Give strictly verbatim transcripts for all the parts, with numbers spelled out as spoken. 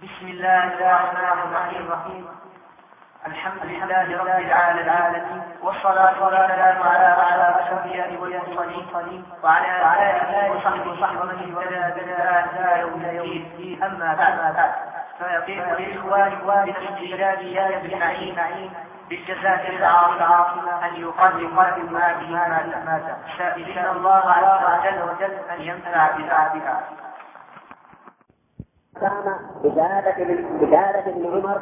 بسم الله الرحمن الرحيم. الحمد لله رب العالمين، والصلاة والسلام على أشرف الأنبياء والمرسلين وعلى آله وصحبه ومن اهتدى بهداه إلى يوم الدين. أما بعد، فيقول للإخوان بالاستجلاب بن معين بالجزاء العظيمة أن يقدم ما به مات، سائلين الله عز وجل أن ينفع بها. قام بشهادة ابن عمر،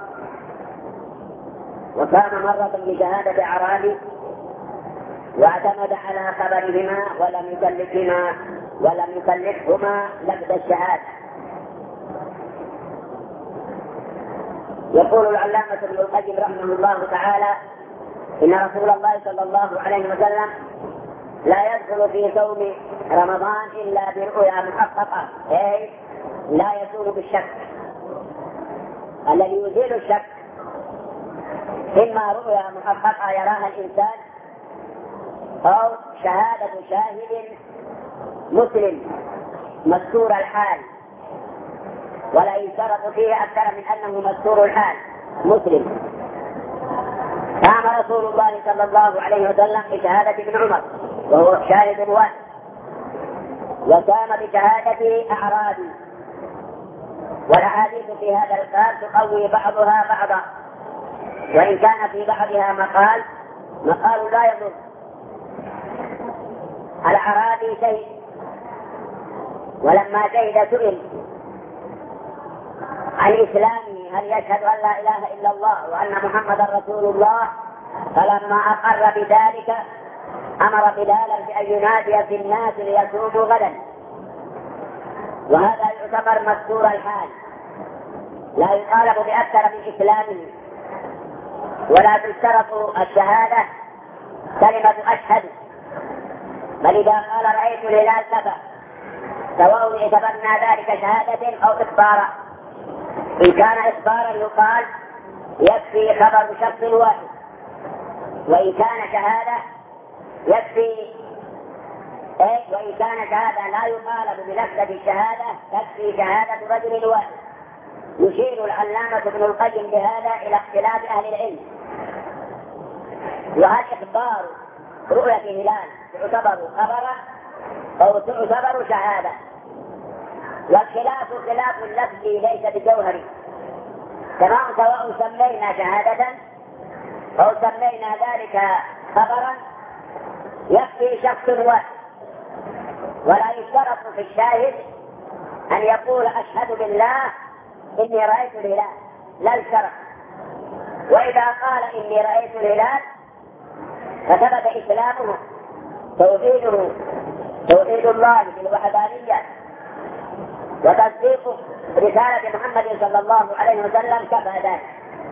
وكان مرة بشهادة أعرابي، واعتمد على خبرهما ولم يكلفهما ولم يكلفهما لفظ الشهادة. يقول العلامة ابن القيم رحمه الله تعالى: إن رسول الله صلى الله عليه وسلم لا يدخل في صوم رمضان إلا برؤيا محققة، أي لا يزول بالشك. الذي يزيل الشك إما رؤيا محققة يراها الإنسان، أو شهادة شاهد مسلم مستور الحال، ولا يشترط فيه أكثر من أنه مستور الحال مسلم. قام رسول الله صلى الله عليه وسلم بشهادة ابن عمر وهو شاهد واحد، وقام بشهادة أعرابي، والأحاديث في هذا الباب تقوي بعضها بعضا، وإن كان في بعضها مقال مقال لا يضر. الأعرابي شهد، ولما شهد سئل عن إسلامه: هل يشهد أن لا إله إلا الله وأن محمدا رسول الله؟ فلما أقر بذلك أمر بلالا بأن ينادي في الناس ليصوموا غدا، وهذا يعتبر مستور الحال، لا يطالب بأكثر من إسلامه، ولا تشترط الشهادة كلمة أشهد، بل إذا قال رأيت الهلال كفى، سواء اعتبرنا ذلك شهادة أو إخبارا. إن كان إخبارا يقال يكفي خبر شخص واحد، وإن كان شهادة يكفي إيه؟ وإن كان شهادة لا يطالب بلفظة الشهادة تكفي شهادة رجل واحد. يشير العلامة ابن القيم بهذا إلى اختلاف أهل العلم، وهل إخبار رؤية هلال تعتبر خبرا أو تعتبر شهادة؟ والخلاف خلاف اللفظ ليس بجوهري، تمام، سواء سمينا شهادة أو سمينا ذلك خبرا يكفي شخص واحد، ولا يشترط في الشاهد أن يقول أشهد بالله إني رأيت الهلال، لا الشرط. وإذا قال إني رأيت الهلال فثبت إسلامه، توحيده توحيد الله بالوحدانية وتصديق رسالة محمد صلى الله عليه وسلم كفى ذلك.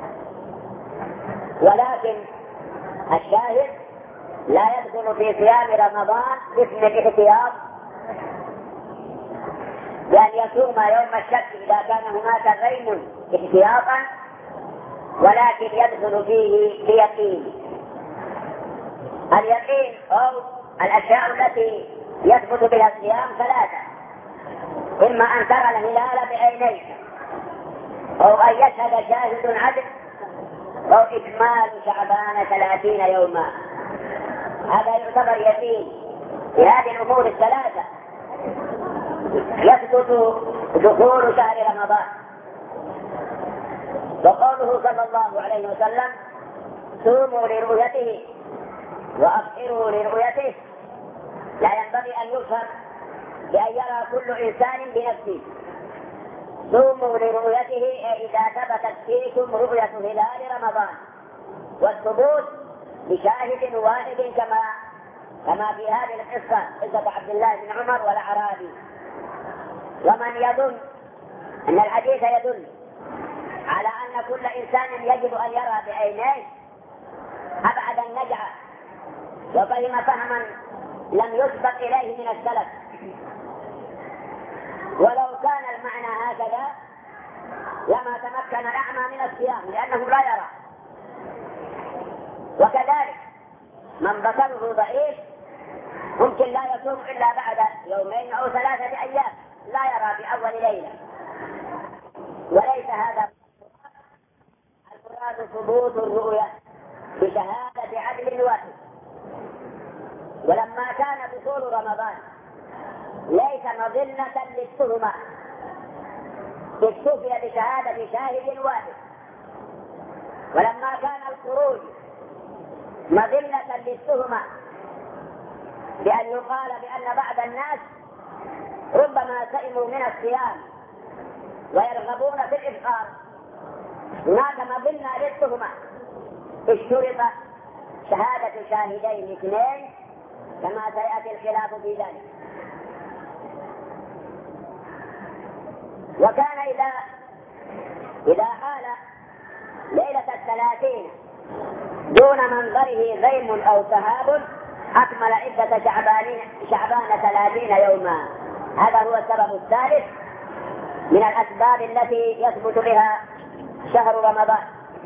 ولكن الشاهد لا يدخل في صيام رمضان باسم الاحتياط بأن يصوم يوم الشك إذا كان هناك ريم احتياطا، ولكن يدخل فيه بيقين. اليقين أو الأشياء التي يثبت بها الصيام ثلاثة: إما أن ترى الهلال بعينيك، أو أن يشهد شاهد عدل، أو إكمال شعبان ثلاثين يوما. هذا يعتبر يقين. في هذه الأمور الثلاثة يثبت دخول شهر رمضان. وقوله صلى الله عليه وسلم: صوموا لرؤيته وأفطروا لرؤيته، لا ينبغي أن يفهم بأن يرى كل إنسان بنفسه. صوموا لرؤيته إذا ثبتت فيكم رؤية هلال رمضان، والثبوت بشاهد واحد كما كما في هذه القصة، قصة عبد الله بن عمر والأعرابي. ومن يظن أن الحديث يدل على أن كل إنسان يجب أن يرى بعينيه أبعد النجعة، وفهم فهما لم يسبق إليه من السلف. ولو كان المعنى هكذا لما تمكن الأعمى من الصيام لأنه لا يرى. وكذلك من بصره ضعيف ممكن لا يصوم إلا بعد يومين أو ثلاثة أيام، لا يرى في أول ليلة. وليس هذا المراد ثبوت الرؤية بشهادة عدل واحد. ولما كان دخول رمضان ليس مظنة للتهمة اكتفي بشهادة شاهد واحد، ولما كان الخروج مظنة للتهمة بأن يقال بأن بعض الناس ربما سئموا من الصيام ويرغبون في الإفطار، هناك مظنة للتهمة، اشترط شهادة شاهدين اثنين كما سيأتي الخلاف في ذلك. وكان إذا إذا حال ليلة الثلاثين دون منظره غيم أو سحاب أكمل عدة شعبان شعبان ثلاثين يوما. هذا هو السبب الثالث من الأسباب التي يثبت بها شهر رمضان.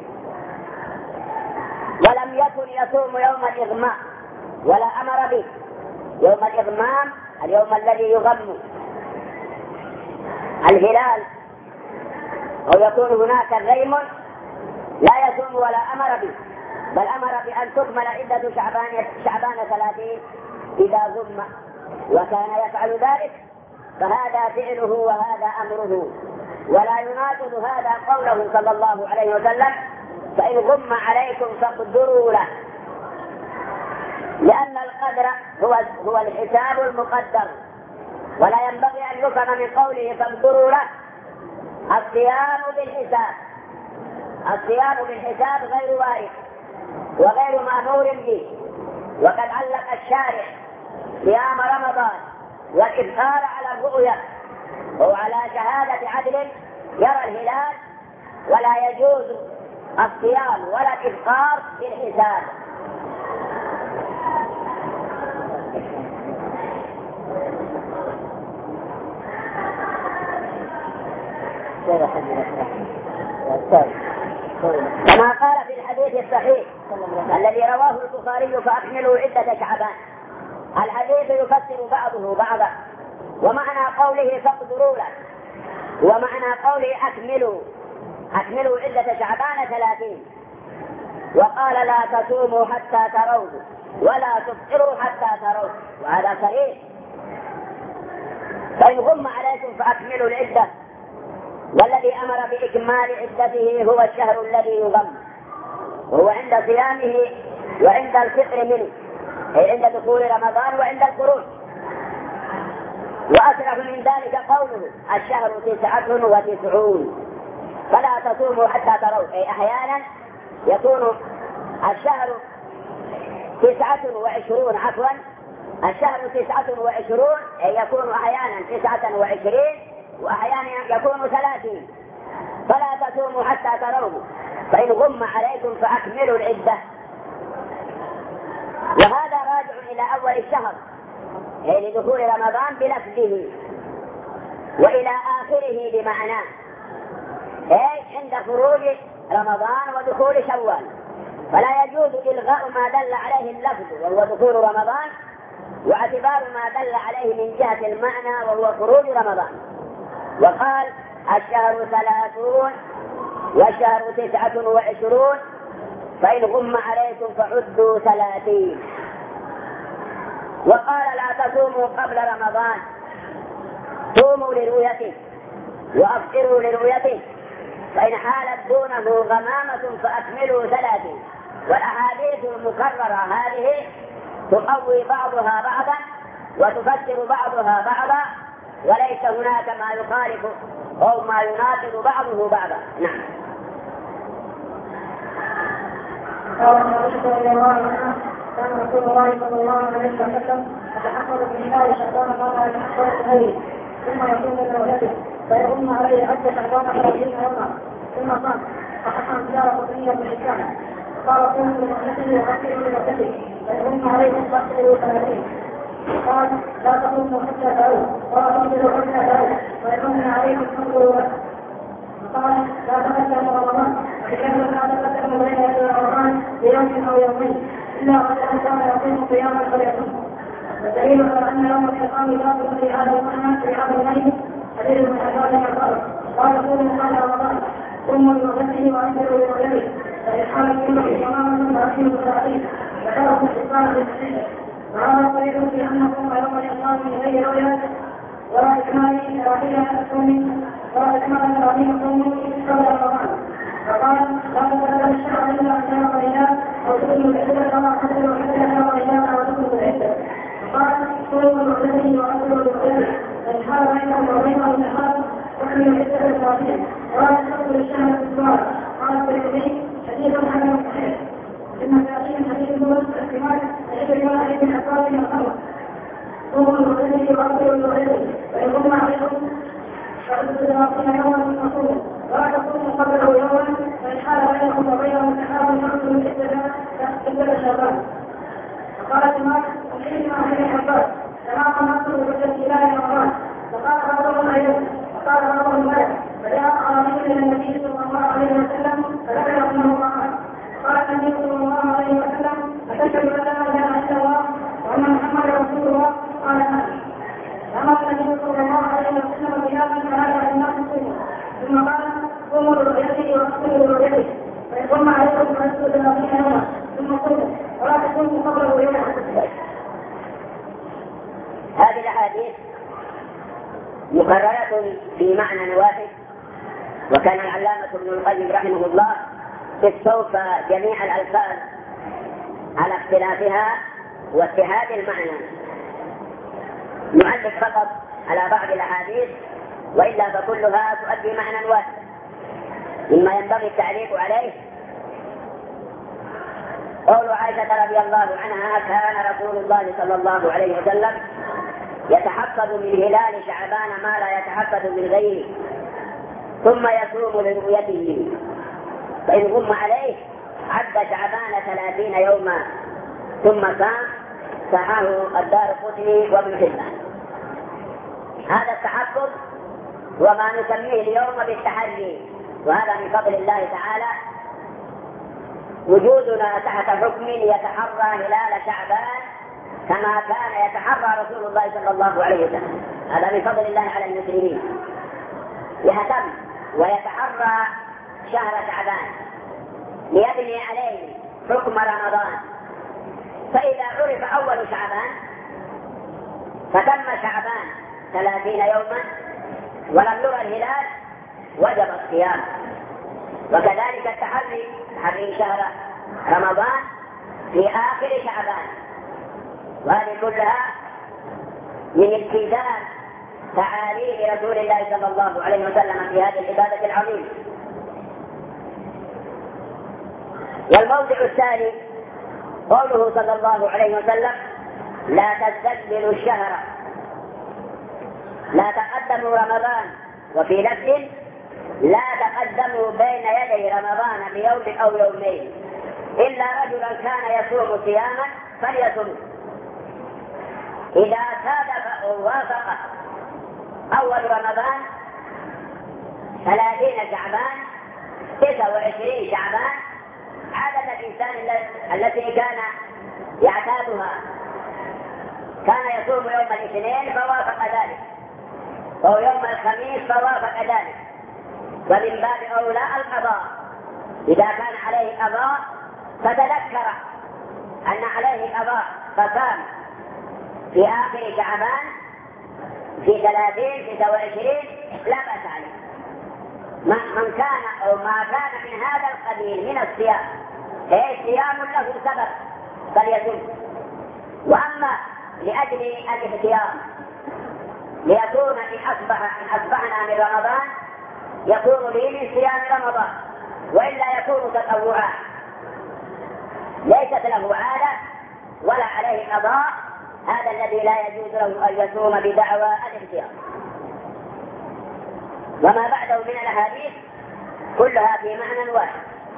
ولم يكن يصوم يوم الإغماء ولا أمر به. يوم الإغمام اليوم الذي يغم الهلال أو يكون هناك غيم لا يصوم ولا أمر به، بل أمر بأن تكمل عدة شعبان شعبان ثلاثين إذا غم، وكان يفعل ذلك، فهذا فعله وهذا أمره، ولا يناقض هذا قوله صلى الله عليه وسلم: فإن غم عليكم فاقدروا له، لأن القدر هو هو الحساب المقدر، ولا ينبغي أن يفهم من قوله فاقدروا له الصيام بالحساب. الصيام بالحساب غير وارد وغير مأمور به، وقد علق الشارع صيام رمضان والإفطار على الرؤيا وعلى شهادة عدل يرى الهلال، ولا يجوز الصيام ولا الإفطار بالحساب. كما قال في الحديث الصحيح الذي رواه البخاري: فأكملوا عدة شعبان. الحديث يفسر بعضه بعضا، ومعنى قوله فاقدروا له ومعنى قوله أكملوا أكملوا عدة شعبان ثلاثين، وقال: لا تصوموا حتى تروا ولا تفطروا حتى تروا، وهذا صحيح. فإن غم عليكم فأكملوا العدة، والذي أمر بإكمال عدته هو الشهر الذي يغم، وهو عند صيامه وعند الفطر منه، أي عند دخول رمضان وعند الخروج. وأشرف من ذلك قوله: الشهر تسعة وتسعون فلا تصوموا حتى تروا، أي أحيانا يكون الشهر تسعة وعشرون عفوا الشهر تسعة وعشرون أي يكون أحيانا تسعة وعشرين وأحيانا يكون ثلاثين، فلا تصوموا حتى تروه، فإن غم عليكم فأكملوا العدة. وهذا راجع إلى أول الشهر أي لدخول رمضان بلفظه، وإلى آخره بمعناه، أي عند خروج رمضان ودخول شوال، فلا يجوز إلغاء ما دل عليه اللفظ وهو دخول رمضان، واعتبار ما دل عليه من جهة المعنى وهو خروج رمضان. وقال: الشهر ثلاثون والشهر تسعة وعشرون فإن غم عليكم فعدوا ثلاثين. وقال: لا تصوموا قبل رمضان، صوموا لرؤيته وأفطروا لرؤيته، فإن حالت دونه غمامة فأكملوا ثلاثين. والأحاديث المكررة هذه تقوي بعضها بعضا وتفسر بعضها بعضا، وليس هناك ما يخالف أو ما يناقض بعضه بعضا. نعم. قال عائشة رضي الله عنها: كان رسول الله صلى الله عليه وسلم يتحفظ في نهار شعبان ما يتحفظ عليه، ثم يصوم لرؤيته فيغم عليه عد شعبان ثلاثين يوما، ثم صام. فحكم دار قطنية بالحكام، قال: صوموا لرؤيته وقتلوا لرؤيته فيغم عليهم فاقتلوا ثلاثين. قال: لا تصوموا حتى تروا، قال: انزلوا حتى تروا ويغم عليكم فاقتلوا له. قال: لا تقدموا رمضان، لكن لا تقدموا بين يدي رمضان بيوم او يومين، الا ان كان يقيم قياما فليصوم. والدليل على ان يوم الحقام لا في هذا المعنى في هذا الليل دليل من احوال الفرق، قال صوموا قبل رمضان ثم لرؤيته وانزلوا لرؤيته فإن حال كله تماما فأكيد ثلاثين ذكره في الإسلام بالصحيح. وهذا صريح في أن صوم يوم الإسلام من غير رؤية ولا إكمال ثلاثين صوم ولا إكمال ثلاثين صوم قبل رمضان. فقال لا تتبع الشهر إلا أن يرى الرجال أو تكون العدة كما تكون العدة يرى الرجال أو تكون العدة. قال صوموا لرؤيته وأنزلوا لرؤيته فإن حال بينهم وبينهم النهار وكل العدة ثلاثين ولا تدخل الشهر في السؤال. قال الترمذي حديث حسن صحيح. إن ثلاثين حديث دون احتمال عشر واحد من أسباب الخمر. صوموا لرؤيته وأنزلوا لرؤيته فإن غم عليكم فأنتم ثلاثين يوما مصوم ولا تصوموا قبله يوما فإن حال بينهم وبينهم النهار فاقتلوا العدة شهران. فقال جماعة الحكمة عن العباس كما نصر بالابتلاء رمضان. فقال بعضهم أيضا وقال بعضهم لا. فجاء أعرابي إلى النبي صلى الله عليه وسلم فذكر أنه قال قال النبي صلى الله عليه وسلم أتشهد أن لا إله إلا الله وأن محمدا رسول الله؟ قال نعم. أمر النبي صلى الله عليه وسلم بهذا فهذا الناس صوموا. ثم قال صوموا لرؤيته واغسلوا لرؤيته فإن غم عليكم فأنتم ثلاثين يوما ثم صوموا ولا تصوموا قبله يوما. هذه الأحاديث مكررة في معنى واحد. وكان العلامة ابن القيم رحمه الله استوفى جميع الألفاظ على اختلافها واتحاد المعنى. نعلق فقط على بعض الأحاديث وإلا فكلها تؤدي معنى واحد. مما ينبغي التعليق عليه قول عائشة رضي الله عنها كان رسول الله صلى الله عليه وسلم يتحفظ من هلال شعبان ما لا يتحفظ من غيره ثم يصوم لرؤيته فإن غم عليه عد شعبان ثلاثين يوما ثم صام. صححه الدارقطني وابن حبان. هذا التحفظ وما نسميه اليوم بالتحري، وهذا من فضل الله تعالى وجودنا تحت حكم يتحرى هلال شعبان كما كان يتحرى رسول الله صلى الله عليه وسلم. هذا من فضل الله على المسلمين. يهتم ويتحرى شهر شعبان ليبني عليه حكم رمضان. فإذا عرف أول شعبان فتم شعبان ثلاثين يوما ولم يرى الهلال وجب الصيام. وكذلك التحري تحري شهر رمضان في آخر شعبان. وهذه كلها من امتثال تعاليم رسول الله صلى الله عليه وسلم في هذه العبادة العظيمة. والموضع الثاني قوله صلى الله عليه وسلم لا تستقبلوا الشهر لا تقدموا رمضان. وفي لفظ لا تقدموا بين يدي رمضان بيوم أو يومين إلا رجلا كان يصوم صياما فليصوم. إذا صادف أو وافق أول رمضان ثلاثين شعبان تسعة وعشرين شعبان عادة الإنسان التي كان يعتادها كان يصوم يوم الاثنين فوافق ذلك أو يوم الخميس فوافق ذلك. ومن باب أولى القضاء إذا كان عليه قضاء فتذكر أن عليه قضاء فصام في آخر شعبان في ثلاثين ستة وعشرين لا بأس عليه. من كان أو ما كان من هذا القبيل من الصيام فهي صيام له سبب فليصوم. وأما لأجل الاحتياط ليكون إن أصبح إن أصبحنا من رمضان يكون لي من صيام رمضان وإلا يكون تطوعا ليست له عادة ولا عليه قضاء. هذا الذي لا يجوز له أن يصوم بدعوى الاحتياط. وما بعده من الأحاديث كلها في معنى واحد.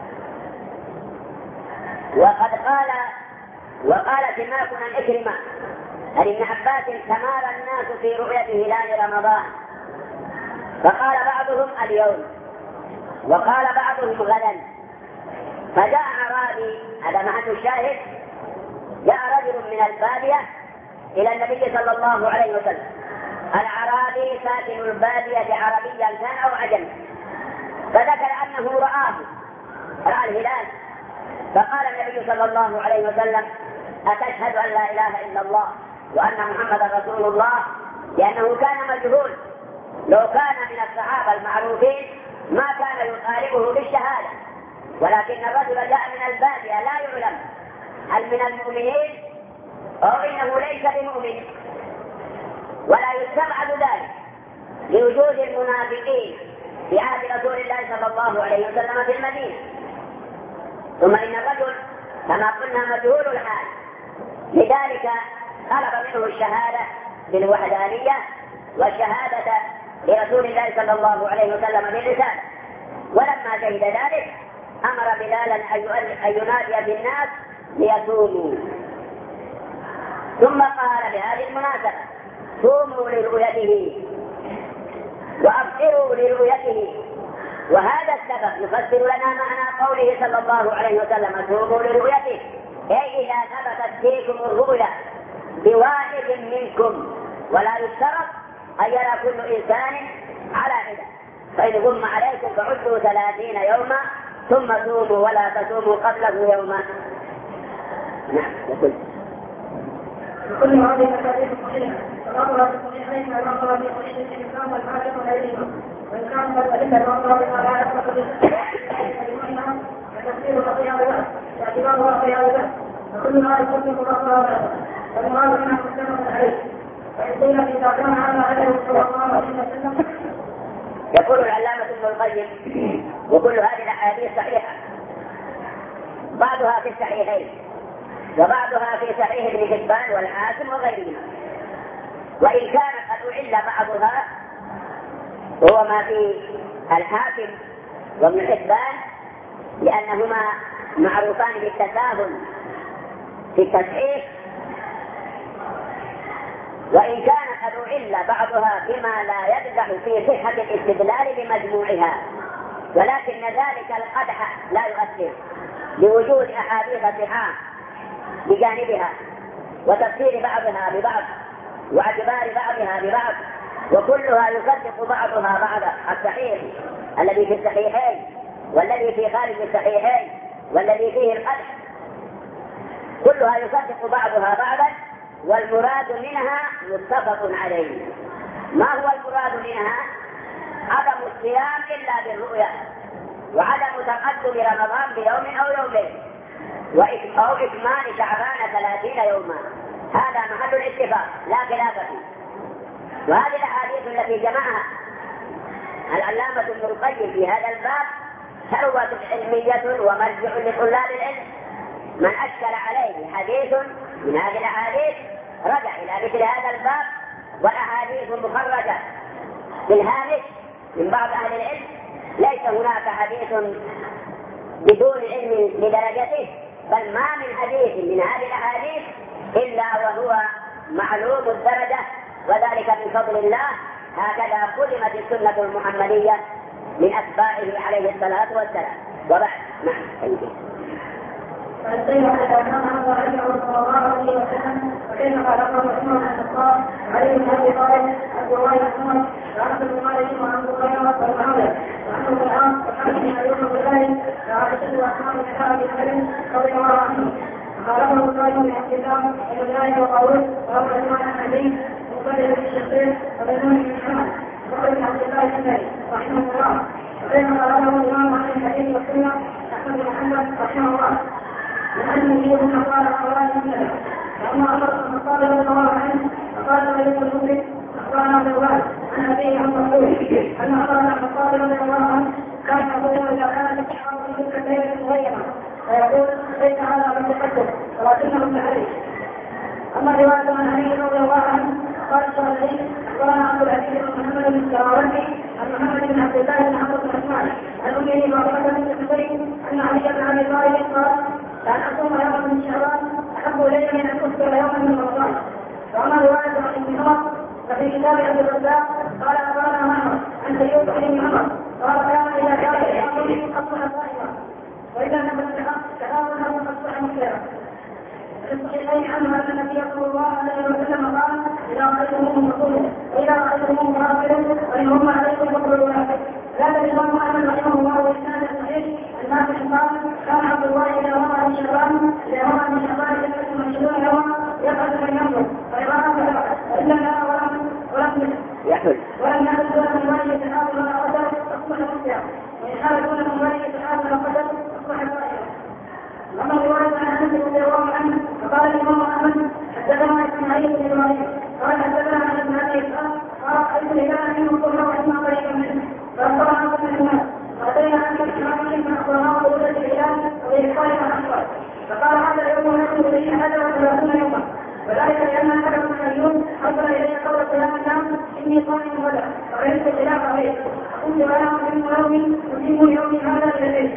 وقد قال وقال سماك عن إكرمة عن ابن عباس تمارى الناس في رؤية هلال رمضان فقال بعضهم اليوم وقال بعضهم غدا. فجاء أعرابي هذا محل الشاهد جاء رجل من البادية إلى النبي صلى الله عليه وسلم الأعرابي ساكن البادية عربيا كان أو عجمي، فذكر أنه رآه رأى الهلال، فقال النبي صلى الله عليه وسلم: أتشهد أن لا إله إلا الله وأن محمدا رسول الله؟ لأنه كان مجهول، لو كان من الصحابة المعروفين ما كان يطالبه بالشهادة، ولكن الرجل جاء من البادية لا يعلم هل من المؤمنين أو إنه ليس بمؤمن، ولا يستبعد ذلك لوجود المنافقين في عهد رسول الله صلى الله عليه وسلم في المدينة. ثم إن الرجل كما قلنا مجهول الحال، لذلك طلب منه الشهادة بالوحدانية والشهادة لرسول الله صلى الله عليه وسلم بالرسالة. ولما شهد ذلك أمر بلالا أن ينادي بالناس ليصوموا، ثم قال بهذه المناسبة: صوموا لرؤيته وأبصروا لرؤيته. وهذا السبب يفسر لنا معنى قوله صلى الله عليه وسلم: صوموا لرؤيته، أي إذا ثبتت فيكم الرؤيا بواحد منكم، ولا يشترط أن يرى كل إنسان على حدة، فإن غم عليكم فعدوا ثلاثين يوما ثم صوموا ولا تصوموا قبله يوما. نعم. بكل هذه الأحاديث الصحيحة فالأمر في الصحيحين والأمر في صحيح الإسلام والحاكم غيرهما، وإن كان الأدلة الأمر بما لا يثبت بالإسلام فتفسير الأخيار له واعتبارها أخيار له، وكل هذا يصدق الأخبار له، والمراد منها مجتمع عليه. فإن قيل إذا كان على أجل صلى الله عليه وسلم. يقول العلامة ابن القيم: وكل هذه الأحاديث صحيحة، بعضها في الصحيحين وبعضها في صحيح ابن حبان والحاكم وغيرهما، وإن كان قد أعل بعضها وهو ما في الحاكم وابن حبان لأنهما معروفان بالتساهل في التصحيح، وإن كان قد أعل بعضها بما لا يقدح في صحة الاستدلال بمجموعها، ولكن ذلك القدح لا يؤثر لوجود أحاديث صحاح بجانبها وتفسير بعضها ببعض واعتبار بعضها ببعض، وكلها يصدق بعضها بعضا. الصحيح الذي في الصحيحين والذي في خارج الصحيحين والذي فيه القدح كلها يصدق بعضها بعضا، والمراد منها متفق عليه. ما هو المراد منها؟ عدم الصيام إلا بالرؤيا، وعدم تقدم رمضان بيوم أو يومين، أو إكمال شعبان ثلاثين يوما، هذا محل الاتفاق لا خلاف فيه. وهذه الأحاديث التي جمعها العلامة ابن القيم في هذا الباب ثروة علمية ومرجع لطلاب العلم. من أشكل عليه حديث من هذه الأحاديث رجع إلى مثل هذا الباب، والأحاديث مخرجة بالهامش من بعض أهل العلم، ليس هناك حديث بدون علم بدرجته، بل ما من حديث من هذه الأحاديث إلا وهو معلوم الدرجة، وذلك من فضل الله. هكذا قدمت السنة المحمدية من أتباعه عليه الصلاة والسلام. وبعد نعم. فالسيد على كان هذا عليه صلى الله عليه وسلم، وكيف قال عمر بن الخطاب عليه بن ابي طالب عبد الله بن عمر وعبد المالك وعبد الخيرات والمعاويه وعبد العاص وحمد بن ايوب بن وعائشه واحمد بن حاتم بن رضي الله عنه. قال ابن القيم بن عبد الله بن الله وقوله وهو الامام الحديث مقدم بن الشيخ وبنون بن محمد وقال بن عبد الله بن رحمه الله. وكيف قال له الامام عن الحديث والسنه احمد بن محمد رحمه الله لأنه يجب أن قال أخبران مثله، وأما عمر بن الخطاب رضي الله عنه فقال وليس المسلم أخبرنا بالوالد عن أبيه عن مسعود أن عمر بن الخطاب رضي الله عنه كان يقول إذا كانت الشعر في تلك الليلة مغيرة فيقول ليس هذا من تقدم ولكنه من عليه. أما رواية عن علي رضي الله عنه قال الشافعي أخبرنا عبد العزيز بن محمد بن السراوردي عن محمد بن عبد الله بن عمرو بن عثمان عن أمه وعبد بن الزبير أن علي بن أبي طالب قال لأن أصوم يوما من شعبان أحب إلي من أن أفطر يوما من رمضان. وأما رواية عن ابن عمر ففي كتاب أبي الرزاق قال أخبرنا معمر عن سيوف بن عمر قال كان إذا كان الإمام أصبح صائما وإذا نزل تآمنه أصبح مفطرا. في الصحيحين عنه أن النبي صلى الله عليه وسلم قال إذا رأيتموهم فقولوا وإذا رأيتموهم فأقبلوا وإن هم عليكم فاقبلوا لهم. زاد الإمام أحمد رحمه الله بإسناد صحيح الناس قال كان عبد الله إذا رأى من شعبان إذا رأى من شعبان ستة وعشرون يوما يقعد من ينظر فإذا رأى فإن لم يرى ولم ولم يحمل ولم يعد دون من مالك الحاضر ولا قدر أصبح مسلما وإن حال دون من مالك الحاضر ولا قدر أصبح مسلما. أما الرواية عن أنس رضي الله عنه فقال الإمام أحمد حدثنا إسماعيل بن إبراهيم قال حدثنا عن ابن أبي إسحاق قال رأيت هلالا منه كله وإسماء قريبا منه فأخبر عن ابن الناس فأتينا عن إسماعيل بن أخبرناه بولد الهلال وإخبار عن أخبار فقال هذا اليوم نحن به حاجة وثلاثون يوما وذلك لأن أحد من اليوم أرسل إلي قول سلام الناس إني صائم غدا فرأيت الخلاف عليه قلت أنا أقيم يومي أقيم يومي هذا إلى الليل.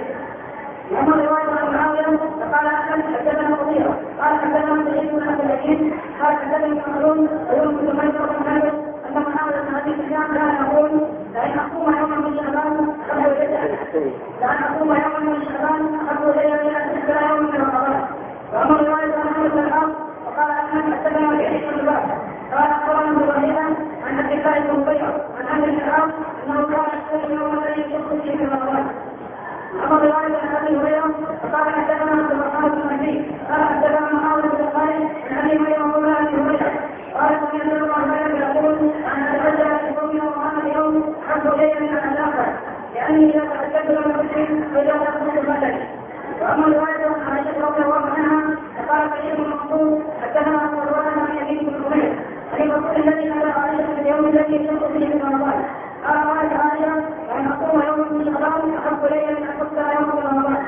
أما رواية عن معاوية فقال أحمد حدثنا مغيرة قال حدثنا سعيد بن أبي الحكيم قال حدثني محمود ويوم بن ميسر بن مالك أن معاوية بن أبي سفيان كان يقول لأن أقوم يوما من شعبان أحب إلي لأن أقوم يوما من شعبان أحب إلي من أن أحب يوما من رمضان. وأما رواية عن محمد بن الحق فقال أحمد حدثنا وكيف بن باز قال أخبرنا ابن وهيبة عن عبد الله بن مبين عن أبي الحق أنه كان يصوم يوما الذي يشق فيه من رمضان. أما رواية عن أبي هريرة فقال حدثنا عبد الرحمن بن مهدي قال حدثنا معاوية بن خالد عن أبي هريرة مولى أبي هريرة قال سمعت الله يقول أن أتبدل في صوم رمضان اليوم أحب إلي من أن آخر لأني إذا تحدثت لم أسلم فإذا تقصد المدني. وأما رواية عن عائشة رضي الله عنها فقال سعيد بن منصور حدثنا أبو هريرة عن يزيد بن حميد عن الرسول الذي نادى عائشة في اليوم الذي يشق فيه من رمضان قال قالت عائشة أن أقوم يوما من شعبان أحب إلي من أن أفطر يوما من رمضان.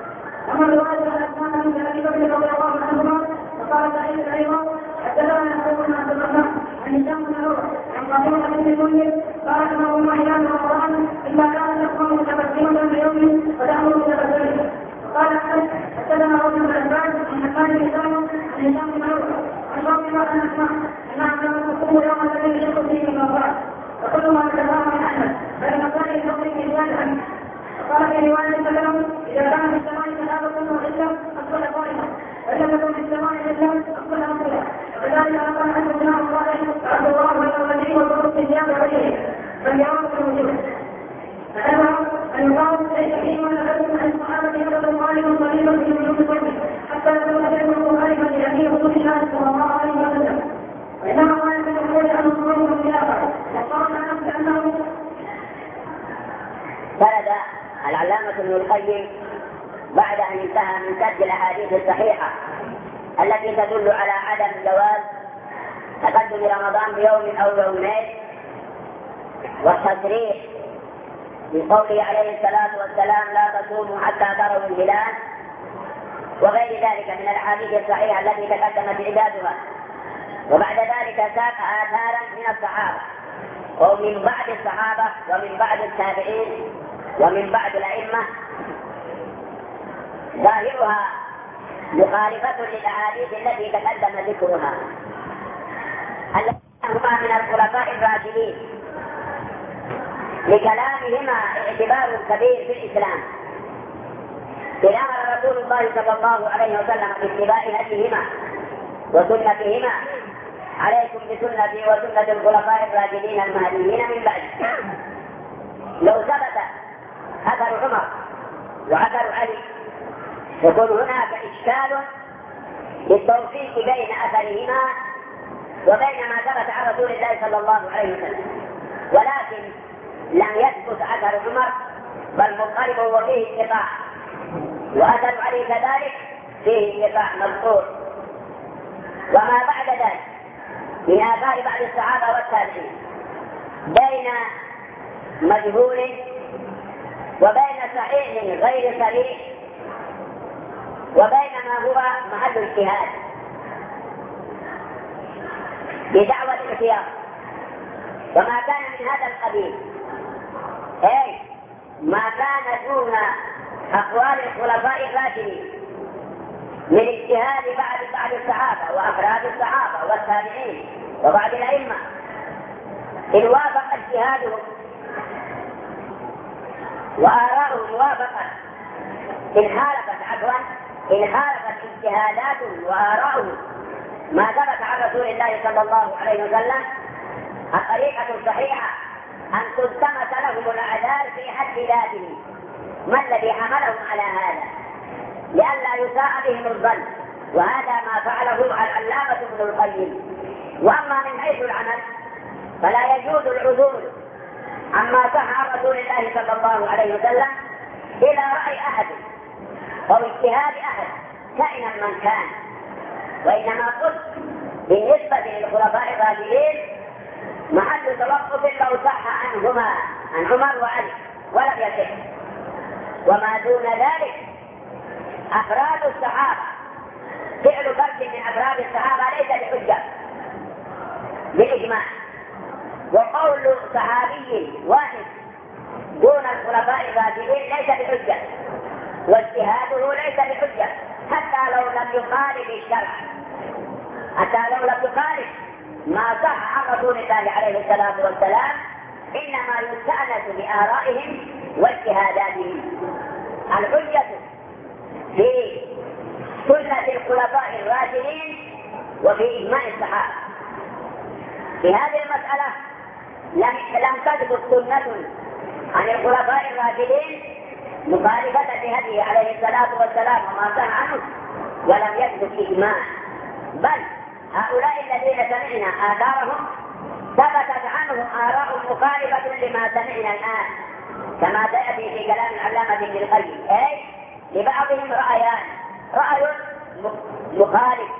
أما رواية عن أسماء بن أبي بكر رضي الله عنهما فقال سعيد أيضا حدثنا يعقوب بن عبد الرحمن عن هشام بن عروة عن فاطمة بنت المنذر قالت ما هو إلى رمضان إلا كانت تقوم متبسمة بيوم وتأمر بتبسمه. قال أحمد حدثنا رجل بن عباس عن حماد بن سلمة عن هشام بن عروة عن فاطمة أن أسماء أنها كانت تقوم يوم الذي يشق فيه من رمضان وكل ما تكلم عن أحمد بل مكان يقضي في رواية عنه. قال في رواية سلمة إذا كان في السماء سحابة وإلا أصبح قائما وإن تكن في السماء إلا أصبح مطلع وكذلك قال عنه ابن الله عبد الله والأولين والظروف في اليوم وغيره فاليوم في الوجود. فأنا أن يقال ليس فيما نفسه عن الصحابة يبدو غالبا قريبا في وجود القلب حتى يكون علمه غالبا لأبي وصول الله صلى الله عليه وسلم. وإنما ما يتكلم عن الظروف والخلافة وقال عنه بأنه فرد العلامة ابن القيم بعد أن انتهى من سرد الأحاديث الصحيحة التي تدل على عدم جواز تقدم رمضان بيوم أو يومين والتصريح بقوله عليه الصلاة والسلام لا تصوموا حتى تروا الهلال وغير ذلك من الأحاديث الصحيحة التي تقدمت عدادها. وبعد ذلك ساق آثارا من الصحابة ومن بعد الصحابة ومن بعد التابعين ومن بعد الأئمة ظاهرها مخالفة للأحاديث التي تقدم ذكرها الذين هما من الخلفاء الراشدين لكلامهما اعتبار كبير في الإسلام. إذ أمر رسول الله صلى الله عليه وسلم باتباع هديهما وسنتهما عليكم بسنتي وسنة الخلفاء الراشدين المهديين من بعد. لو ثبت أثر عمر وأثر علي يكون هناك إشكال للتوفيق بين أثرهما وبين ما ثبت عن رسول الله صلى الله عليه وسلم، ولكن لم يثبت أثر عمر بل مضطرب وفيه انقطاع، وأثر علي كذلك فيه انقطاع مذكور. وما بعد ذلك من آثار بعض الصحابة والتابعين بين مجهول وبين صحيح غير صريح وبين ما هو محل اجتهاد بدعوى الاختيار. وما كان من هذا القبيل أي ما كان دون أقوال الخلفاء الراشدين من اجتهاد بعض بعض الصحابة وأفراد الصحابة والتابعين وبعض الأئمة إن وافق اجتهادهم وآراؤهم موافقة إن خالفت عفوا إن خالفت اجتهاداتهم وآراؤهم ما ثبت عن رسول الله صلى الله عليه وسلم الطريقة الصحيحة أن تلتمس لهم الأعذار في حد ذاته، ما الذي حملهم على هذا لئلا يساء بهم الظن، وهذا ما فعله العلامة ابن القيم. وأما من حيث العمل فلا يجوز العدول عما صح عن رسول الله صلى الله عليه وسلم إلى رأي أحد أو اجتهاد أحد كائنا من كان، وإنما قلت بالنسبة للخلفاء الراشدين محل توقف لو صح عنهما عن عمر وعلي ولم يصح. وما دون ذلك أفراد الصحابة، فعل فرد من أفراد الصحابة ليس بحجة بالإجماع، وقول صحابي واحد دون الخلفاء الراشدين ليس بحجة، واجتهاده ليس بحجة حتى لو لم يخالف الشرع، حتى لو لم يخالف ما صح عن رسول الله عليه الصلاة والسلام، إنما يستأنس بآرائهم واجتهاداتهم. الحجة في سنة الخلفاء الراشدين وفي إجماع الصحابة. في هذه المسألة لم لم تثبت سنة عن الخلفاء الراشدين مخالفة لهديه عليه الصلاة والسلام وما صح عنه، ولم يثبت إجماع، بل هؤلاء الذين سمعنا آثارهم ثبتت عنهم آراء مخالفة لما سمعنا الآن، كما سيأتي في كلام العلامة ابن القيم. أي لبعضهم رأيان، رأي مخالف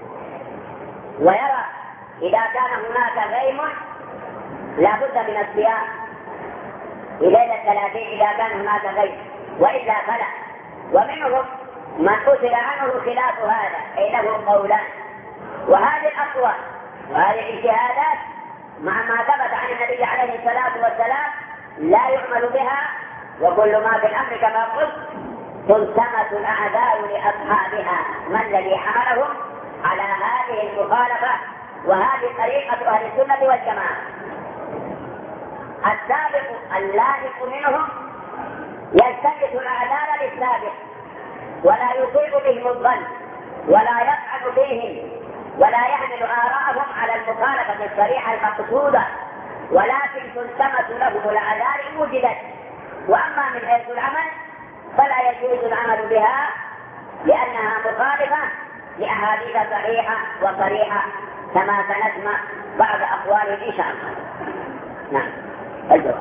ويرى إذا كان هناك غيم لا بد من الصيام في ليلة الثلاثين إذا كان هناك غيم، وإلا فلا. ومنهم من أثر عنه خلاف هذا، أي له قولان. وهذه الأقوال وهذه الاجتهادات مع ما ثبت عن النبي عليه الصلاة والسلام لا يعمل بها، وكل ما في الأمر كما قلت تلتمس الأعذار لأصحابها، ما الذي حملهم على هذه المخالفة، وهذه طريقة أهل السنة والجماعة. السابق اللاحق منهم يلتمس الأعذار للسابق ولا يصيب بهم الظن ولا يطعن فيهم ولا يحمل آراءهم على المخالفة الصريحة المقصودة، ولكن تلتمس لهم الأعذار وجدت. وأما من حيث العمل فلا يجوز العمل بها لأنها مخالفة لأحاديث صحيحة وصريحة كما سنسمع بعض أقواله إن شاء الله. نعم. الجواب.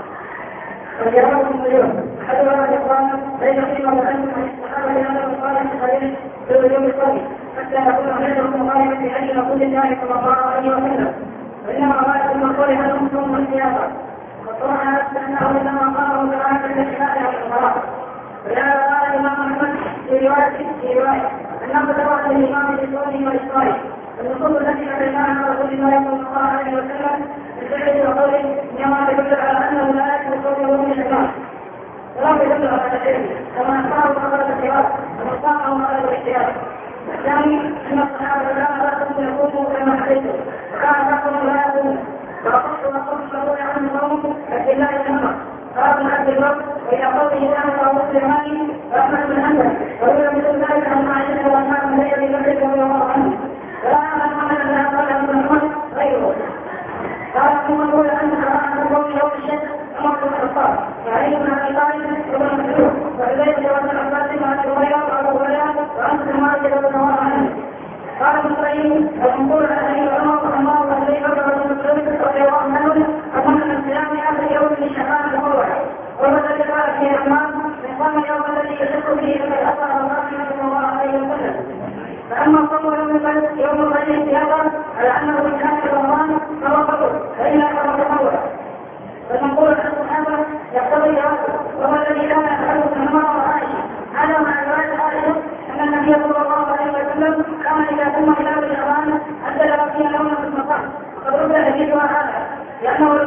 وجوابهم اليوم حدثنا الإخوان بين قيمة وأنهم عن الصحابة لأنه مخالف صحيح في اليوم الثاني حتى يكون غيرهم مخالفا في أجل رسول الله صلى الله عليه وسلم، وإنما غاية المقول عنهم ثم السياسة، وصرح نفسه أنه إنما قاموا بغاية الاجتهاد على الصلاة. ولهذا قال الإمام أحمد في رواية في رواية أنه تبع الإمام بصوته وإسرائيل. النصوص التي أتيناها عن رسول الله صلى الله عليه وسلم بالفعل وقوله إنما تدل على أنه لا يكون صوته من الإسلام، ولا يدل على العلم كما أخبره مقالة الخلاف ومصطلحه مقالة الاختيار. الثاني أن الصحابة كانوا لا تكون يقوموا كما حدثوا، وكان يقوم لا يقوم، وأخذت وأخذت شرور عنه قوم عبد الله بن عمر قال ابن عبد البر وإلى قوله كان أبو سليمان وأحمد بن حنبل وروي مثل ذلك عن عائشة وأصحاب الليل بن مسعود رضي الله عنه. ولا أعلم أن أنها قال ابن عمر غيره. قال ثم يقول أن حرام القوم يوم الشك عمر بن الخطاب وعلي بن أبي طالب وابن مسعود وعبيد بن عباس وأبي هريرة وأبو هريرة وأنس بن مالك رضي الله عنه. قال ابن القيم المنقول عن أبي عمر وعمار وأبي بكر وابن مسعود رضي الله عنهم أظن من صيام آخر يوم من شعبان الأول، والذي قال فيه عمار من صام اليوم الذي يشك فيه فقد أطاع الله صلى الله عليه وسلم. فأما صوم يوم الغد يوم الغد احتياطا على أنه من كان رمضان فهو قبول فإلا فهو تطوع. فالمنقول عن الصحابة يقتضي جوازه، وهو الذي كان يفعله ابن عمر وعائشة. هذا مع رواية عائشة أن النبي صلى الله عليه وسلم كان إذا ثم إلى شعبان أدل فيها يوما في المقام، وقد رد حديثها هذا لأنه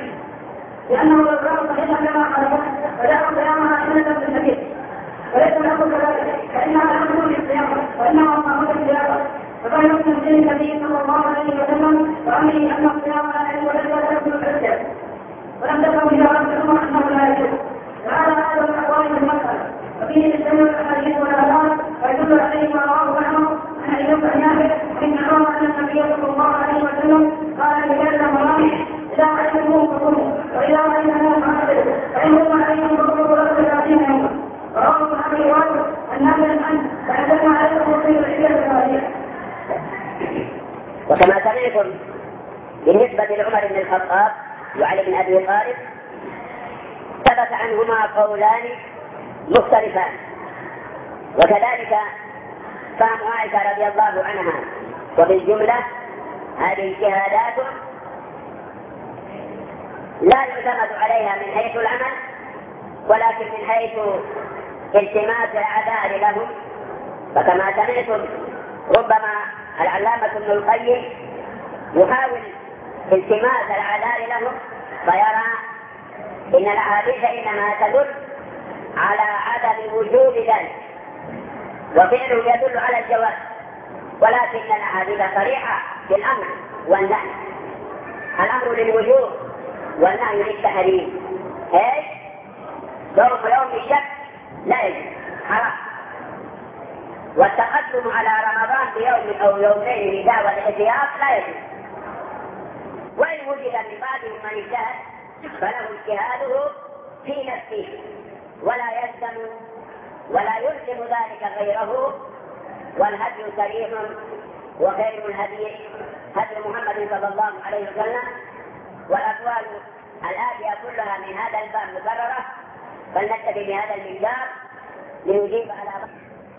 لأنه لو كان صحيحا كما قال فجعل صيامها سنة بالحديث، وليس نقول كذلك فإنها لا تكون بالصيام وإنما معمول بالصيام. فكان يمكن في النبي صلى الله عليه وسلم وأمره أن الصيام لا يجوز ولا يكون الحجة، ولم تكن إذا لم تكن أنه لا يجوز. وهذا هذا من أقوال المسألة، وفيه يستمر الأحاديث والآثار ويدل عليه ما رواه عنه عن أيوب بن نافع إن عمر أن علمكم بالنسبة لعمر بن الخطاب وعلي بن أبي طالب ثبت عنهما قولان مختلفان، وكذلك فهم عائشة رضي الله عنها. وبالجملة هذه اجتهادات لا يعتمد عليها من حيث العمل، ولكن من حيث التماس العذار لهم. فكما سمعتم ربما العلامة ابن القيم يحاول التماس العذار لهم، فيرى إن الأحاديث إنما تدل على عدم وجوب ذلك، وفعله يدل على الجواز، ولكن الأحاديث صريحة بالأمر والنهي، الأمر للوجوب والنهي للتحريم. ايش؟ يوم يوم الشك لا يجوز، حرام. والتقدم على رمضان بيوم او يومين لدعوة الاحتياط لا يجوز. وإن وجد من بعضهم من اجتهد فله اجتهاده في نفسه، ولا يلزم ولا يلزم ذلك غيره. والهدي صريح، وخير الهدي هدي محمد صلى الله عليه وسلم. والأقوال الآتية كلها من هذا الباب مكررة، فلنكتفي بهذا المقدار لنجيب على.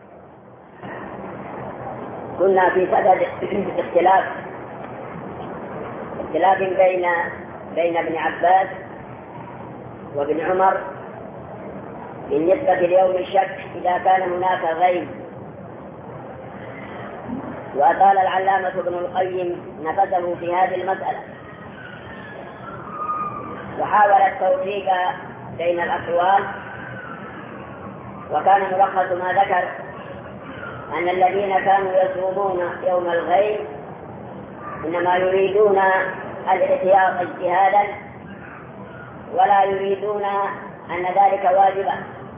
كنا في صدد اختلاف اختلاف بين بين ابن عباس وابن عمر بالنسبة ليوم الشك إذا كان هناك غيب. وأطال العلامة ابن القيم نفسه في هذه المسألة، وحاول التوفيق بين الأقوال. وكان ملخص ما ذكر أن الذين كانوا يصومون يوم الغيب إنما يريدون الاحتياط اجتهادا، ولا يريدون أن ذلك واجبا.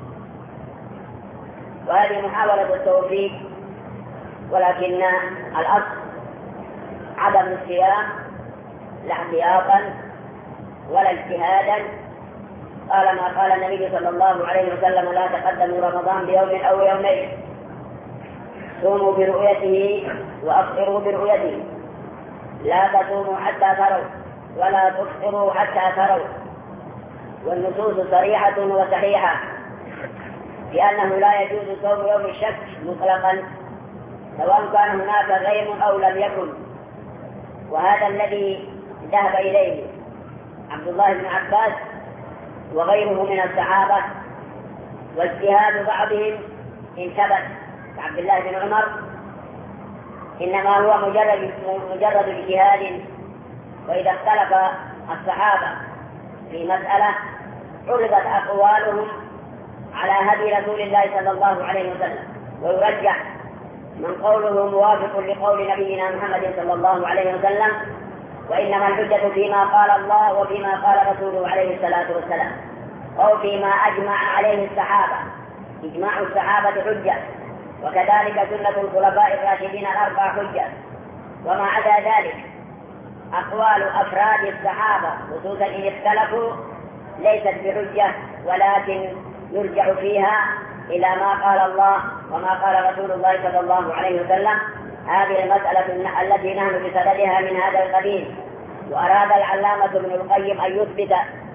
وهذه محاولة التوفيق، ولكن الأصل عدم الصيام لا احتياطا ولا اجتهادا. قال ما قال النبي صلى الله عليه وسلم: لا تقدموا رمضان بيوم أو يومين، صوموا برؤيته وأفطروا برؤيته، لا تصوموا حتى تروا ولا تفطروا حتى تروا. والنصوص صريحة وصحيحة بأنه لا يجوز صوم يوم الشك مطلقا، سواء كان هناك غيم أو لم يكن. وهذا الذي ذهب إليه عبد الله بن عباس وغيره من الصحابة. واجتهاد بعضهم إن ثبت عبد الله بن عمر إنما هو مجرد مجرد اجتهاد. وإذا اختلف الصحابة في مسألة عرضت أقوالهم على هدي رسول الله صلى الله عليه وسلم، ويرجح من قوله موافق لقول نبينا محمد صلى الله عليه وسلم. وإنما الحجة فيما قال الله وفيما قال رسوله عليه الصلاة والسلام، أو فيما أجمع عليه الصحابة. إجماع الصحابة حجة، وكذلك سنة الخلفاء الراشدين الأربعة حجة. وما عدا ذلك أقوال أفراد الصحابة خصوصا إن اختلفوا ليست بحجة، ولكن يرجع فيها إلى ما قال الله وما قال رسول الله صلى الله عليه وسلم. هذه المسألة التي نحن بصددها من هذا القبيل. وأراد العلامة ابن القيم أن يثبت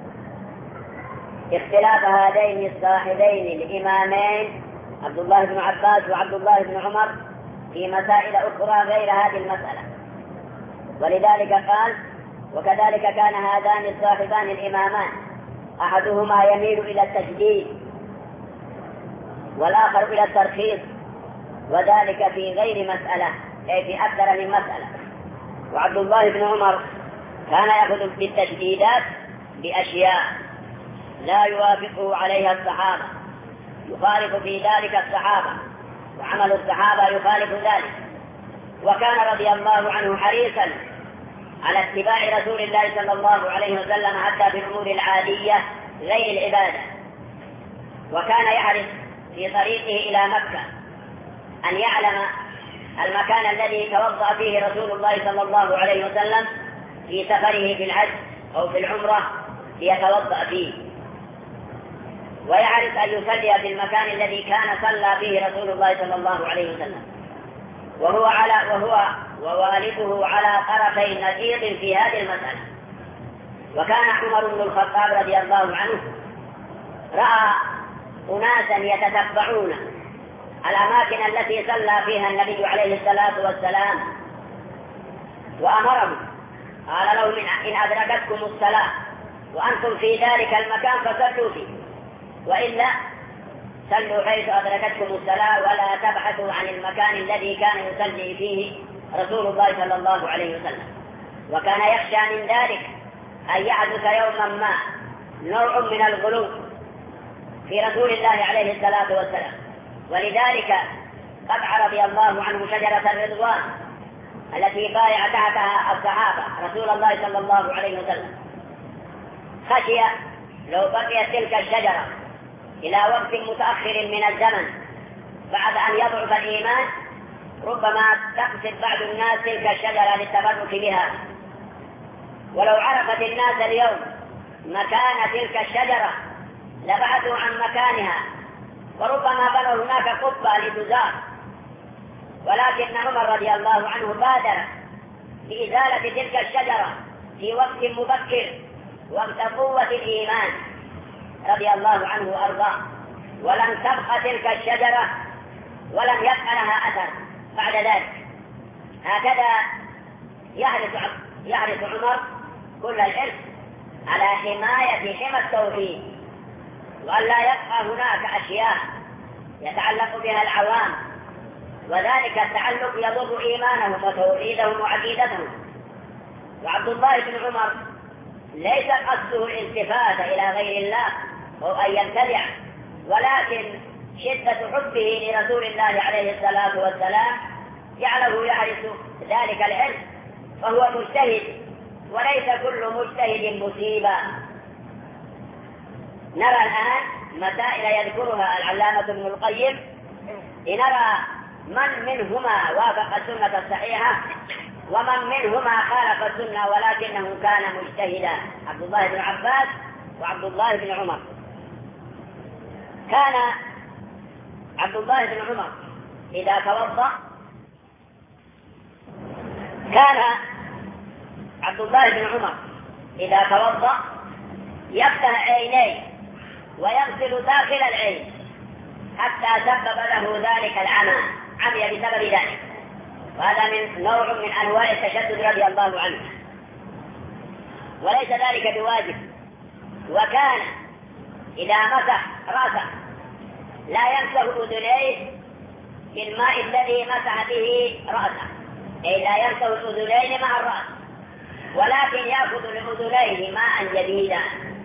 اختلاف هذين الصاحبين الإمامين عبد الله بن عباس وعبد الله بن عمر في مسائل أخرى غير هذه المسألة. ولذلك قال: وكذلك كان هذان الصاحبان الإمامان أحدهما يميل إلى التشديد والآخر إلى الترخيص، وذلك في غير مسألة، أي في أكثر من مسألة. وعبد الله بن عمر كان يأخذ بالتشديدات بأشياء لا يوافقه عليها الصحابة، يخالف في ذلك الصحابة، وعمل الصحابة يخالف ذلك. وكان رضي الله عنه حريصا على اتباع رسول الله صلى الله عليه وسلم حتى في الأمور العادية غير العبادة. وكان يحرص في طريقه إلى مكة أن يعلم المكان الذي توضأ فيه رسول الله صلى الله عليه وسلم في سفره في الحج أو في العمرة ليتوضأ فيه، ويعرف أن يصلي في المكان الذي كان صلى فيه رسول الله صلى الله عليه وسلم. وهو على وهو ووالده على طرفي نقيض في هذه المسألة. وكان عمر بن الخطاب رضي الله عنه رأى أناسا يتتبعون الأماكن التي صلى فيها النبي عليه الصلاة والسلام، وأمرهم قال لهم إن أدركتكم الصلاة وأنتم في ذلك المكان فصلوا فيه، وإلا صلوا حيث أدركتكم الصلاة ولا تبحثوا عن المكان الذي كان يصلي فيه رسول الله صلى الله عليه وسلم. وكان يخشى من ذلك أن يحدث يوما ما نوع من الغلو في رسول الله عليه الصلاة والسلام، ولذلك قطع رضي الله عنه شجرة الرضوان التي بايع تحتها الصحابة رسول الله صلى الله عليه وسلم، خشي لو بقيت تلك الشجرة إلى وقت متأخر من الزمن بعد أن يضعف الإيمان ربما تقصد بعض الناس تلك الشجرة للتبرك بها. ولو عرفت الناس اليوم مكان تلك الشجرة لبحثوا عن مكانها، وربما بنوا هناك قبة لتزار. ولكن عمر رضي الله عنه بادر بإزالة تلك الشجرة في وقت مبكر وقت قوة الإيمان رضي الله عنه وأرضاه، ولم تبقى تلك الشجرة ولم يبقى لها أثر بعد ذلك. هكذا يحرص يحرص عمر كل الحرص على حماية حمى التوحيد، وأن لا يبقى هناك أشياء يتعلق بها العوام، وذلك التعلق يضر إيمانهم وتوحيدهم وعقيدتهم. وعبد الله بن عمر ليس قصده الالتفات إلى غير الله أو أن يبتدع، ولكن شدة حبه لرسول الله عليه الصلاة والسلام جعله يحرص ذلك الحرص، فهو مجتهد وليس كل مجتهد مصيبا. نرى الآن مسائل يذكرها العلامة ابن القيم لنرى من منهما وافق السنة الصحيحة ومن منهما خالف السنة ولكنه كان مجتهدا، عبد الله بن عباس وعبد الله بن عمر. كان عبد الله بن عمر إذا توضأ كان عبد الله بن عمر إذا توضأ يفتح عينيه ويغسل داخل العين حتى سبب له ذلك العمى، عمي بسبب ذلك، وهذا من نوع من أنواع التشدد رضي الله عنه، وليس ذلك بواجب. وكان إذا مسح رأسه لا يمسح أذنيه بالماء الذي مسح به رأسه، أي لا يمسح الأذنين مع الرأس، ولكن يأخذ لأذنيه ماء جديدا.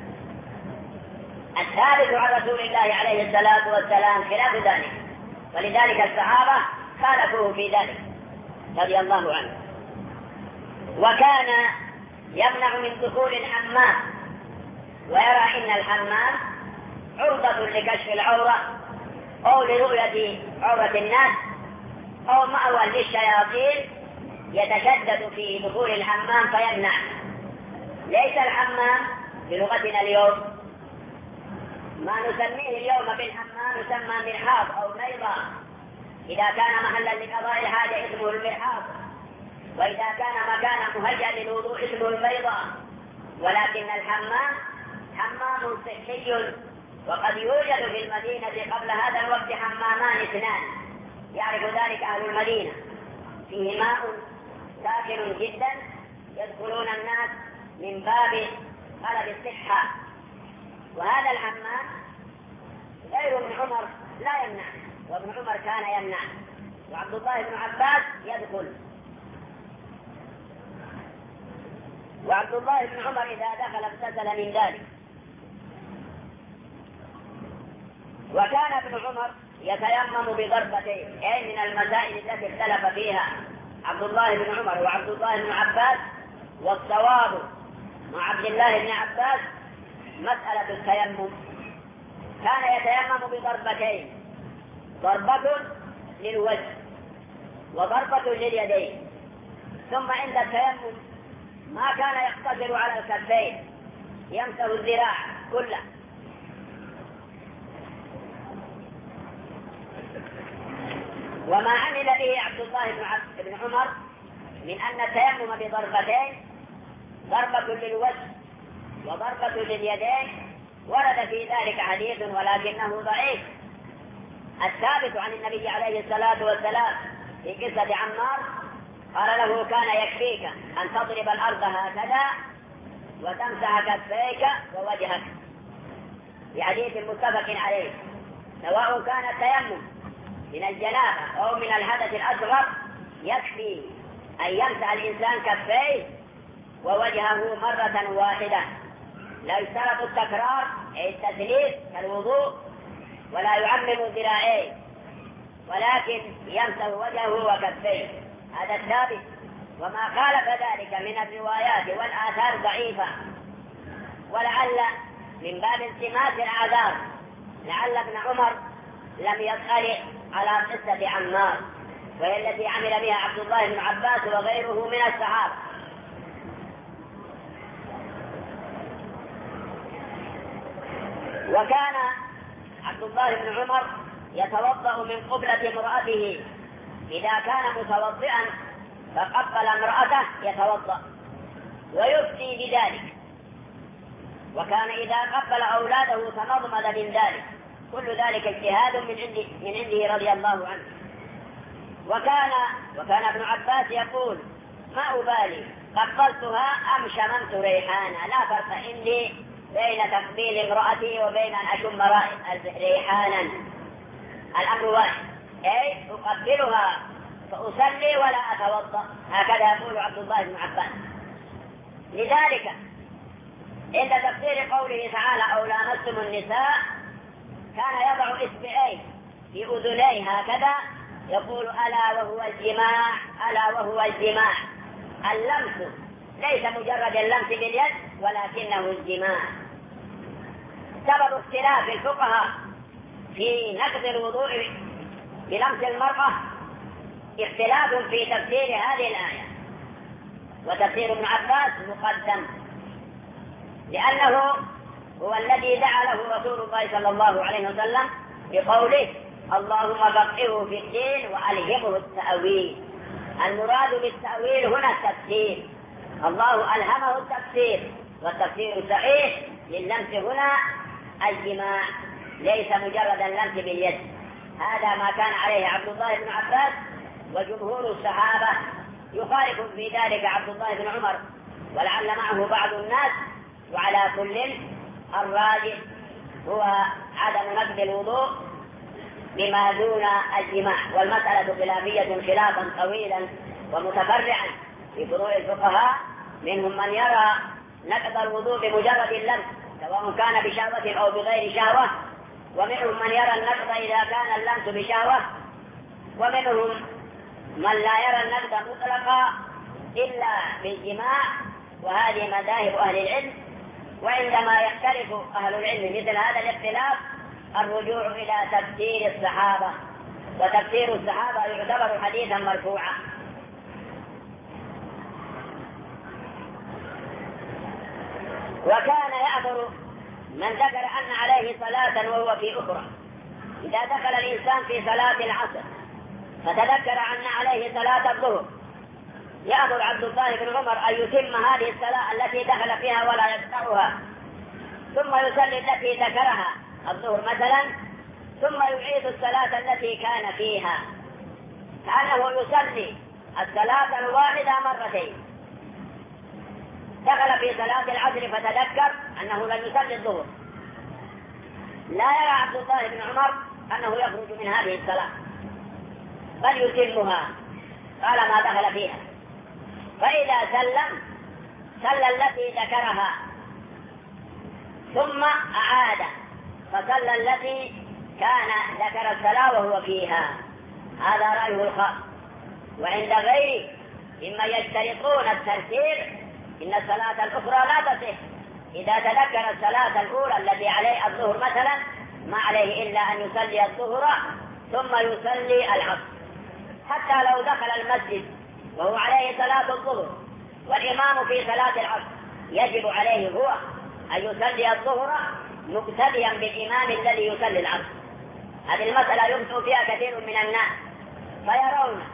الثابت عن رسول الله عليه الصلاة والسلام خلاف ذلك، ولذلك الصحابة خالفوه في ذلك رضي الله عنه. وكان يمنع من دخول الحمام، ويرى إن الحمام عرضة لكشف العورة أو لرؤية عورة الناس أو مأوى للشياطين يتشدد في دخول الحمام فيمنع. ليس الحمام بلغتنا اليوم ما نسميه اليوم بالحمام يسمى مرحاض أو ميضة، إذا كان محلا لقضاء الحاجة اسمه المرحاض، وإذا كان مكانا مهيئا للوضوء اسمه الميضة. ولكن الحمام حمام صحي، وقد يوجد في المدينة قبل هذا الوقت حمامان اثنان يعرف ذلك أهل المدينة، فيه ماء ساخن جدا يدخلون الناس من باب طلب الصحة، وهذا الحمام غير ابن عمر لا يمنع، وابن عمر كان يمنع، وعبد الله بن عباس يدخل. وعبد الله بن عمر إذا دخل اغتسل من ذلك. وكان ابن عمر يتيمم بضربتين، أي من المسائل التي اختلف فيها عبد الله بن عمر وعبد الله بن عباس، والصواب مع عبد الله بن عباس مسألة التيمم. كان يتيمم بضربتين، ضربة للوجه وضربة لليدين، ثم عند التيمم ما كان يقتصر على الكفين، يمسح الذراع كله. وما عمل به عبد الله بن عمر من أن التيمم بضربتين، ضربة للوجه وضربة لليدين، ورد في ذلك حديث ولكنه ضعيف. الثابت عن النبي عليه الصلاة والسلام في قصة عمار قال له: كان يكفيك أن تضرب الأرض هكذا وتمسح كفيك ووجهك، في حديث متفق عليه. سواء كان التيمم من الجنابة أو من الحدث الأصغر يكفي أن يمسح الإنسان كفيه ووجهه مرة واحدة، لا يشترط التكرار أي التثليث كالوضوء، ولا يعمم ذراعيه، ولكن يمسح وجهه وكفيه، هذا الثابت. وما خالف ذلك من الروايات والآثار ضعيفة، ولعل من باب التماس الأعذار لعل ابن عمر لم يطلع على قصة عمار، وهي التي عمل بها عبد الله بن عباس وغيره من الصحابة. وكان عبد الله بن عمر يتوضأ من قبلة امرأته، إذا كان متوضئا فقبل امرأته يتوضأ ويفتي بذلك، وكان إذا قبل أولاده تمضمض من ذلك، كل ذلك اجتهاد من عنده, من عنده رضي الله عنه. وكان وكان ابن عباس يقول: ما أبالي قبلتها أم شممت ريحانا، لا فرق عندي بين تقبيل امرأتي وبين أن أشم ريحانا، الأمر واحد، أي أقبلها فأصلي ولا أتوضأ، هكذا يقول عبد الله بن عباس. لذلك عند تفسير قوله تعالى: أو لامستم النساء، كان يضع إصبعيه في أذنيه هكذا يقول: ألا وهو الجماع، ألا وهو الجماع. اللمس ليس مجرد اللمس باليد ولكنه الجماع. سبب اختلاف الفقهاء في نقض الوضوء بلمس المرأة اختلاف في تفسير هذه الآية، وتفسير ابن عباس مقدم، لأنه هو الذي دعا له رسول الله صلى الله عليه وسلم بقوله: اللهم فقهه في الدين وألهمه التأويل. المراد بالتأويل هنا التفسير، الله ألهمه التفسير، والتفسير الصحيح لللمس هنا الجماع، ليس مجرد اللمس باليد. هذا ما كان عليه عبد الله بن عباس وجمهور الصحابة، يخالف في ذلك عبد الله بن عمر ولعل معه بعض الناس. وعلى كل الراجح هو عدم نقض الوضوء بما دون الجماع، والمسألة خلافية خلافا طويلا ومتفرعا في فروع الفقهاء، منهم من يرى نقض الوضوء بمجرد اللمس سواء كان بشهوة أو بغير شهوة، ومنهم من يرى النقض إذا كان اللمس بشهوة، ومنهم من لا يرى النقض مطلقا إلا بالجماع، وهذه مذاهب أهل العلم. وعندما يختلف أهل العلم مثل هذا الاختلاف الرجوع إلى تفسير الصحابة، وتفسير الصحابة يعتبر حديثا مرفوعا. وكان يأمر من ذكر أن عليه صلاة وهو في أخرى، إذا دخل الإنسان في صلاة العصر فتذكر أن عليه صلاة الظهر، يأمر عبد الله بن عمر أن يتم هذه الصلاة التي دخل فيها ولا يقطعها، ثم يصلي التي ذكرها الظهر مثلا، ثم يعيد الصلاة التي كان فيها، كأنه يصلي الصلاة الواحدة مرتين. دخل في صلاة العصر فتذكر أنه لم يصلي الظهر، لا يرى عبد الله بن عمر أنه يخرج من هذه الصلاة بل يتمها طالما دخل فيها، فإذا سلم صلى التي ذكرها ثم أعاد فصلى التي كان ذكر الصلاة وهو فيها. هذا رأيه الخاص. وعند غيره مما يشترطون الترتيب إن الصلاة الأخرى لا تصح، إذا تذكر الصلاة الأولى التي عليه الظهر مثلا ما عليه إلا أن يصلي الظهر ثم يصلي العصر، حتى لو دخل المسجد وهو عليه صلاة الظهر والإمام في صلاة العصر يجب عليه هو أن يصلي الظهر مقتديا بالإمام الذي يصلي العصر. هذه المسألة يخطئ فيها كثير من الناس، فيرون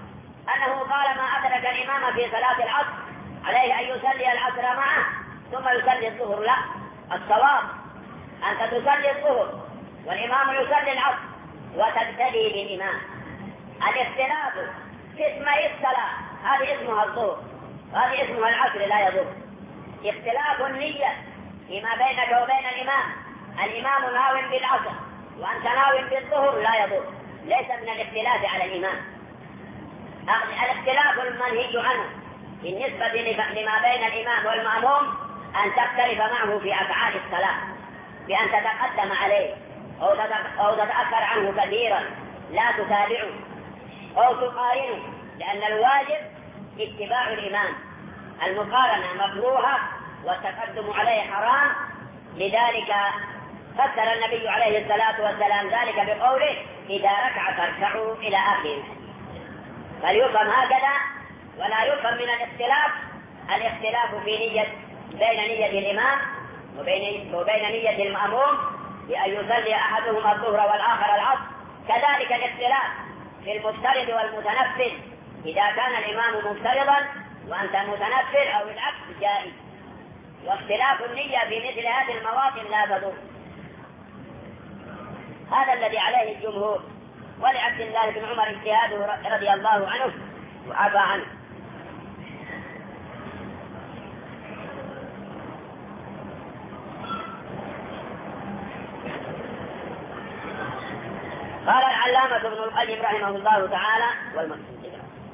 أنه قال: ما أدرك الإمام في صلاة العصر عليه أن يصلي العصر معه ثم يصلي الظهر. لا، الصواب أنت تصلي الظهر والإمام يصلي العصر وتبتدي بالإمام. الاختلاف في اسمي الصلاة هذه اسمها الظهر، هذه اسمها العصر، لا يضر. اختلاف النية فيما بينك وبين الإمام، الإمام ناو بالعصر وأنت ناو بالظهر، لا يضر، ليس من الاختلاف على الإمام. الاختلاف المنهي عنه بالنسبة لما بين الإمام والمأموم أن تختلف معه في أفعال الصلاة، بأن تتقدم عليه أو تتأخر عنه كثيرا، لا تتابعه أو تقارنه، لأن الواجب اتباع الإمام، المقارنة مكروهة والتقدم عليه حرام. لذلك فسر النبي عليه الصلاة والسلام ذلك بقوله: إذا ركع فاركعوا إلى آخره. فليفهم هكذا ولا يفهم من الاختلاف الاختلاف في نية بين نية الإمام وبين, وبين نية المأموم بأن يصلي أحدهما الظهر والآخر العصر. كذلك الاختلاف في المفترض والمتنفل، إذا كان الإمام مفترضا وأنت متنفل أو العكس جائز. واختلاف النية في مثل هذه المواطن لا تضر. هذا الذي عليه الجمهور، ولعبد الله بن عمر اجتهاده رضي الله عنه وعفى عنه. قال العلامة ابن القيم رحمه الله تعالى: والمقصود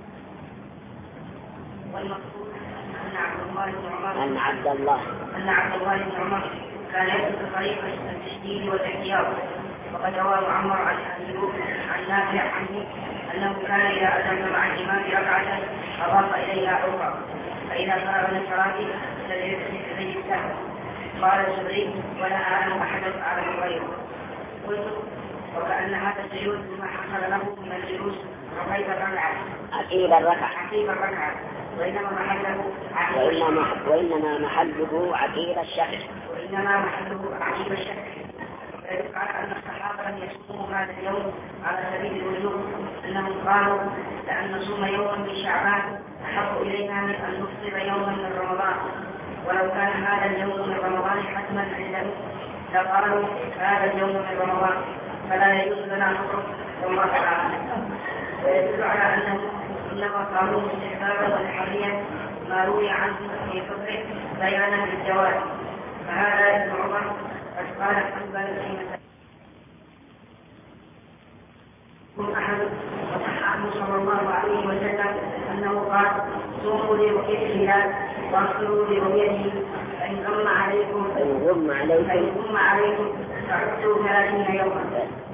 والمقصود أن عبد الله بن عمر أن عبد الله أن عبد الله بن عمر كان يسلك طريق التشديد والاحتياط. وقد روى معمر عن أيوب عن نافع عنه أنه كان إذا أتم مع الإمام ركعة أضاف إليها أخرى، فإذا فرغ من صلاته فليسجد إليه السهو. قال الزهري: ولا أعلم أحدا أعلم غيره. قلت: وكأن هذا السجود مما حصل له من الجلوس عقيب الركعة عقيب الركعة عقيب الركعة وإنما محله وإنما, وإنما محله عقيب الشفع وإنما محله عقيب الشفع. ويدل على أن الصحابة لم يصوموا هذا اليوم على سبيل الوجوب، أنهم قالوا: لأن نصوم يوما من شعبان أحب إلينا من أن نفطر يوما من رمضان، ولو كان هذا اليوم من رمضان حتما عندهم لقالوا هذا اليوم من رمضان، فلا يجوز لنا نفطر والله تعالى. ويدل على أنهم إنما قالوا استحبابا والحرية ما روي عنه في فطره بيانا للجواز. فهذا ابن عمر قد قال حنبل في مسألة أحد وصححه صلى الله عليه وسلم أنه قال: صوموا لرؤية الهلال واصبروا لرؤيته، فإن غم عليكم فإن غم عليكم فإن غم عليكم فعدوا ثلاثين يوما.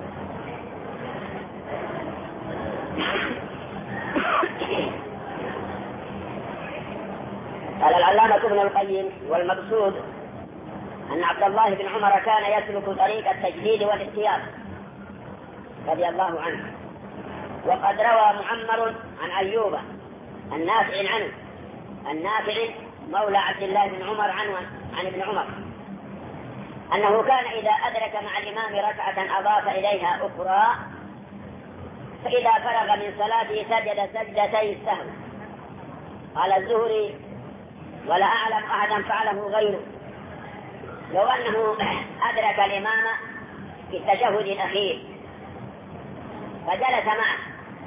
قال العلامة ابن القيم: والمقصود أن عبد الله بن عمر كان يسلك طريق التجديد والاحتياط رضي الله عنه. وقد روى معمر عن أيوب النافع عنه النافع مولى عبد الله بن عمر عنه عن ابن عمر أنه كان إذا أدرك مع الإمام ركعة أضاف إليها أخرى، فإذا فرغ من صلاته سجد سجدتي السهو. قال الزهري: ولا أعلم أحدا فعله غيره. لو أنه أدرك الإمام في التشهد الأخير فجلس معه،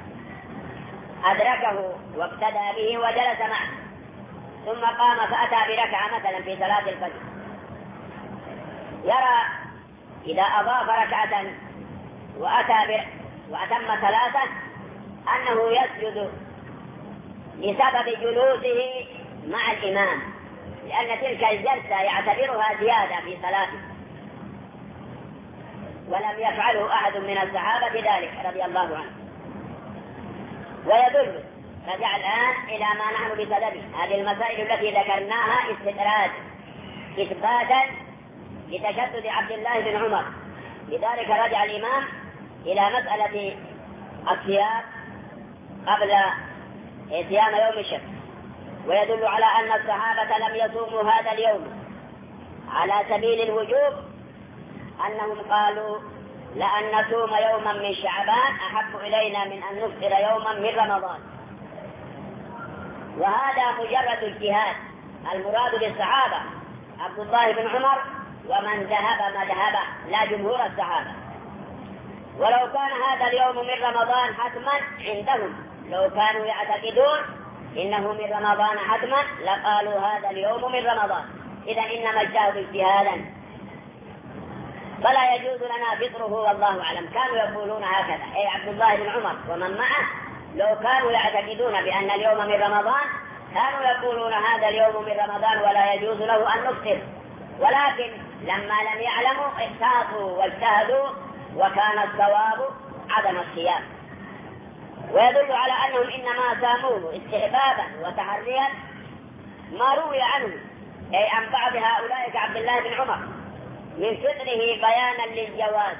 أدركه واقتدى به وجلس معه، ثم قام فأتى بركعة مثلا في صلاة الفجر، يرى إذا أضاف ركعة وأتى وأتم ثلاثة أنه يسجد لسبب جلوسه مع الإمام، لأن تلك الجلسة يعتبرها زيادة في صلاته، ولم يفعله أحد من الصحابة ذلك رضي الله عنه. ويدل رجع الآن إلى ما نحن بسببه هذه المسائل التي ذكرناها استدراج إثباتا لتشدد عبد الله بن عمر. لذلك رجع الإمام إلى مسألة الصيام قبل صيام يوم الشك، ويدل على أن الصحابة لم يصوموا هذا اليوم على سبيل الوجوب، أنهم قالوا: لأن نصوم يوما من شعبان أحب إلينا من أن نفطر يوما من رمضان. وهذا مجرد اجتهاد، المراد بالصحابة عبد الله بن عمر ومن ذهب مذهبه لا جمهور الصحابة. ولو كان هذا اليوم من رمضان حتما عندهم، لو كانوا يعتقدون إنه من رمضان حتما لقالوا هذا اليوم من رمضان، إذا إنما اجتهدوا اجتهادا، فلا يجوز لنا فطره والله أعلم. كانوا يقولون هكذا، أي عبد الله بن عمر ومن معه لو كانوا يعتقدون بأن اليوم من رمضان كانوا يقولون هذا اليوم من رمضان ولا يجوز له أن نفطر، ولكن لما لم يعلموا احتاطوا واجتهدوا وكان الصواب عدم الصيام. ويدل على أنهم إنما ساموه استحبابا وتحريا ما روي عنه، أي عن بعض هؤلاء كعبد الله بن عمر من فطره بيانا للجواز،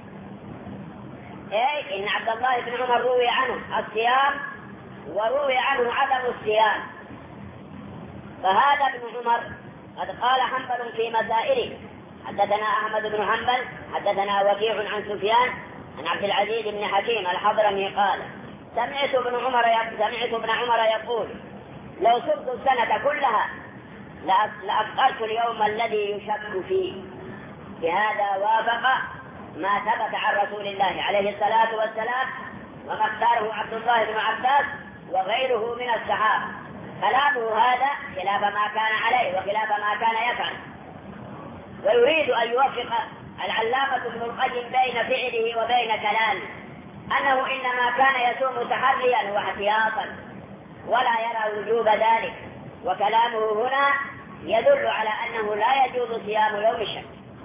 أي إن عبد الله بن عمر روي عنه الصيام وروي عنه عدم الصيام. فهذا ابن عمر قد قال حنبل في مسائله، حدثنا أحمد بن حنبل حدثنا وكيع عن سفيان عن عبد العزيز بن حكيم الحضرمي قال سمعت ابن عمر سمعت ابن عمر يقول لو صرت السنة كلها لأفطرت اليوم الذي يشك فيه. بهذا وافق ما ثبت عن رسول الله عليه الصلاة والسلام وما اختاره عبد الله بن عباس وغيره من الصحابة. كلامه هذا خلاف ما كان عليه وخلاف ما كان يفعل. ويريد أن يوفق العلامة ابن القيم بين فعله وبين كلامه، أنه إنما كان يصوم تحريا واحتياطا ولا يرى وجوب ذلك، وكلامه هنا يدل على أنه لا يجوز صيام يوم الشك.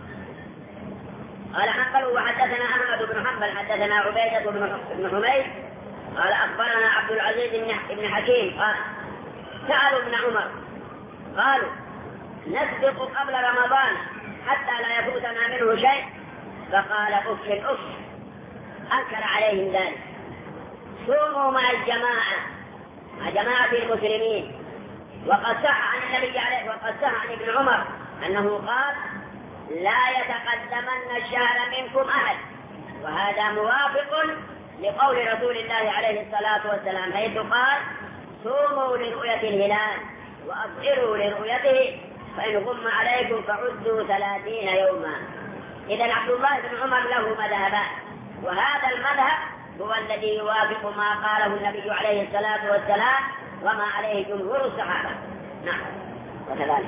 قال حنبل وحدثنا أحمد بن حنبل حدثنا عبيدة بن حميد قال أخبرنا عبد العزيز بن حكيم قال سألوا ابن عمر قالوا نسبق قبل رمضان حتى لا يفوتنا منه شيء، فقال أف أف أنكر عليهم ذلك. صوموا مع الجماعة مع جماعة المسلمين. وقد صح عن النبي عليه وقد صح عن ابن عمر أنه قال لا يتقدمن الشهر منكم أحد، وهذا موافق لقول رسول الله عليه الصلاة والسلام حيث قال صوموا لرؤية الهلال وأفطروا لرؤيته فإن غم عليكم فعدوا ثلاثين يوما. إذا عبد الله بن عمر له مذهبان، وهذا المذهب هو الذي يوافق ما قاله النبي عليه الصلاة والسلام وما عليه جمهور الصحابة. نعم. وكذلك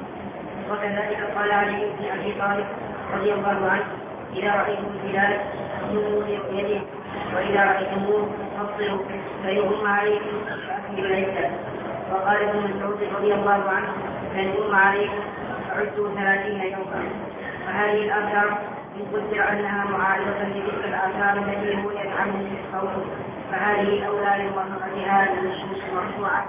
وكذلك قال علي بن أبي طالب رضي الله عنه إذا رأيتم الهلال فصوموا لرؤيته وإذا رأيتموه فافطروا فإن غم عليكم فأكملوا العدة. وقال ابن مسعود رضي الله عنه فإن غم عليكم فعدوا ثلاثين يوما. فهذه الآثار إن قدر أنها معارضة لتلك الآثار التي رويت عنه في الصوم فهذه أولى لموافقتها للنصوص المرفوعة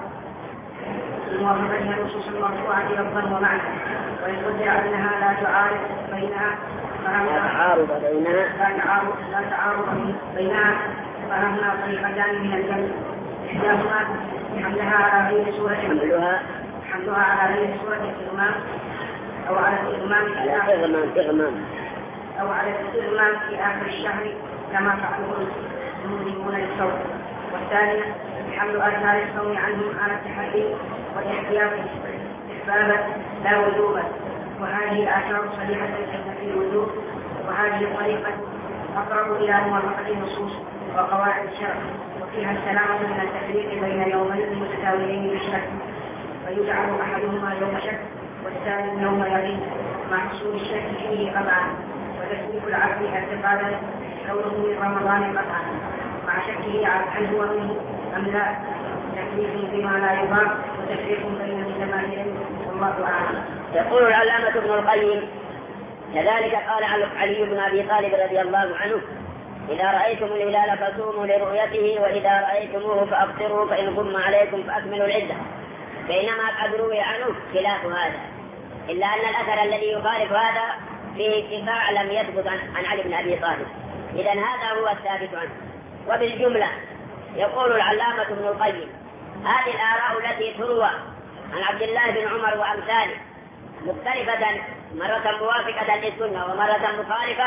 لموافقتها النصوص المرفوعة لفظا ومعنى. وإن قدر أنها لا تعارض بينها لا تعارض بينها لا تعارض لا تعارض بينها فهما طريقتان من الجمع. إحداهما حملها على غير سورة حملها حملها على غير سورة الإغمام أو على الإغمام على إغمام إغمام أو على الإغمام في آخر الشهر كما فعله المذنبون للصوم. والثانية حمل آثار الصوم عنهم على التحري والاحتياط استحبابا لا وجوبا. وهذه الآثار صريحة في الوجوب، وهذه الطريقة أقرب إلى موافقة النصوص وقواعد الشرع، وفيها السلامة من التفريق بين يومين متساويين بالشك، فيجعل أحدهما يوم شك والثاني يوم يقين مع حصول الشك فيه قطعا، وتكليف العبد اعتقادا كونه من رمضان قطعا مع شكه هل هو منه أم لا، تكليف بما لا يضاف وتفريق بين الجماهير والله أعلم. يقول العلامة ابن القيم كذلك قال علي بن أبي طالب رضي الله عنه إذا رأيتم الهلال فصوموا لرؤيته وإذا رأيتموه فأفطروا فإن غم عليكم فأكملوا العدة. بينما قد روي عنه خلاف هذا، إلا أن الأثر الذي يخالف هذا فيه اتباع لم يثبت عن علي بن أبي طالب. إذن هذا هو الثابت عنه. وبالجملة يقول العلامة ابن القيم هذه الآراء التي تروى عن عبد الله بن عمر وأمثاله مختلفة مرة موافقة للسنة ومرة مخالفة،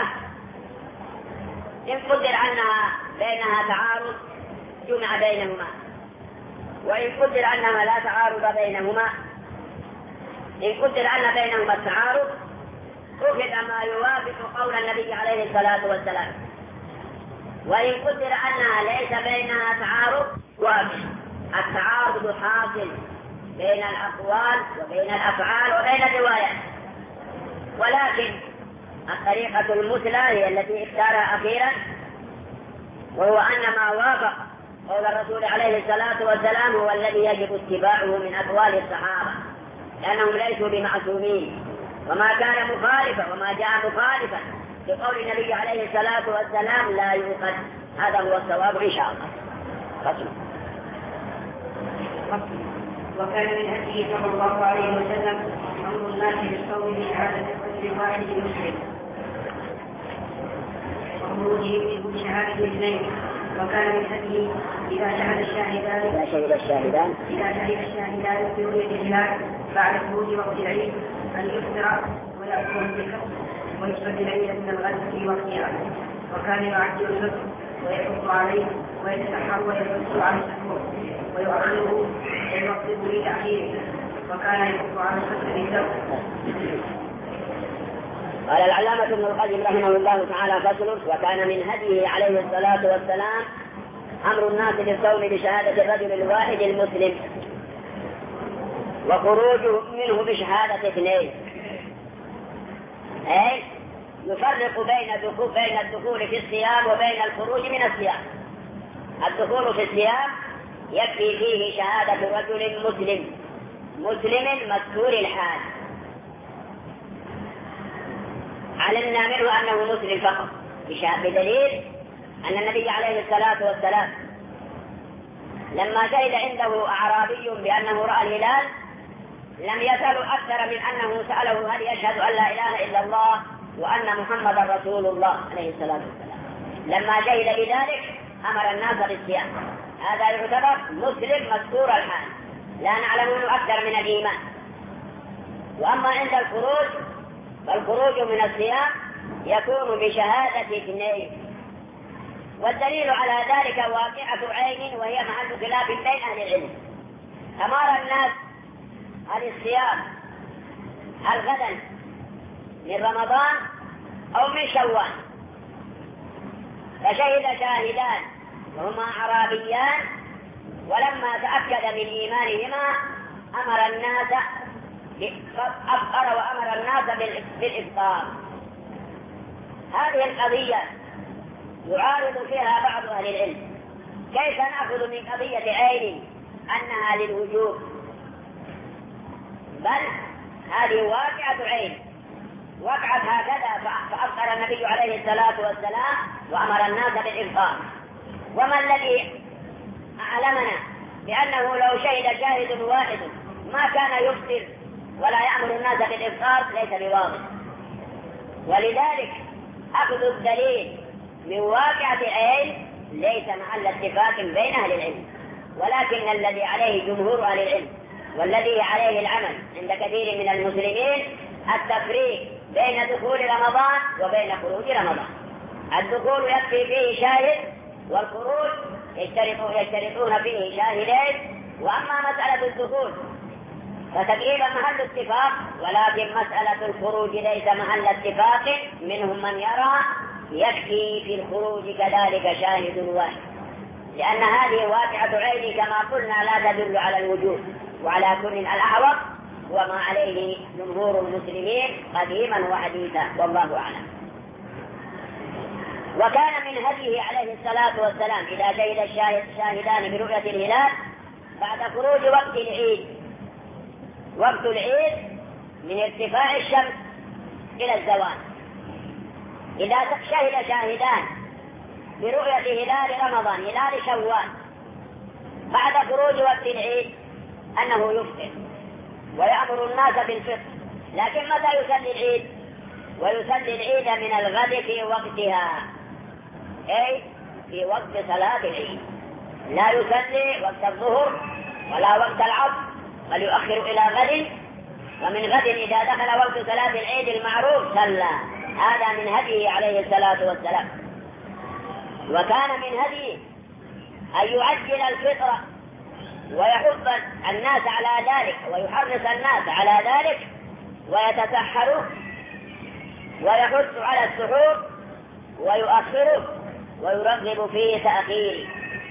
إن قدر عنها بينها تعارض جمع بينهما. وإن قدر أنها لا تعارض بينهما، إن قدر أن بينهما التعارض أخذ ما يوافق قول النبي عليه الصلاة والسلام، وإن قدر أنها ليس بينها تعارض واضح. التعارض حاصل بين الأقوال وبين الأفعال وبين الروايات، ولكن الطريقة المثلى هي التي اختارها أخيرا، وهو أن ما وافق قول الرسول عليه الصلاة والسلام هو الذي يجب اتباعه من أقوال الصحابة، لأنهم ليسوا بمعصومين، وما كان مخالفا وما جاء مخالفا لقول النبي عليه الصلاة والسلام لا يؤخذ. هذا هو الصواب إن شاء الله. فصل. وكان من هديه صلى الله عليه وسلم أمر الناس بالصوم بشهادة كل واحد مسلم وخروجه بشهادة الاثنين. وكان من هديه إذا شهد الشاهدان إذا شهد الشاهدان إذا شهد الشاهدان في رؤية الهلال بعد خروج وقت العيد أن يفطر ويأكل الذكر ويشهد ليلة من الغد في وقتها. وكان يعجل الفطر ويحط عليه ويتسحر ويحط على السحور ويؤخره ويوقف لتأخيره. وكان يحط على الفطر بالدم. قال العلامة ابن القيم رحمه الله تعالى: فصل. وكان من هديه عليه الصلاة والسلام أمر الناس بالصوم بشهادة الرجل الواحد المسلم وخروجه منه بشهادة اثنين، أي يفرق بين الدخول بين الدخول في الصيام وبين الخروج من الصيام. الدخول في الصيام يكفي فيه شهادة رجل مسلم مسلم مذكور الحال، علمنا منه أنه مسلم فقط بدليل أن النبي عليه الصلاة والسلام لما شهد عنده أعرابي بأنه رأى الهلال لم يسأله أكثر من أنه سأله: هل يشهد أن لا إله إلا الله وأن محمدا رسول الله عليه الصلاة والسلام. لما شهد بذلك أمر الناس بالصيام. هذا يعتبر مسلم مذكور الحال، لا نعلم منه أكثر من الإيمان. وأما عند الخروج فالخروج من الصيام يكون بشهادة اثنين، والدليل على ذلك واقعة عين وهي محل خلاف بين أهل العلم. أمر الناس على الصيام هل غدا من رمضان أو من شوال، فشهد شاهدان وهما أعرابيان، ولما تأكد من إيمانهما أمر الناس أفطر وأمر الناس بالإفطار. هذه القضية يعارض فيها بعض أهل العلم: كيف نأخذ من قضية عين أنها للوجوب؟ بل هذه واقعة عين وقعت هكذا، فأفطر النبي عليه الصلاة والسلام وأمر الناس بالإفطار. وما الذي أعلمنا بأنه لو شهد شاهد واحد ما كان يفطر ولا يأمر الناس بالإفطار ليس بواضح. ولذلك أخذ الدليل من واقعة عين ليس محل اتفاق بين أهل العلم، ولكن الذي عليه جمهور أهل العلم والذي عليه العمل عند كثير من المسلمين التفريق بين دخول رمضان وبين خروج رمضان. الدخول يكفي فيه شاهد، والخروج يشترطون فيه شاهدين. وأما مسألة الدخول فتقريبا محل اتفاق، ولكن مسألة الخروج ليس محل اتفاق. منهم من يرى يكفي في الخروج كذلك شاهد واحد، لأن هذه واقعة عين كما قلنا لا تدل على الوجوب. وعلى كل الأحوط وما عليه جمهور المسلمين قديما وحديثا، والله أعلم. وكان من هديه عليه الصلاة والسلام إذا شهد الشاهدان برؤية الهلال بعد خروج وقت العيد. وقت العيد من ارتفاع الشمس إلى الزوال. إذا شهد شاهدان برؤية هلال رمضان هلال شوال بعد خروج وقت العيد أنه يفطر ويأمر الناس بالفطر. لكن متى يصلي العيد؟ ويصلي العيد من الغد في وقتها، أي في وقت صلاة العيد. لا يصلي وقت الظهر ولا وقت العصر، بل يؤخر إلى غد، ومن غد إذا دخل وقت صلاة العيد المعروف صلى. هذا من هديه عليه الصلاة والسلام. وكان من هديه أن يعجل الفطر ويحض الناس على ذلك ويحرص الناس على ذلك ويتسحروا ويحث على السحور ويؤخره ويرغب في تأخيره.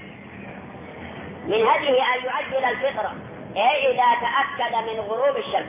من هديه أن يعجل الفطرة، أي إذا تأكد من غروب الشمس.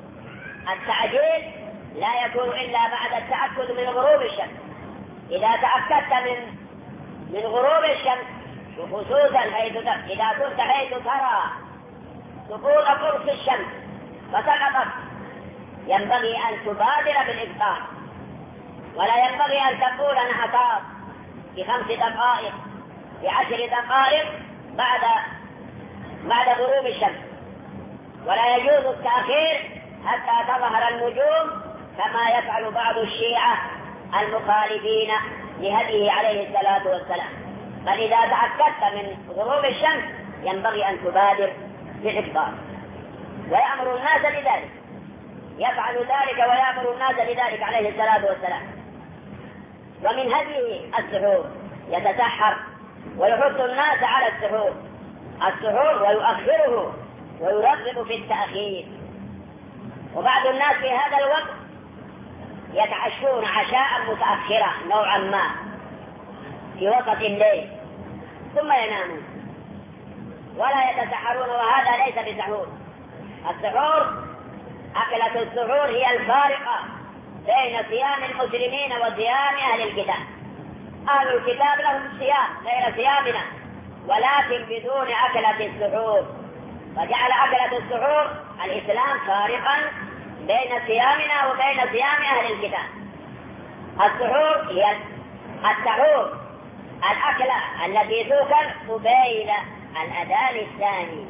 التعجيل لا يكون إلا بعد التأكد من غروب الشمس. إذا تأكدت من من غروب الشمس، وخصوصا حيث إذا كنت حيث ترى سقوط قرص الشمس فسقطت، ينبغي أن تبادر بالإفطار، ولا ينبغي أن تقول أنا أفطر بخمس دقائق بعشر دقائق بعد بعد غروب الشمس، ولا يجوز التأخير حتى تظهر النجوم كما يفعل بعض الشيعة المخالفين لهديه عليه الصلاة والسلام. بل إذا تأكدت من غروب الشمس ينبغي أن تبادر بالإفطار، ويأمر الناس بذلك، يفعل ذلك ويأمر الناس بذلك عليه الصلاة والسلام. ومن هديه السحور، يتسحر ويحث الناس على السحور السحور ويؤخره ويرغب في التأخير. وبعض الناس في هذا الوقت يتعشون عشاء متأخرا نوعا ما في وسط الليل ثم ينامون ولا يتسحرون، وهذا ليس بسحور. السحور، أكلة السحور هي الفارقة بين صيام المسلمين وصيام أهل الكتاب. أهل الكتاب لهم صيام غير صيامنا، ولكن بدون أكلة السحور، فجعل أكلة السحور الإسلام فارقا بين صيامنا وبين صيام أهل الكتاب. السحور هي السحور، الأكلة التي تؤكل قبيل الأذان الثاني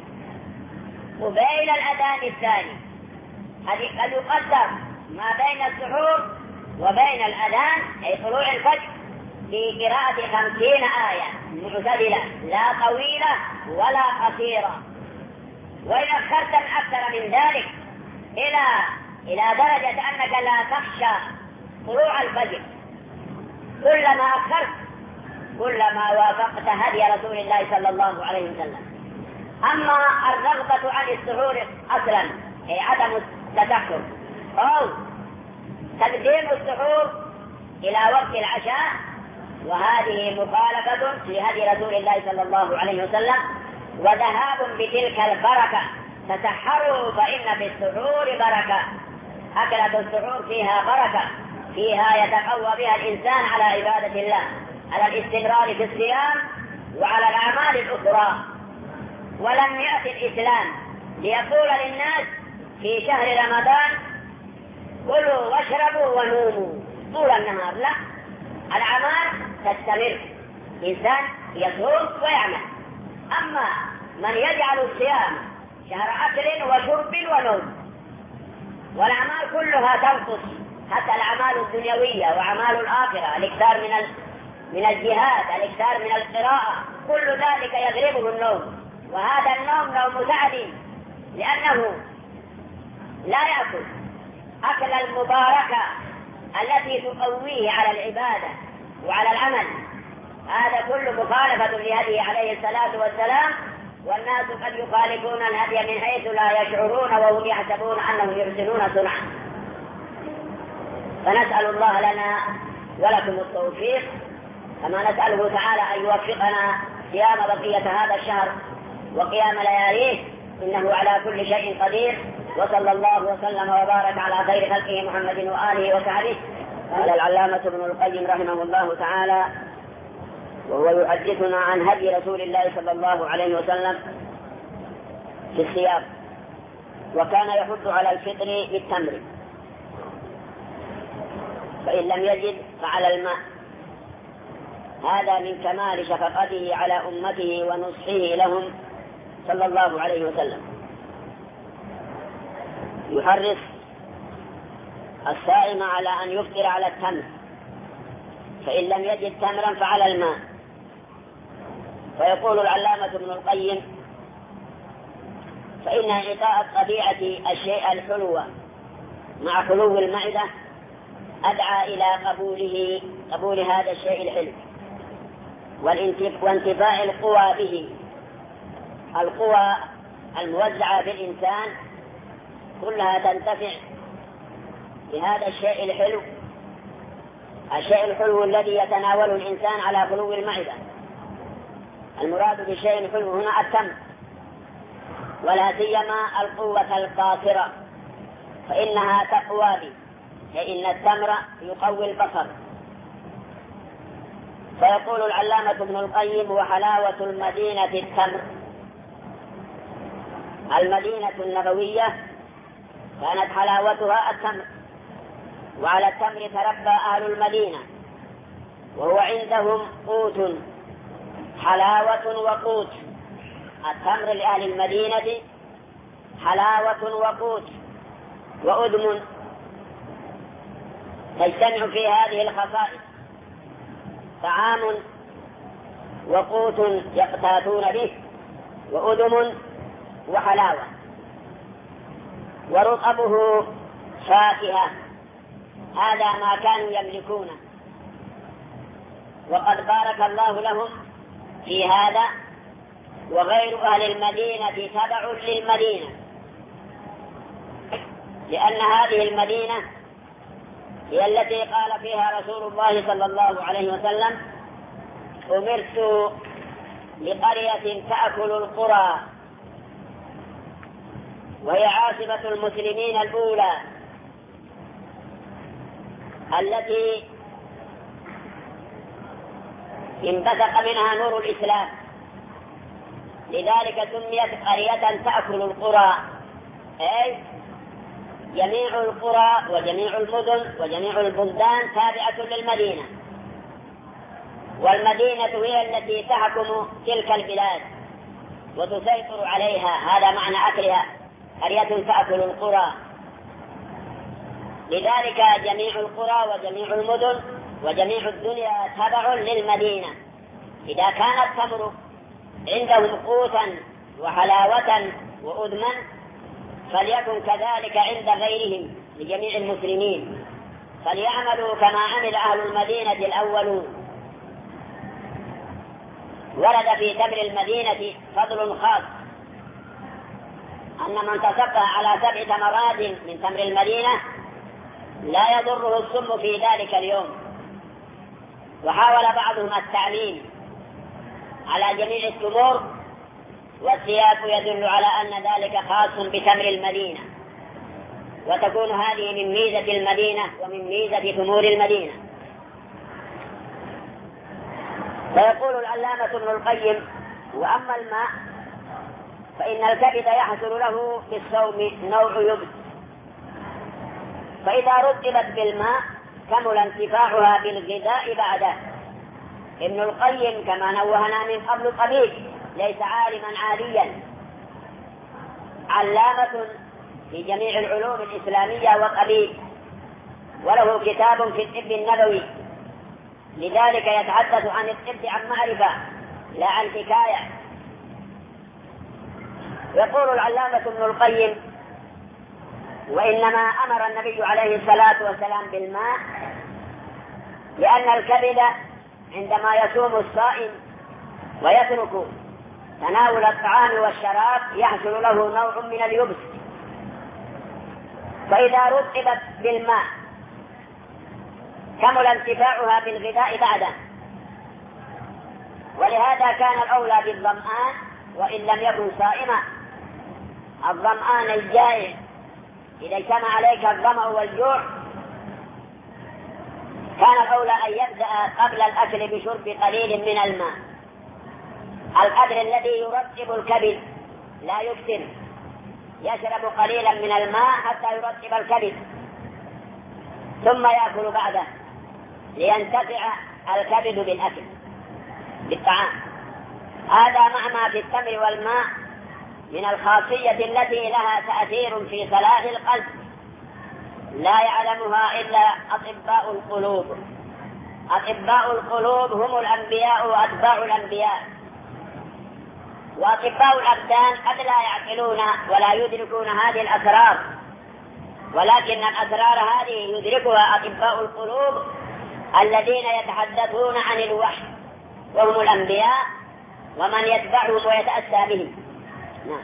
قبيل الأذان الثاني هذه قد يقدر ما بين السحور وبين الأذان أي طلوع الفجر في قراءة خمسين آية معتدلة، لا طويلة ولا قصيرة. وإن أخرت أكثر من ذلك إلى إلى درجة أنك لا تخشى طلوع الفجر، كلما أخرت كلما وافقت هدي رسول الله صلى الله عليه وسلم. أما الرغبة عن السحور أصلا أي عدم التدخل أو تقديم السحور إلى وقت العشاء، وهذه مخالفة في هدي رسول الله صلى الله عليه وسلم وذهاب بتلك البركة. تسحروا فإن في السحور بركة. أكلة السحور فيها بركة، فيها يتقوى بها الإنسان على عبادة الله، على الاستمرار في الصيام وعلى الأعمال الأخرى. ولم يأتي الإسلام ليقول للناس في شهر رمضان كلوا واشربوا ونوموا طول النهار، لا، الأعمال تستمر، إنسان يصوم ويعمل. أما من يجعل الصيام شهر أكل وشرب ونوم والأعمال كلها تنقص، حتى الأعمال الدنيوية وأعمال الآخرة، الإكثار من من الجهاد، الإكثار من القراءة، كل ذلك يغلبه النوم. وهذا النوم نوم سعد، لأنه لا يأكل أكل المباركة التي تقويه على العبادة وعلى العمل. هذا كله مخالفة لهديه عليه الصلاة والسلام، والناس قد يخالفون الهدي من حيث لا يشعرون وهم يحسبون أنهم يحسنون صنعا. فنسأل الله لنا ولكم التوفيق، كما نسأله تعالى أن يوفقنا صيام بقية هذا الشهر وقيام لياليه، إنه على كل شيء قدير. وصلى الله وسلم وبارك على خير خلقه محمد وآله وصحبه. قال العلامة ابن القيم رحمه الله تعالى وهو يحدثنا عن هدي رسول الله صلى الله عليه وسلم في الصيام: وكان يحث على الفطر بالتمر، فإن لم يجد فعلى الماء. هذا من كمال شفقته على أمته ونصحه لهم صلى الله عليه وسلم. يحرص الصائم على أن يفطر على التمر، فإن لم يجد تمرا فعلى الماء. فيقول العلامة ابن القيم: فإن إعطاء الطبيعة الشيء الحلو مع خلو المعدة أدعى إلى قبوله قبول هذا الشيء الحلو وانتفاع القوى به، القوى الموزعة في الإنسان كلها تنتفع بهذا الشيء الحلو، الشيء الحلو الذي يتناوله الإنسان على خلو المعدة. المراد بالشيء الحلو هنا التمر، ولا سيما القوة القاصرة، فإنها تقوى به، فإن التمر يقوي البصر. فيقول العلامة ابن القيم: وحلاوة المدينة التمر. المدينة النبوية كانت حلاوتها التمر، وعلى التمر تربى أهل المدينة، وهو عندهم قوت، حلاوة وقوت. التمر لأهل المدينة حلاوة وقوت وأدم، تجتمع في هذه الخصائص: طعام وقوت يقتاتون به، وأدم وحلاوة. ورطبه فاكهة، هذا ما كانوا يملكونه، وقد بارك الله لهم في هذا. وغير أهل المدينة تبع للمدينة، لأن هذه المدينة هي التي قال فيها رسول الله صلى الله عليه وسلم: أمرت لقرية تأكل القرى، وهي عاصمة المسلمين الأولى التي انبثق منها نور الإسلام، لذلك سميت قرية تأكل القرى، أي جميع القرى وجميع المدن وجميع البلدان تابعة للمدينة، والمدينة هي التي تحكم تلك البلاد وتسيطر عليها. هذا معنى أكلها، قرية تأكل القرى. لذلك جميع القرى وجميع المدن وجميع الدنيا تبع للمدينة. إذا كان التمر عندهم قوتا وحلاوة وأدما، فليكن كذلك عند غيرهم لجميع المسلمين، فليعملوا كما عمل أهل المدينة الأولون. ورد في تمر المدينة فضل خاص، أن من تصفى على سبع تمرات من تمر المدينة لا يضره السم في ذلك اليوم. وحاول بعضهم التعليم على جميع التمور، والسياق يدل على أن ذلك خاص بتمر المدينة، وتكون هذه من ميزة المدينة ومن ميزة تمور المدينة. فيقول العلامة ابن القيم: وأما الماء فإن الكبد يحصل له في الصوم نوع يبس، فإذا رطبت بالماء كمل انتفاعها بالغذاء بعده. ابن القيم كما نوهنا من قبل طبيب، ليس عالما عاليا، علامة في جميع العلوم الإسلامية وطبيب، وله كتاب في الطب النبوي، لذلك يتحدث عن الطب عن معرفة لا عن حكاية. يقول العلامة ابن القيم: وإنما أمر النبي عليه الصلاة والسلام بالماء لأن الكبد عندما يصوم الصائم ويترك تناول الطعام والشراب يحصل له نوع من اليبس، فإذا رطبت بالماء كمل انتفاعها بالغذاء بعده. ولهذا كان الأولى بالظمآن وإن لم يكن صائما. الظمآن الجائع إذا اجتمع عليك الظمأ والجوع كان الأولى أن يبدأ قبل الأكل بشرب قليل من الماء، القدر الذي يرطب الكبد لا يكثر، يشرب قليلا من الماء حتى يرطب الكبد، ثم يأكل بعده لينتفع الكبد بالأكل بالطعام. هذا مع ما في التمر والماء من الخاصية التي لها تأثير في صلاح القلب لا يعلمها إلا أطباء القلوب. أطباء القلوب هم الأنبياء وأتباع الأنبياء، وأطباء الأبدان قد لا يعقلون ولا يدركون هذه الأسرار، ولكن الأسرار هذه يدركها أطباء القلوب الذين يتحدثون عن الوحي، وهم الأنبياء ومن يتبعهم ويتأسى بهم. نعم.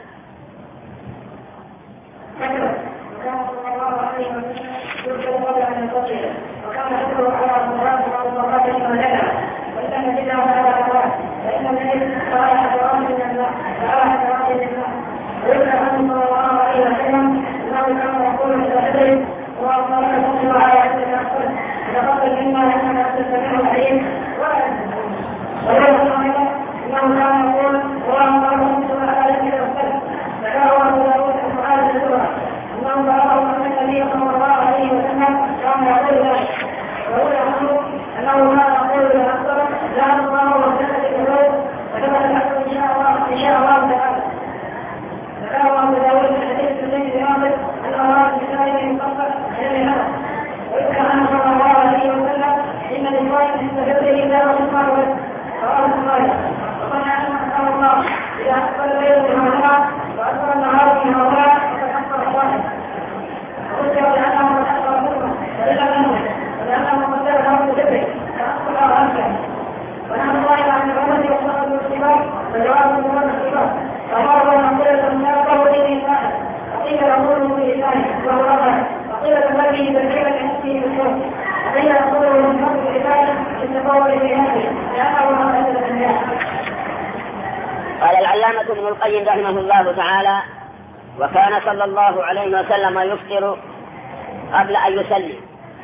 وكان صلى الله عليه وسلم يذكر قبل ان يصلي، وكان يذكر على الصلاه والصلاه لما لنا، وان نزله على الصلاه، فان النبي قال حسرات من الله، قال حسرات من الله. ويذكر عنه صلى الله عليه وسلم انه كان يقول لصاحبه: اللهم لا تصل على عبدك احسن، تقبل منا انك انت السميع العليم. ويذكر انه كان يقول: اللهم لا تصل على عبدك احسن، فكان ابو داود المعاذ الكبرى انه بلغه ان النبي صلى الله عليه وسلم كان يقول ذلك. ويقول انه كان يقول لاكثر: لا الله وجل القلوب، وكما نحن ان شاء الله ان شاء الله تعالى. فكان ابو داود من حديث الزيد بن عامر ان اراد بذلك يصفح الى هذا. ويذكر عنه صلى الله عليه وسلم: ان للصائم عند فطره لا يصفح رواه البخاري. وقال عنه الله: اذا اقبل الليل من هنا واكبر النهار من هنا فقد اكبر الصائم. وذكر لانه قد اكبر حكمه فاذا منه ولانه قد له بذكره فاكبر وانكر. ونحن الله عن الامه وصلاه الاختبار فجواب من الاختبار. فمر ان قيل من له به سائل، وقيل يقوله بلسانه وهو رفع، وقيل تبلغ بالفعل نفسه بالصوت، وقيل يقوله من حكم لسانه بالتطور في نفسه لانه ما ادرك الناس. قال العلامة ابن القيم رحمه الله تعالى: وكان صلى الله عليه وسلم يفطر قبل أن يصلي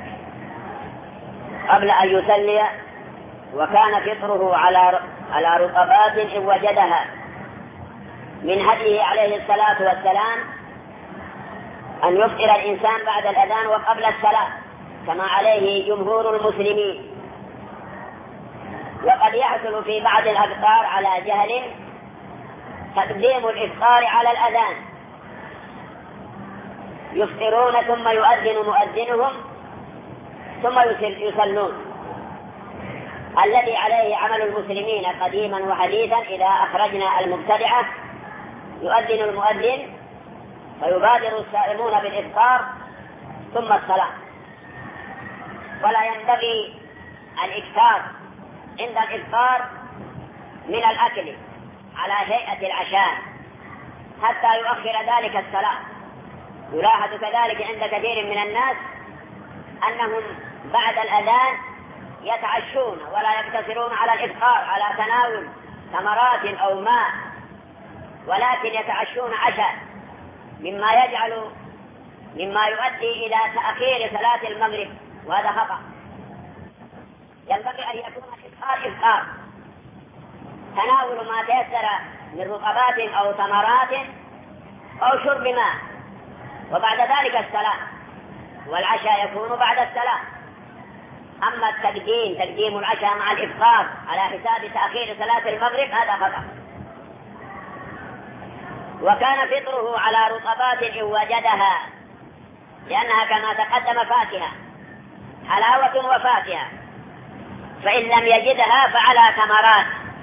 قبل أن يصلي وكان فطره على على رطبات إن وجدها. من هديه عليه الصلاة والسلام أن يفطر الإنسان بعد الأذان وقبل الصلاة كما عليه جمهور المسلمين. وقد يحصل في بعض الأفطار على جهل تقديم الإفطار على الأذان، يفطرون ثم يؤذن مؤذنهم ثم يصلون، الذي عليه عمل المسلمين قديما وحديثا. إذا أخرجنا المبتدعة يؤذن المؤذن فيبادر الصائمون بالإفطار ثم الصلاة. ولا ينبغي الإكثار عند الإفطار من الأكل على هيئة العشاء حتى يؤخر ذلك الصلاة. يلاحظ كذلك عند كثير من الناس أنهم بعد الأذان يتعشون ولا يقتصرون على الإفطار على تناول ثمرات أو ماء، ولكن يتعشون عشاء، مما يجعل مما يؤدي إلى تأخير صلاة المغرب، وهذا خطأ. ينبغي أن يكون الإفطار إفطار، تناول ما تيسر من رطبات أو ثمرات أو شرب ماء، وبعد ذلك الصلاة، والعشاء يكون بعد الصلاة. أما التقديم تقديم العشاء مع الإفطار على حساب تأخير صلاة المغرب هذا خطأ. وكان فطره على رطبات إن وجدها، لأنها كما تقدم فاكهة، حلاوة وفاكهة، فإن لم يجدها فعلى ثمرات،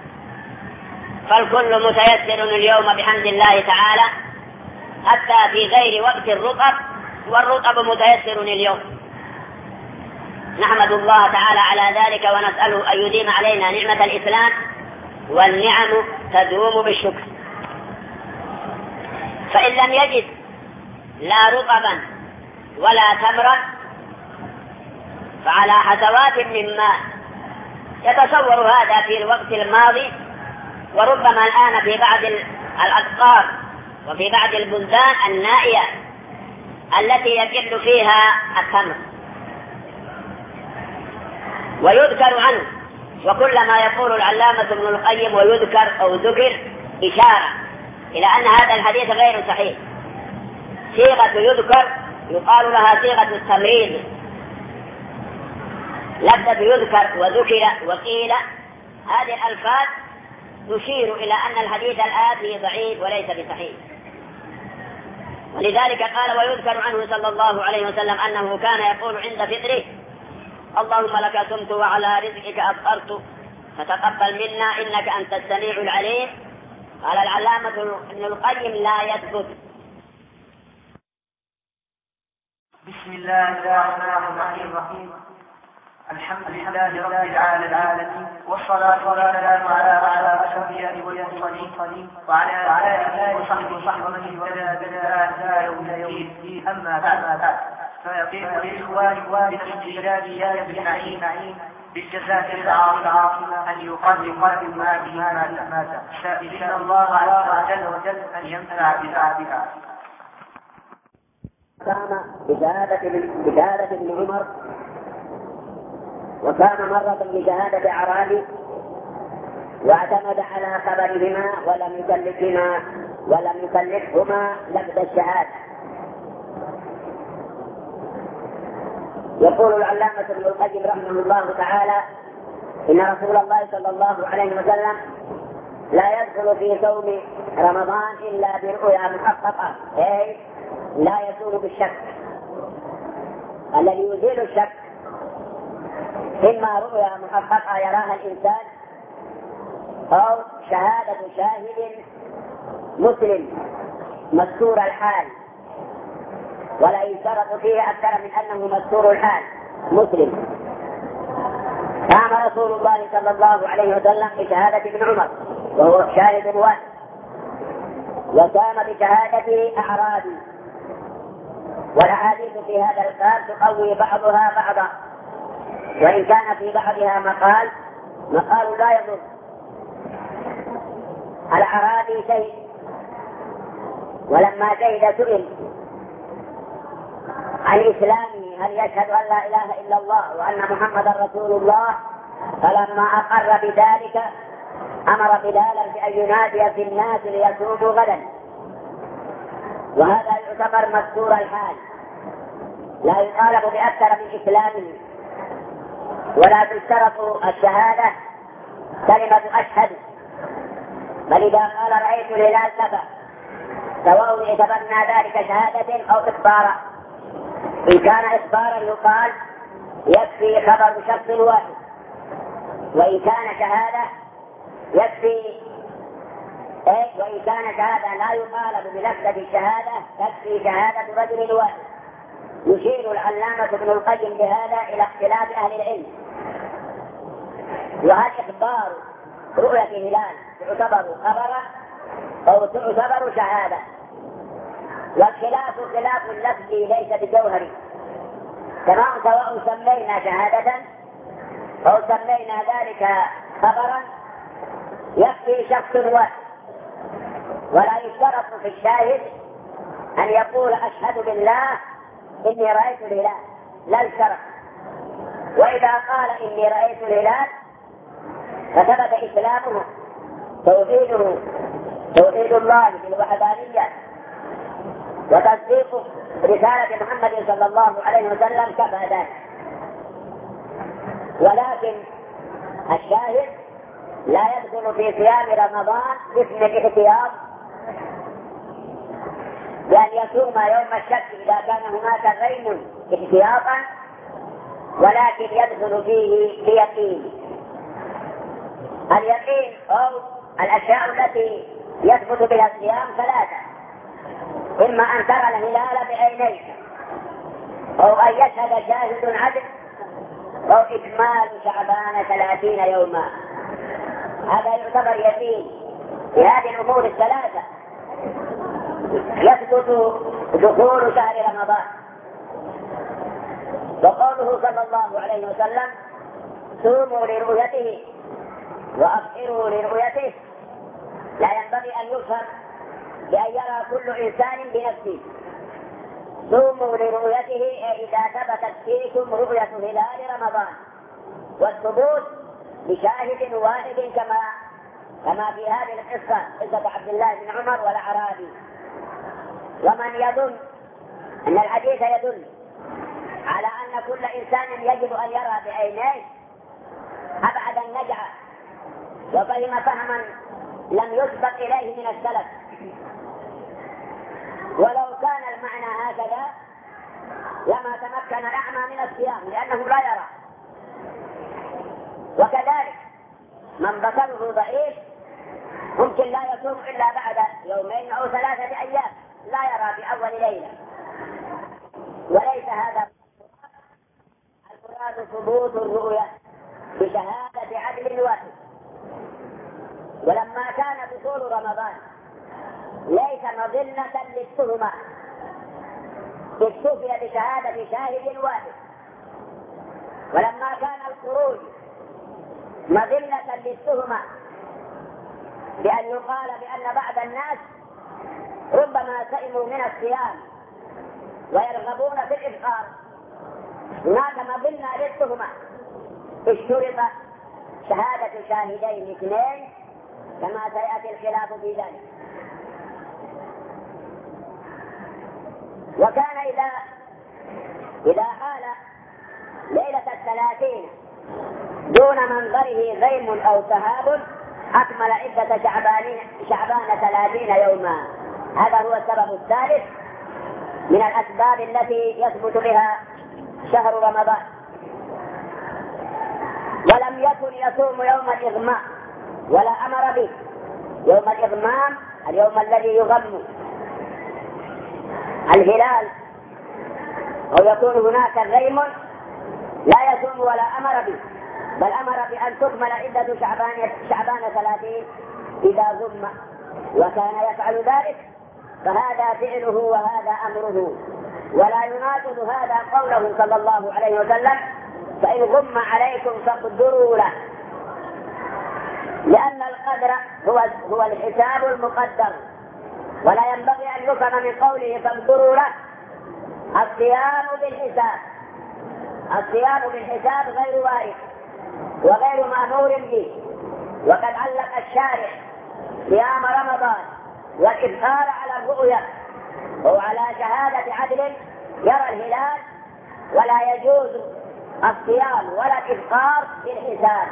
فالكل متيسر اليوم بحمد الله تعالى حتى في غير وقت الرطب، والرطب متيسر اليوم. نحمد الله تعالى على ذلك ونسأله أن يديم علينا نعمة الإسلام، والنعم تدوم بالشكر. فإن لم يجد لا رطبا ولا تمرا فعلى حسوات من ماء. يتصور هذا في الوقت الماضي، وربما الآن في بعض الأقطار وفي بعض البلدان النائية التي يقل فيها التمر. ويذكر عنه، وكل ما يقول العلامة ابن القيم ويذكر أو ذكر إشارة إلى أن هذا الحديث غير صحيح. صيغة يذكر يقال لها صيغة التمريض، لفظة يذكر وذكر وقيل، هذه الألفاظ تشير إلى أن الحديث الآتي ضعيف وليس بصحيح. ولذلك قال: ويذكر عنه صلى الله عليه وسلم أنه كان يقول عند فطره: اللهم لك صمت وعلى رزقك أفطرت فتقبل منا إنك أنت السميع العليم. قال العلامة ابن القيم: لا يثبت. بسم الله الرحمن الرحيم. الحمد لله رب العالمين، والصلاة والسلام على على أشرف الأنبياء والمرسلين وعلى آله وصحبه ومن اهتدى بهداه إلى يوم الدين. أما بعد، فيقيم للإخوان بالاستجلاب يا النعيم بالجزاء العظيمة أن يقدم هذه المادة، سائلين الله عز وجل أن ينفع بها. قام بشهادة ابن عمر، وكان مرة بشهادة أعرابي، واعتمد على خبرهما ولم يكلفهما ولم يكلفهما لفظ الشهادة. يقول العلامة ابن القيم رحمه الله تعالى: إن رسول الله صلى الله عليه وسلم لا يدخل في صوم رمضان إلا برؤيا محققة، أي لا يكون بالشك. الذي يزيل الشك إما رؤيا محققة يراها الإنسان، أو شهادة شاهد مسلم مستور الحال، ولا يشترط فيه أكثر من أنه مستور الحال مسلم. قام رسول الله صلى الله عليه وسلم بشهادة ابن عمر وهو شاهد واحد، وقام بشهادة أعرابي، والأحاديث في هذا الباب تقوي بعضها بعضا، وإن كان في بعضها مقال مقال لا يضر. الأعرابي شهد، ولما شهد سئل عن إسلامه: هل يشهد أن لا إله إلا الله وأن محمدا رسول الله؟ فلما أقر بذلك أمر بلالا بأن ينادي في الناس ليصوموا غدا، وهذا يعتبر مستور الحال، لا يطالب بأكثر من إسلامه، ولا تشترط الشهادة كلمة أشهد، بل إذا قال رأيت الهلال كفى، سواء اعتبرنا ذلك شهادة أو إخبارا. إن كان إخبارا يقال يكفي خبر شخص واحد، وإن كان شهادة يكفي إيه؟ وإن كان شهادة لا يطالب بلفظ الشهادة تكفي شهادة رجل واحد. يشير العلامة ابن القيم بهذا إلى اختلاف أهل العلم، وهل إخبار رؤية الهلال تعتبر خبرا أو تعتبر شهادة؟ والخلاف خلاف اللفظي ليس بجوهري، تمام، سواء سمينا شهادة أو سمينا ذلك خبرا يكفي شخص واحد، ولا يشترط في الشاهد أن يقول أشهد بالله إني رأيت الهلال، لا يشترط. وإذا قال إني رأيت الهلال فثبت إسلامه، توحيده توحيد الله بالوحدانية، وتصديق رسالة محمد صلى الله عليه وسلم كفى ذلك. ولكن الشاهد لا يدخل في صيام رمضان باسم الاحتياط بأن يصوم يوم الشك إذا كان هناك غيم احتياطا، ولكن يدخل فيه بيقين. اليقين أو الأشياء التي يثبت بها الصيام ثلاثة: إما أن ترى الهلال بعينيك، أو أن يشهد شاهد عدل، أو إكمال شعبان ثلاثين يوما. هذا يعتبر يقين. في هذه الأمور الثلاثة يثبت دخول شهر رمضان. وقوله صلى الله عليه وسلم: صوموا لرؤيته وأفطروا لرؤيته، لا ينبغي أن يفهم بأن يرى كل إنسان بنفسه. صوموا لرؤيته إذا ثبتت فيكم رؤية هلال رمضان، والثبوت بشاهد واحد كما كما في هذه القصة، قصة عبد الله بن عمر والأعرابي. ومن يظن أن الحديث يدل على أن كل إنسان يجب أن يرى بعينيه أبعد النجعة، وفهم فهما لم يسبق إليه من السلف. ولو كان المعنى هكذا لما تمكن الأعمى من الصيام، لأنه لا يرى. وكذلك من بصره ضعيف ممكن لا يصوم إلا بعد يومين أو ثلاثة أيام، لا يرى في أول ليلة. وليس هذا المراد يشترط ثبوت الرؤية بشهادة عدل واحد. ولما كان دخول رمضان ليس مظنة للتهمة اكتفي بشهادة شاهد واحد، ولما كان الخروج مظنة للتهمة بأن يقال بأن بعض الناس ربما سئموا من الصيام ويرغبون في الإفطار، هناك مظنة للتهمة اشترط شهادة شاهدين اثنين كما سيأتي الخلاف في ذلك. وكان إذا إذا حال ليلة الثلاثين دون منظره غيم أو سحاب أكمل عدة شعبان شعبان ثلاثين يوما. هذا هو السبب الثالث من الأسباب التي يثبت بها شهر رمضان. ولم يكن يصوم يوم الإغماء ولا أمر به. يوم الإغمام اليوم الذي يغم الهلال أو يكون هناك غيم لا يصوم ولا أمر به، بل أمر بأن تكمل عدة شعبان شعبان ثلاثين إذا غم، وكان يفعل ذلك، فهذا فعله وهذا أمره، ولا يناقض هذا قوله صلى الله عليه وسلم: فإن غم عليكم فاقدروا له، لأن القدر هو هو الحساب المقدر، ولا ينبغي أن يفهم من قوله فاقدروا له الصيام بالحساب. الصيام بالحساب غير وارد وغير مأمور به، وقد علق الشارع صيام رمضان والإفطار على الرؤيا وعلى شهادة عدل يرى الهلال، ولا يجوز الصيام ولا الإفطار بالحساب.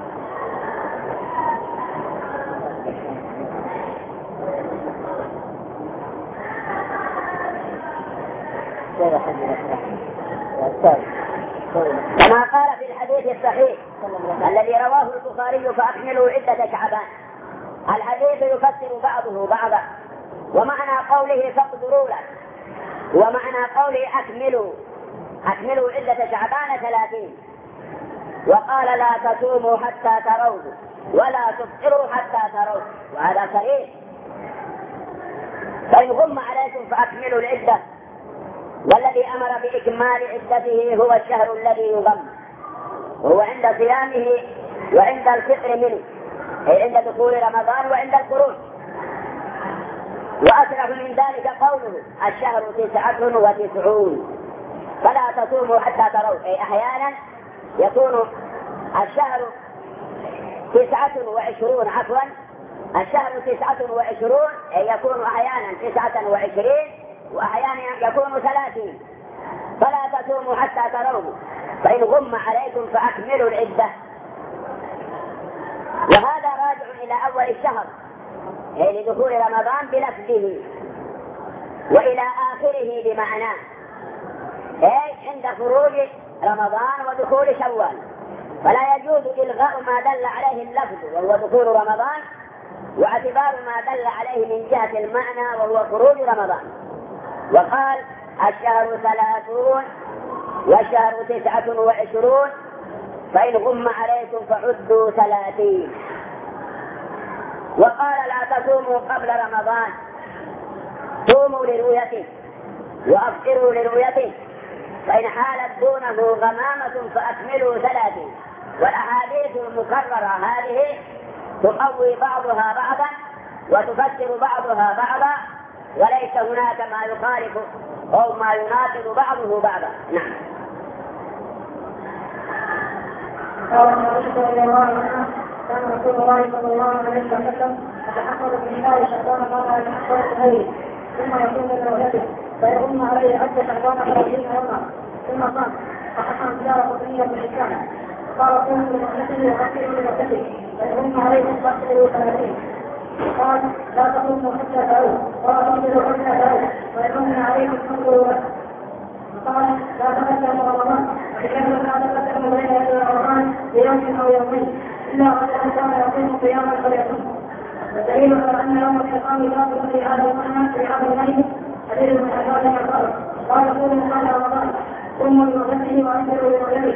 كما قال في الحديث الصحيح الذي رواه البخاري: فأكملوا عدة شعبان. الحديث يفسر بعضه بعضا، ومعنى قوله فاقدروا له ومعنى قوله أكملوا أكملوا عدة شعبان ثلاثين، وقال: لا تصوموا حتى تروا ولا تفطروا حتى تروا، وهذا صحيح. فإن غم عليكم فأكملوا العدة، والذي أمر بإكمال عدته هو الشهر الذي يغم، وهو عند صيامه وعند الفطر منه، أي عند دخول رمضان وعند الخروج. وأشرف من ذلك قوله: الشهر تسعة وتسعون فلا تصوموا حتى تروا، أي أحيانا يكون الشهر تسعة وعشرون عفوا الشهر تسعة وعشرون أي يكون أحيانا تسعة وعشرين وأحيانا يكون ثلاثين، فلا تصوموا حتى تروه، فإن غم عليكم فأكملوا العدة. وهذا راجع إلى أول الشهر، أي لدخول رمضان بلفظه، وإلى آخره بمعناه، أي عند خروج رمضان ودخول شوال، فلا يجوز إلغاء ما دل عليه اللفظ وهو دخول رمضان، واعتبار ما دل عليه من جهة المعنى وهو خروج رمضان. وقال: الشهر ثلاثون والشهر تسعة وعشرون فإن غم عليكم فعدوا ثلاثين. وقال: لا تصوموا قبل رمضان، صوموا لرؤيته وأفطروا لرؤيته، فإن حالت دونه غمامة فأكملوا ثلاثين. والأحاديث المكررة هذه تقوي بعضها بعضا وتفسر بعضها بعضا، وليس هناك ما يخالف أو ما يناقض بعضه بعضا. نعم. قال النبي صلى الله عليه وسلم: كان رسول الله صلى الله عليه وسلم يتحفظ في شهر شعبان كما يتحفظ غيره، ثم يصوم لرؤيته فيغم عليه عد شعبان ثلاثين يوما، ثم صام. فحكم الدار قطنية بالحكام، قال: صوموا لرؤيته وأفطروا لرؤيته فيغم عليكم فأفطروا ثلاثين. قال: لا تصوموا حتى تروا ولا تفطروا حتى تروا ويغم عليكم فافطروا له. قال: لا تقدم رمضان، لأنه لا تقدم بين رمضان بيوم أو يومين إلا أن كان يقيم قياما فليصوم. والدليل على أن يوم الإقامة باطل في هذا المعنى في هذا الليل دليل من أحوال الأخبار. قال: قولوا قال رمضان صوموا لرؤيته وأفطروا لرؤيته،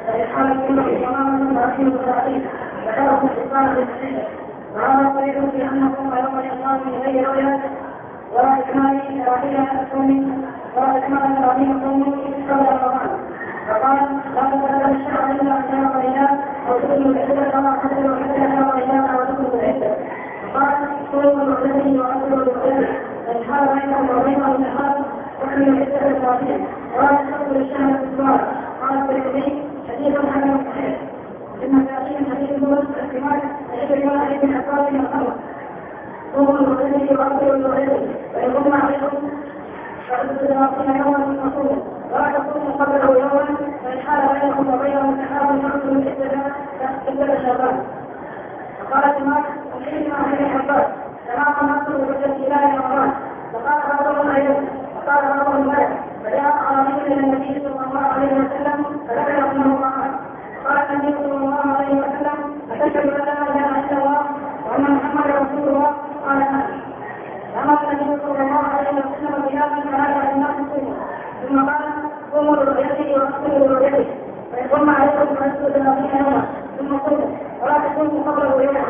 فإدخال الجنة إمامة رحيم التعليم ذكره في الإسلام بالسنة وهذا طريق في أن ثم يوم الإسلام من غير رؤية ولا إكمال إبراهيم الثاني ولا إكمال إبراهيم الثاني قبل رمضان فقال لا تتبع الشرع إلا أن يرى الرجال أو تكون العدة كما تدل حتى يرى الرجال أو تكون العدة قال صوم العدة وأكل العدة فإن حال بينهم وبينهم النهار وكل العدة الإبراهيم ولا تحصل الشهر في السؤال قال الترمذي حديث حسن صحيح إن تأتيهم حديث موسى احتمال يجري واحد من أسباب الخمر صوم العدة وأكل العدة فإن غم عليكم فإن ثلاثين يوما مصوم ولا تصوم قبله يوما فإن حال بينهم وبينهم النهار فاقتلوا العدة عدة شعبان فقال سماك وحينما هي حبات كما قمت بحجة الله رمضان فقال بعضهم أيضا فقال بعضهم لا فجاء أعرابي إلى النبي صلى الله عليه وسلم فذكر أنه قال قال النبي صلى الله عليه وسلم أتشهد أن لا إله إلا الله وأن محمدا رسول الله قال نعم أمر النبي صلى الله عليه وسلم بهذا فهذا الناس صوموا ثم قال قوموا برؤيته واقتلوا برؤيته فإن قم عليكم فأسلوا ثلاثين يوما ثم صوموا ولا تكونوا قبله يوما.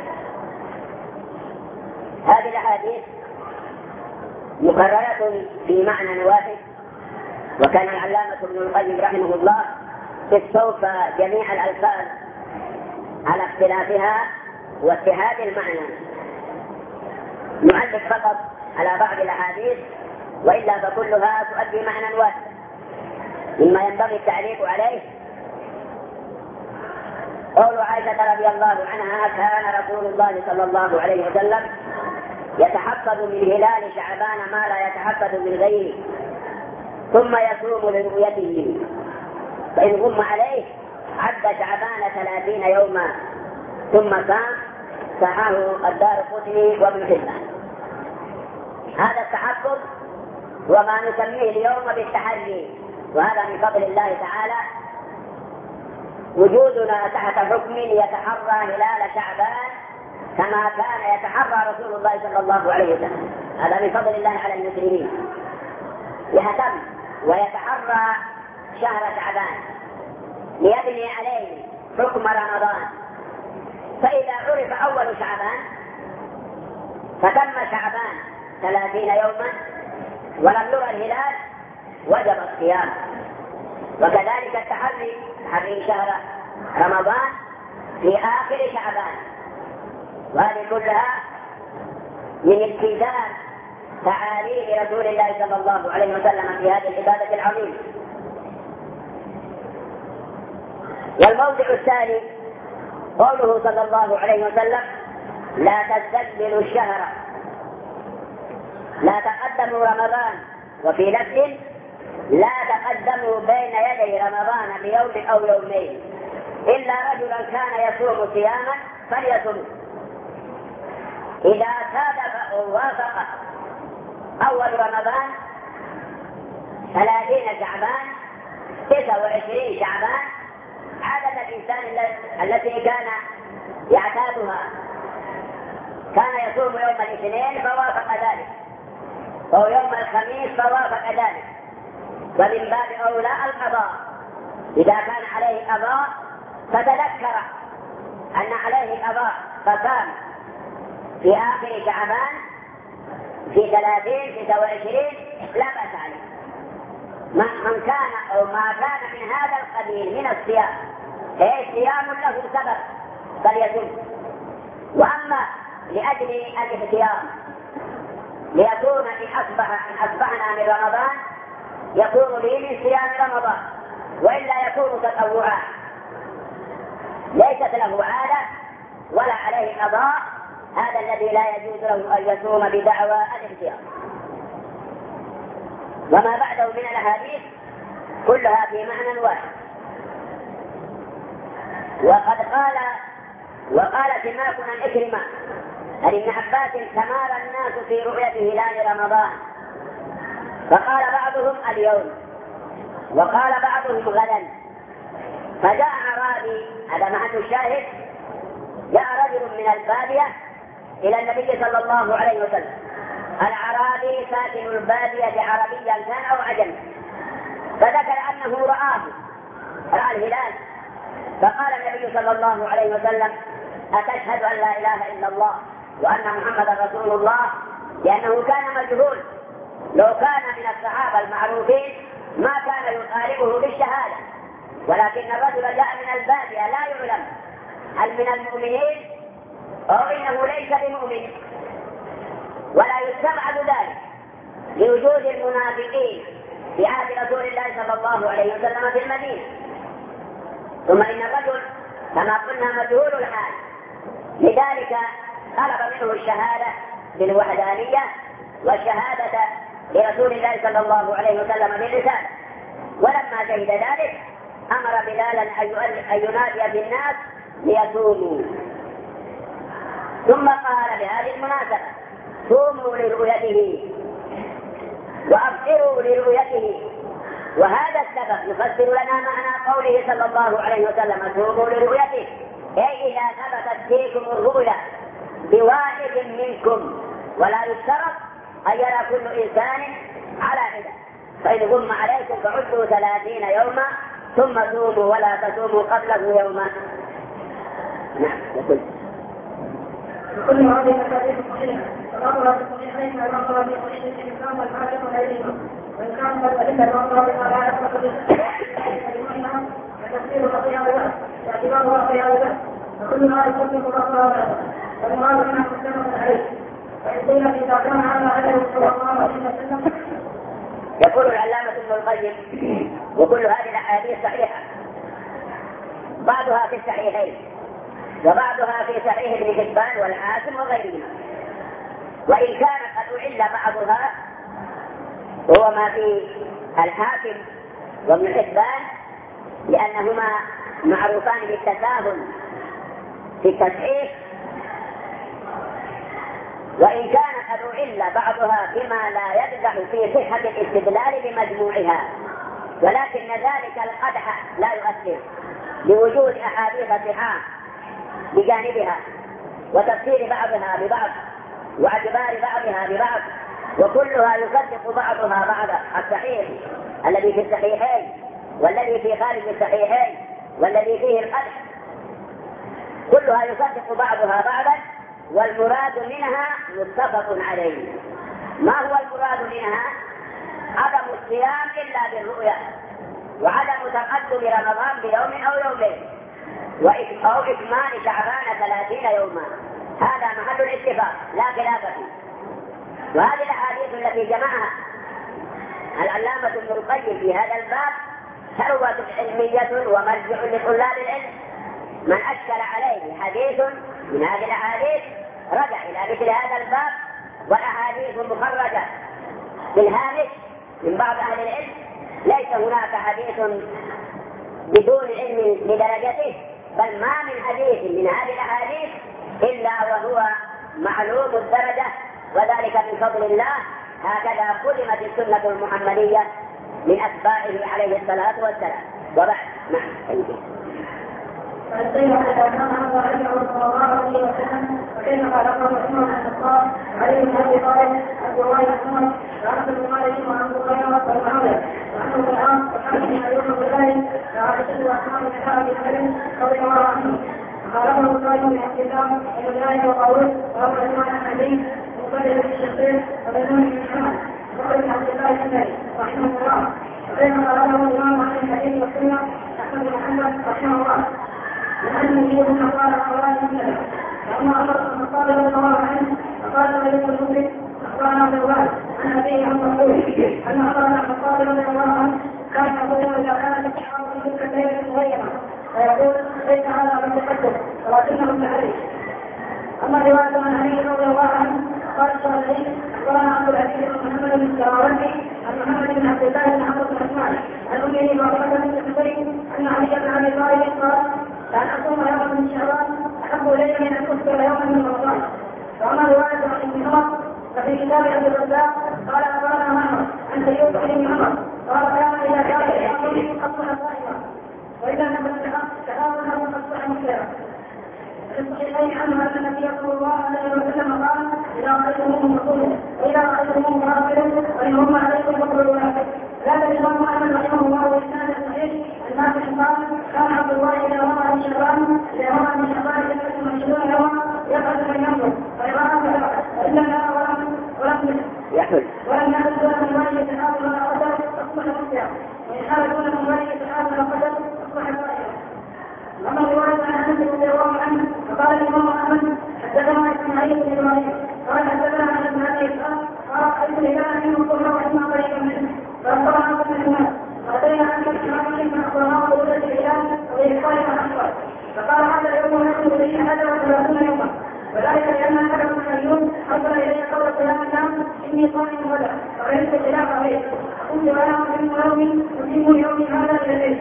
هذه الأحاديث مكررة في معنى واحد، وكان العلامة ابن القيم رحمه الله استوفى جميع الألفاظ على اختلافها واتحاد المعنى. نعلق فقط على بعض الأحاديث وإلا فكلها تؤدي معنى واحد. مما ينبغي التعليق عليه قول عائشة رضي الله عنها كان رسول الله صلى الله عليه وسلم يتحفظ من هلال شعبان ما لا يتحفظ من غيره ثم يصوم لرؤيته فإن غم عليه عد شعبان ثلاثين يوما ثم صام. صححه الدارقطني وابن حبان. هذا التحفظ وما نسميه اليوم بالتحري، وهذا من فضل الله تعالى وجودنا تحت حكم يتحرى هلال شعبان كما كان يتحرى رسول الله صلى الله عليه وسلم. هذا من فضل الله على المسلمين، يهتم ويتحرى شهر شعبان ليبني عليه حكم رمضان. فإذا عرف أول شعبان فتم شعبان ثلاثين يوما ولم يرى الهلال وجب الصيام. وكذلك التحري تحري شهر رمضان في آخر شعبان، وهذه كلها من التزام تعاليم رسول الله صلى الله عليه وسلم في هذه العبادة العظيمة. والموضع الثاني قوله صلى الله عليه وسلم لا تستقبلوا الشهر، لا تقدموا رمضان، وفي لفظ لا تقدموا بين يدي رمضان بيوم أو يومين إلا رجلا كان يصوم صياما فليصوم. إذا صادف أو وافق أول رمضان ثلاثين شعبان تسعة وعشرين شعبان عادة الإنسان التي كان يعتادها كان يصوم يوم الاثنين فوافق ذلك، أو يوم الخميس فوافق ذلك، ومن باب أولى القضاء. إذا كان عليه قضاء فتذكر أن عليه قضاء فصام في آخر شعبان في ثلاثين تسعة وعشرين لا بأس عليه. من كان أو ما كان من هذا القبيل من الصيام إيه صيام له سبب فليصوم. وأما لأجل الاحتياط ليكون إن أصبح إن أصبحنا من رمضان يكون لي من صيام رمضان، وإلا يكون تطوعا ليست له عادة ولا عليه قضاء، هذا الذي لا يجوز له أن يصوم بدعوى الاحتياط. وما بعده من الأحاديث كلها في معنى واحد. وقد قال وقال سماك عن إكرمة عن ابن عباس تمارى الناس في رؤية هلال رمضان، فقال بعضهم اليوم وقال بعضهم غدا. فجاء أعرابي، هذا محل الشاهد، جاء رجل من البادية إلى النبي صلى الله عليه وسلم. الأعرابي ساكن البادية عربيا كان أو عجم، فذكر أنه رآه رأى الهلال فقال النبي صلى الله عليه وسلم: أتشهد أن لا إله إلا الله وأن محمدا رسول الله؟ لأنه كان مجهول، لو كان من الصحابة المعروفين ما كان يطالبه بالشهادة، ولكن الرجل جاء من البادية لا يعلم هل من المؤمنين أو إنه ليس بمؤمن، ولا يستبعد ذلك لوجود المنافقين في عهد رسول الله صلى الله عليه وسلم في المدينة. ثم إن الرجل كما قلنا مجهول الحال، لذلك طلب منه الشهادة بالوحدانية والشهادة لرسول الله صلى الله عليه وسلم بالرسالة. ولما شهد ذلك أمر بلالا أن ينادي بالناس ليصوموا، ثم قال بهذه المناسبة: صوموا لرؤيته وأبصروا لرؤيته. وهذا السبب يفسر لنا معنى قوله صلى الله عليه وسلم: صوموا لرؤيته، أي إذا ثبتت فيكم الرؤيا بواحد منكم، ولا يشترط أن يرى كل إنسان على حدة، فإن غم عليكم فعدوا ثلاثين يوما ثم صوموا ولا تصوموا قبله يوما. نعم. كل هذه المسائل صحيحة، فالأمر في الصحيحين والأمر في صحيح الإسلام والحاكم غيرهما، وإن كان قد أدل الأمر بما لا يصلح بالمؤمنة فتفسير خطيئة له واعتبارها خطيئة له، وكل ما يصدق الأمر له والمراد منها مستمر عليه. وإن قيل إذا كان هذا عليه صلى الله عليه وسلم. يقول العلامة ابن القيم: وكل هذه الأحاديث صحيحة، بعضها في الصحيحين وبعضها في صحيح ابن حبان والحاكم وغيرهما، وإن كان قد أعل بعضها وهو ما في الحاكم وابن حبان لأنهما معروفان بالتساهل في التصحيح، وإن كان قد أعل بعضها بما لا يقدح في صحة الاستدلال بمجموعها، ولكن ذلك القدح لا يؤثر لوجود أحاديث صحاح بجانبها وتفسير بعضها ببعض واعتبار بعضها ببعض، وكلها يصدق بعضها بعضا. الصحيح الذي في الصحيحين والذي في خارج الصحيحين والذي فيه القدح كلها يصدق بعضها بعضا، والمراد منها متفق عليه. ما هو المراد منها؟ عدم الصيام إلا بالرؤيا، وعدم تقدم رمضان بيوم أو يومين، أو إكمال شعبان ثلاثين يوما. هذا محل الاتفاق لا خلاف فيه. وهذه الأحاديث التي جمعها العلامة ابن القيم في هذا الباب ثروة علمية ومرجع لطلاب العلم. من أشكل عليه حديث من هذه الأحاديث رجع إلى مثل هذا الباب، والأحاديث مخرجة بالهامش من بعض أهل العلم. ليس هناك حديث بدون علم لدرجته، بل ما من حديث من هذه الأحاديث إلا وهو معلوم الدرجة، وذلك من فضل الله. هكذا قدمت السنة المحمدية من أتباعه عليه الصلاة والسلام. وبعد نعم. فالسيد إذا كان هذا عليه صلى الله عليه وسلم، فكيف قال عمر بن الخطاب عليه بن أبي طالب عبد الله بن عمر وعبد المالك وعبد الخير والمعاوية وعن القرآن وحامد بن أيوب بن وعائشة وأسماء بن حارث بن علي رضي الله عنهم. قال ابن القيم بن عبد الله بن الله وقوله وهو عثمان الحديث مقدر بن الشقيق وبينون بن محمد وقال بن عبد الله بن رحمه الله. وبين قال له الإمام عن الحديث والسنة أحمد بن محمد رحمه الله، لأنه يجب أن قال أخواني مثله. وأما عمر بن الخطاب رضي الله عنه فقال وليس المسلم أخبرنا بالوالد عن أبيه عن مسعود أن عمر بن الخطاب رضي الله عنه كان يقول إذا كانت الشعار في تلك الليلة مغيرة فيقول ليس هذا من تقدم ولكنه التحريف. أما رواية عن علي رضي الله عنه قال الشافعي أخبرنا عبد العزيز بن محمد بن السراوردي عن محمد بن عبد الله بن عمرو بن عثمان عن أمه وعبد بن الحسين أن علي بن أبي طالب قال لأن أصوم يوما من شعبان أحب إلي من أن أفطر يوما من رمضان. وأما رواية عن ابن عمر ففي كتاب عبد الرزاق قال أخبرنا معمر عن سيد بن عمر قال كان إذا كان الشهر أصبح صائما وإذا لم يصبح تهاون أصبح مفطرا. في الصحيحين عنه أن النبي صلى الله عليه وسلم قال إذا رأيتموهم فصوموا وإذا رأيتموهم فأفطروا وإن هم عليكم فاقبلوا لا تجد. هذا الإمام أحمد رحمه الله وإسناده صحيح النافع قال ولم يعد دون من والية الآب ولا قدر أصبح مسلما، وإن حال دون من والية الآب ولا قدر أصبح سائلا. أما الرواية عن أنس رضي الله عنه فقال الإمام أحمد حدثنا إسماعيل بن إبراهيم قال حدثنا عن ابن أبي إسحاق قال رأيت الهلال منه كله وإسمع طريقا منه فأخبر عن ابن الناس فأتينا عن إسماعيل فأخبرناه بولد الهلال وإخباره عن أخبار فقال هذا اليوم نحن به هذا وثلاثون يوما، وذلك لأن أحد المسلمين أرسل إلي قول قيام الناس إني صائم غدا فرأيت الخلاف عليه قلت أنا أصوم يومي أصيم يومي هذا إلى الليل.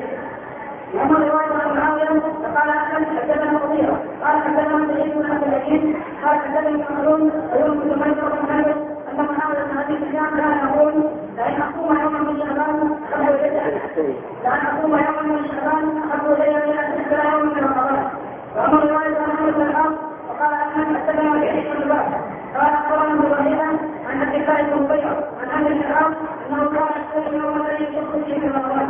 أما رواية عن معاوية فقال أحمد حدثنا مغيرة قال حدثنا سعيد بن عبد الحكيم قال حدثني عمرون ويوم بن ميسر بن مالك أن معاوية بن أبي سفيان كان يقول لأن أصوم يوما من شعبان أحب إلي لأن أصوم يوما من شعبان أحب إلي من أن أشتري يوما من رمضان. وأما رواية عن عمرو بن العاص وقال أحمد حدثنا سعيد بن جبار قال أخبرنا ابن عن عبد الله بن مغيرة عن عمرو بن العاص أنه كان يشتري يوما الذي يشق فيه من رمضان.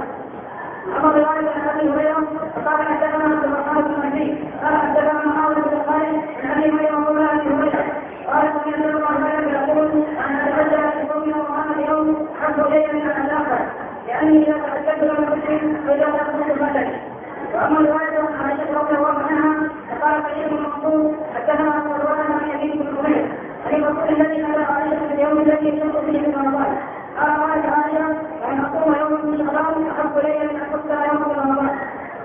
أما رواية عن أبي هريرة فقال حدثنا عبد الرحمن بن مهدي قال حدثنا معاوية بن خالد عن أبي هريرة مولى أبي هريرة قال سمعت ابن عباس يقول أن أتبدل في صوم رمضان اليوم أحب إلي من أن الآخر لأني إذا تحدثت لم أسلم فإذا تحدثت المدد. وأما رواية عن عائشة رضي الله عنها فقال سعيد بن منصور حدثنا عن رواية عن يزيد بن حميد عن الرسول الذي نزل عائشة في اليوم الذي يشق فيه من رمضان قال قالت عائشة وأن أصوم يوما من شعبان أحب إلي من أن أفطر يوما من رمضان.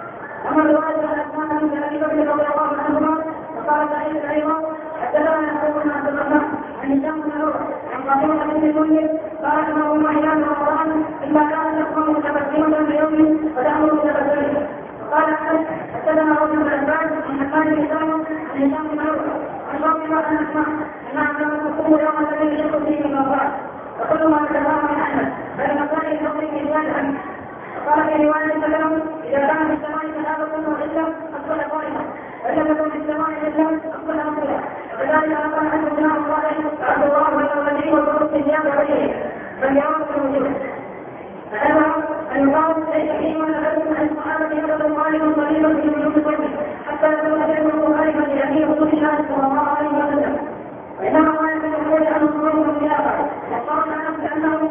أما رواية عن أسماء بن أبي بكر رضي الله عنهما فقال سعيد أيضا حدثنا يعقوب بن عبد الرحمن عن هشام بن عروة عن قاتلة بن المنذر قال إنه ما هلال رمضان إلا كان يصوم متبسما بيوم فتأمر متبسما. قال أحمد حدثنا رجل بن عباس عن حماد بن سلمة عن هشام بن عروة عن فاطمة أن أسماء أنها كانت تصوم يوم الذي يشق فيه من رمضان وكل ما تكلم عن أحمد فإن كان يصوم إجازة عنه. قال في رواية سلم إذا كان في السماء سحابة وغشة أصبح قائما وإذا كان في السماء غشة أصبح مطلع. وكذلك أقام عنه ابن الله عبد الله والأولين والظروف الجامع وغيره فالجواب في الوجود. فهذا أن يقام ليس فيه من أحد عن الصحابة يقبل غالبا قريبا في وجود الظلم حتى يكون فعله غالبا لأبيه رسول الله صلى الله عليه وسلم. وإنما ما يكون يقول عن الظلم والخلافة وقال عنه بأنه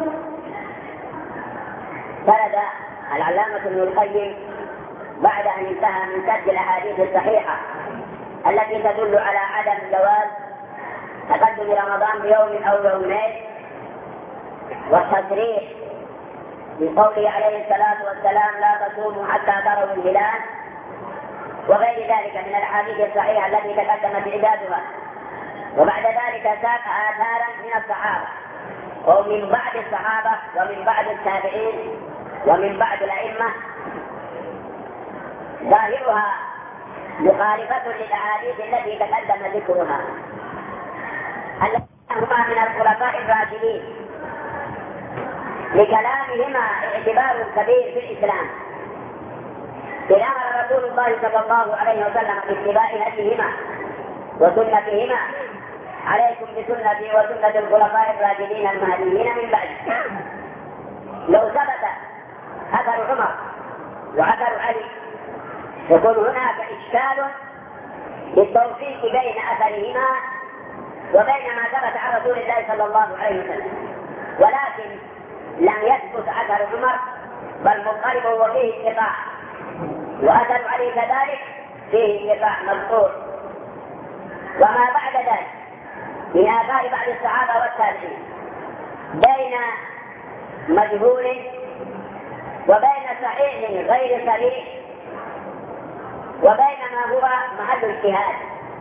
سرد العلامة ابن القيم بعد أن انتهى من سرد الأحاديث الصحيحة التي تدل على عدم جواز تقدم رمضان بيوم أو يومين والتصريح بقوله عليه الصلاة والسلام لا تصوموا حتى تروا الهلال وغير ذلك من الأحاديث الصحيحة التي تقدمت عدادها. وبعد ذلك ساق آثارا من الصحابة ومن بعد الصحابة ومن بعد التابعين ومن بعد الأئمة ظاهرها مخالفة للأحاديث التي تقدم ذكرها الذين هما من الخلفاء الراشدين لكلامهما اعتبار كبير في الإسلام. إذ أمر رسول الله صلى الله عليه وسلم باتباع هديهما وسنتهما عليكم بسنتي وسنة الخلفاء الراشدين المهديين من بعد. لو ثبت أثر عمر وأثر علي يكون هناك إشكال للتوفيق بين أثرهما وبين ما ثبت عن رسول الله صلى الله عليه وسلم، ولكن لم يثبت أثر عمر بل مضطرب وفيه انقطاع، وأثر علي كذلك فيه انقطاع مذكور. وما بعد ذلك من آثار بعض الصحابة والتابعين بين مجهول وبين صحيح غير صحيح وبين ما هو محل اجتهاد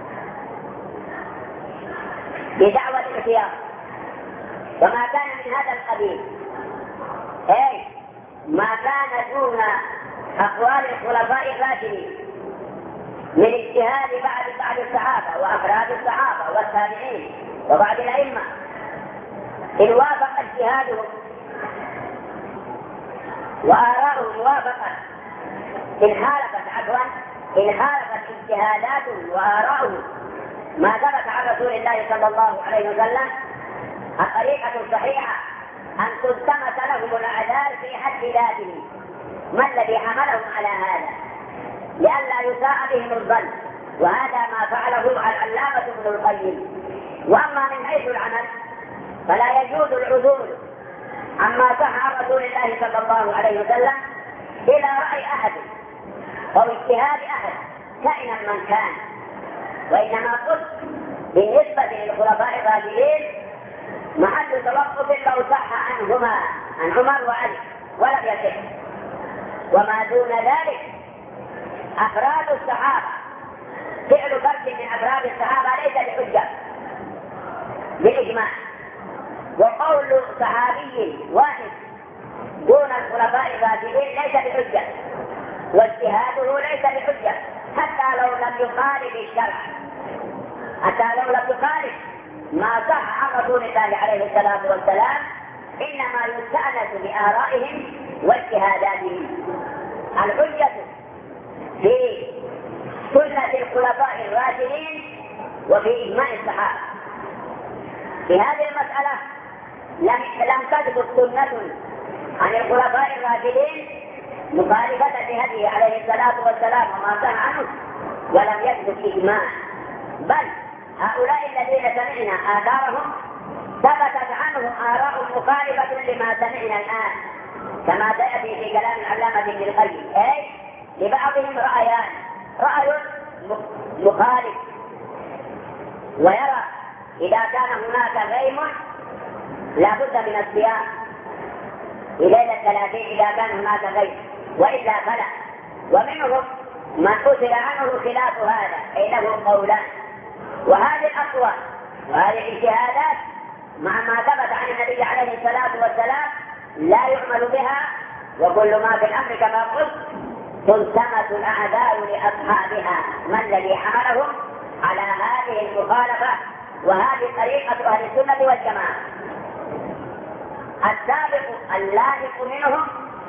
بدعوى الاختيار. وما كان من هذا القبيل أي ما كان دون أقوال الخلفاء الراشدين من اجتهاد بعض بعض الصحابة وأفراد الصحابة والتابعين وبعض الأئمة إن وافق اجتهادهم وآراءهم موافقة إن خالفت عفوا إن خالفت اجتهاداتهم وآراءهم ما ثبت عن رسول الله صلى الله عليه وسلم، الطريقة الصحيحة أن تلتمس لهم الأعذار في حد ذاته ما الذي حملهم على هذا لئلا يساء بهم الظن، وهذا ما فعله العلامة ابن القيم. وأما من حيث العمل فلا يجوز العدول عما صح عن رسول الله صلى الله عليه وسلم إلى رأي أحد أو اجتهاد أحد كائنا من كان. وإنما قلت بالنسبة للخلفاء الراشدين محل توقف لو صح عنهما عن عمر وعلي ولم يصح. وما دون ذلك أفراد الصحابة فعل فرد من أفراد الصحابة ليس بحجة بالإجماع، وقول صحابي واحد دون الخلفاء الراشدين ليس بحجة، واجتهاده ليس بحجة حتى لو لم يخالف الشرع، حتى لو لم يخالف ما صح عن رسول الله عليه الصلاة والسلام، إنما يستأنس بآرائهم واجتهاداتهم. الحجة في سنة الخلفاء الراشدين وفي إجماع الصحابة. في هذه المسألة لم لم تثبت سنة عن الخلفاء الراشدين مخالفة لهديه عليه الصلاة والسلام وما صح عنه، ولم يثبت إجماع، بل هؤلاء الذين سمعنا آثارهم ثبتت عنهم آراء مخالفة لما سمعنا الآن، كما سيأتي في كلام العلامة ابن القيم. أي لبعضهم رأيان: رأي مخالف ويرى إذا كان هناك غيم لا بد من الصيام في ليلة الثلاثين إذا كان هناك غيم، وإلا فلا. ومنهم من أثر عنه خلاف هذا، أي له قولان. وهذه الأقوال وهذه الاجتهادات مع ما ثبت عن النبي عليه الصلاة والسلام لا يعمل بها، وكل ما في الأمر كما قلت تلتمس الأعذار لأصحابها. ما الذي حملهم على هذه المخالفة؟ وهذه طريقة أهل السنة والجماعة. السابق اللاحق منهم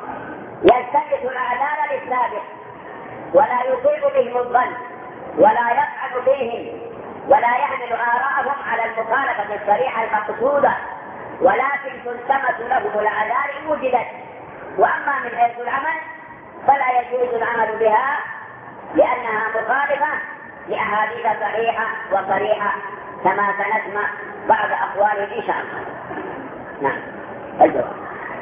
يلتمس الأعذار للسابق ولا يصيب بهم الظن ولا يفعل فيهم ولا يحمل آراءهم على المخالفة الصريحة المقصودة، ولكن تلتمس له الأعذار وجدت. وأما من حيث العمل فلا يجوز العمل بها لأنها مخالفة لأحاديث صحيحة وصريحة كما سنسمع بعض أقواله إن شاء الله. نعم. الجواب.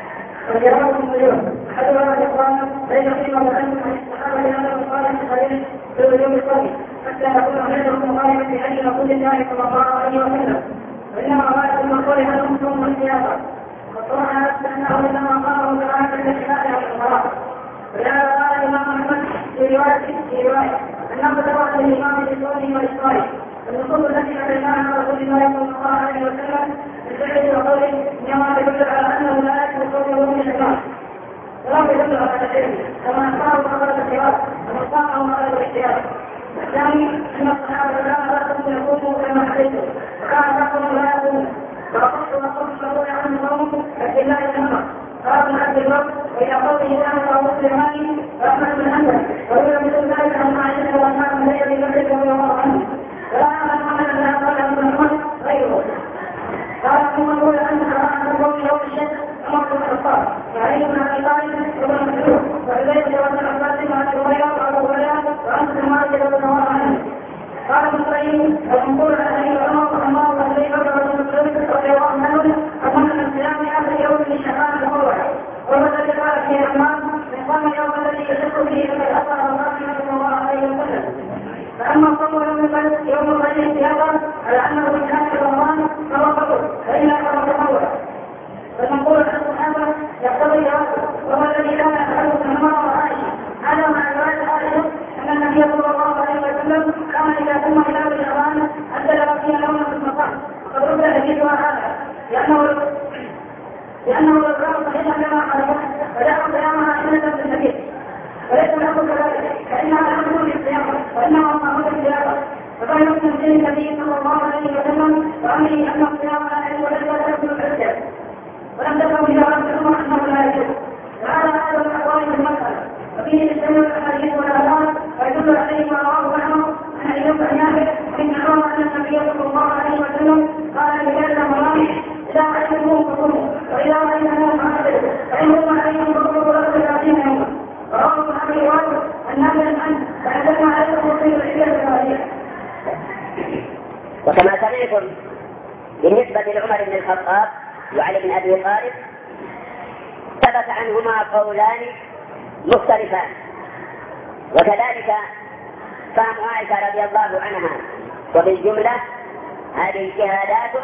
وجواب اليوم حدثنا الإخوان بين قيمة وأن الصحابة لأنه قال في الخليل في اليوم الثاني حتى يكون غيرهم مخالفا لأجل رسول الله صلى الله عليه وسلم، وإنما غاية المقول عنهم ثم السياسة، وصرح نفسه أنه إنما قاموا كراهة للشفاء والصلاة. ولهذا قال الإمام أحمد في رواية في رواية أنه تبع للإمام بالقول والإسرائيل. النصوص التي علمناها عن رسول الله صلى الله عليه وسلم بالفعل وقول إنما تدل على أنه لا يكون قوله من الشيطان، ولا يدل على شيء كما أخبره مقالة الخلاف ومقامه مقالة الاختيار. الثاني أن الصحابة كان لا تكون يقوموا كما حدثوا، وكان تقوم لا يقوموا، فأخذت وأخذت شرور عنه قوم لكن لا يتمر. قال من عبد الرب وإلى قوله تعالى أبو سليمان وأحمد بن حنبل وهو مثل ذلك عن عائشة وأصحاب الليل بن رضي الله عنه. ولا أعلم أن الله قال ابن محمد غيره. قال ثم يقول أن حرام القوم يوم الشد عمر بن الخطاب وعلي بن أبي طالب وابن مسعود وعبيد بن عباس وأبي هريرة وأبو هريرة وأنس بن مالك رضي الله عنه. قال ابن القيم المنقول عن أبي عمر وعمار وأبي بكر وابن مسعود رضي الله عنهم أمر من صيام آخر يوم من شعبان الأول، والذي قال في عمار من قام يوم الذي يشق به فقد أثر الله صلى الله عليه وسلم. فأما صوم يوم الغد يوم الغد احتياطا على أنه من آخر رمضان فهو فضل فإلا فهو تطوع. فالمنقول عن الصحابة يقتضي جوازه، وهو الذي كان يفعله عمر وعائشة. هذا مع رواية عائشة أن النبي صلى الله عليه وسلم كان إذا تم هلال شعبان أدل فيها يوما في المقام، وقد رد حديثها هذا لأنه لأنه لو كان صحيحا كما قال فجعل صيامها سنة في الحديث، وليس له كذلك فإنها لم تكن للصيام وإنما أمر بالزيادة. فقال يمكن به النبي صلى الله عليه وسلم وأمره أن الصيام لا يجوز ولا يجوز العدة، ولم تكن إذا لم تكن أنه لا يجوز. وهذا هذا من أقوال المسألة، وفيه تستمر الأحاديث والآثار ويدل عليه ما رواه عنه عن أيوب النافع إن روى أن النبي صلى الله عليه وسلم قال لهذا المرام إذا رأيتموه فصوموا وإذا رأيتموه فأعتدوا فإن هم عليهم فضلوا له ثلاثين يوما. رواه ابن أبي وائل النافع عنه فحدثنا عليه وصير العلم الثانية. وكما سمعتم بالنسبة بن الخطاب وعلي بن أبي طالب ثبت عنهما قولان مختلفان، وكذلك فهم عائشة رضي الله عنها. وبالجملة هذه اجتهادات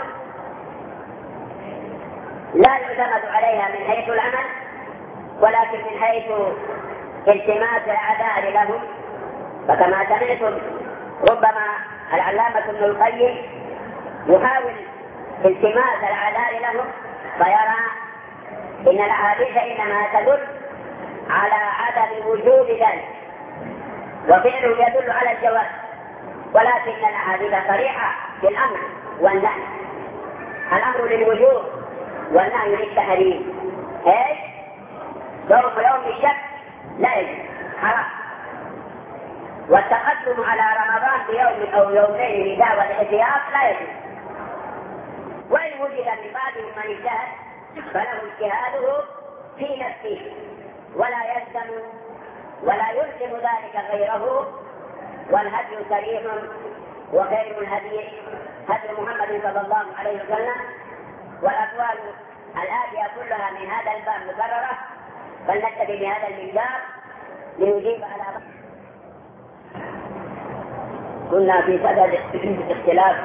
لا يعتمد عليها من حيث العمل، ولكن من حيث التماس العذار لهم. فكما سمعتم ربما العلامة ابن القيم يحاول التماس العذار لهم، فيرى إن الأحاديث إنما تدل على عدم وجوب ذلك، وفعله يدل على الجواز، ولكن الأحاديث صريحة في الأمر والنهي. الأمر للوجوب والنهي للتحريم. ايش؟ صوم يوم الشك لا يجوز، حرام. والتقدم على رمضان بيوم أو يومين لدعوة الاحتياط لا يجوز. وإن وجد من بعضهم من اجتهد فله اجتهاده في نفسه، ولا يلزم ولا يلزم ذلك غيره. والهدي صريح، وخير الهدي هدي محمد صلى الله عليه وسلم. والأقوال الآتية كلها من هذا الباب مكررة، فلنكتفي بهذا المقدار لنجيب على بعض. كنا في صدد اختلاف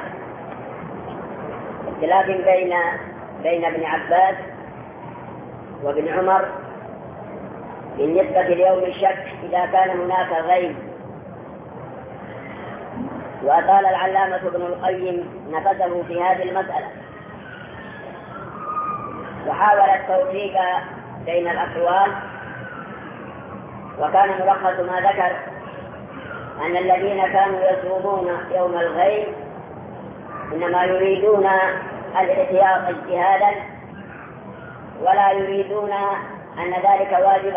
اختلاف بين بين ابن عباس وابن عمر بالنسبة ليوم الشك إذا كان هناك غيب. وأطال العلامة ابن القيم نفسه في هذه المسألة، وحاول التوفيق بين الأقوال. وكان ملخص ما ذكر أن الذين كانوا يصومون يوم الغيب إنما يريدون الاحتياط اجتهادا، ولا يريدون أن ذلك واجبا.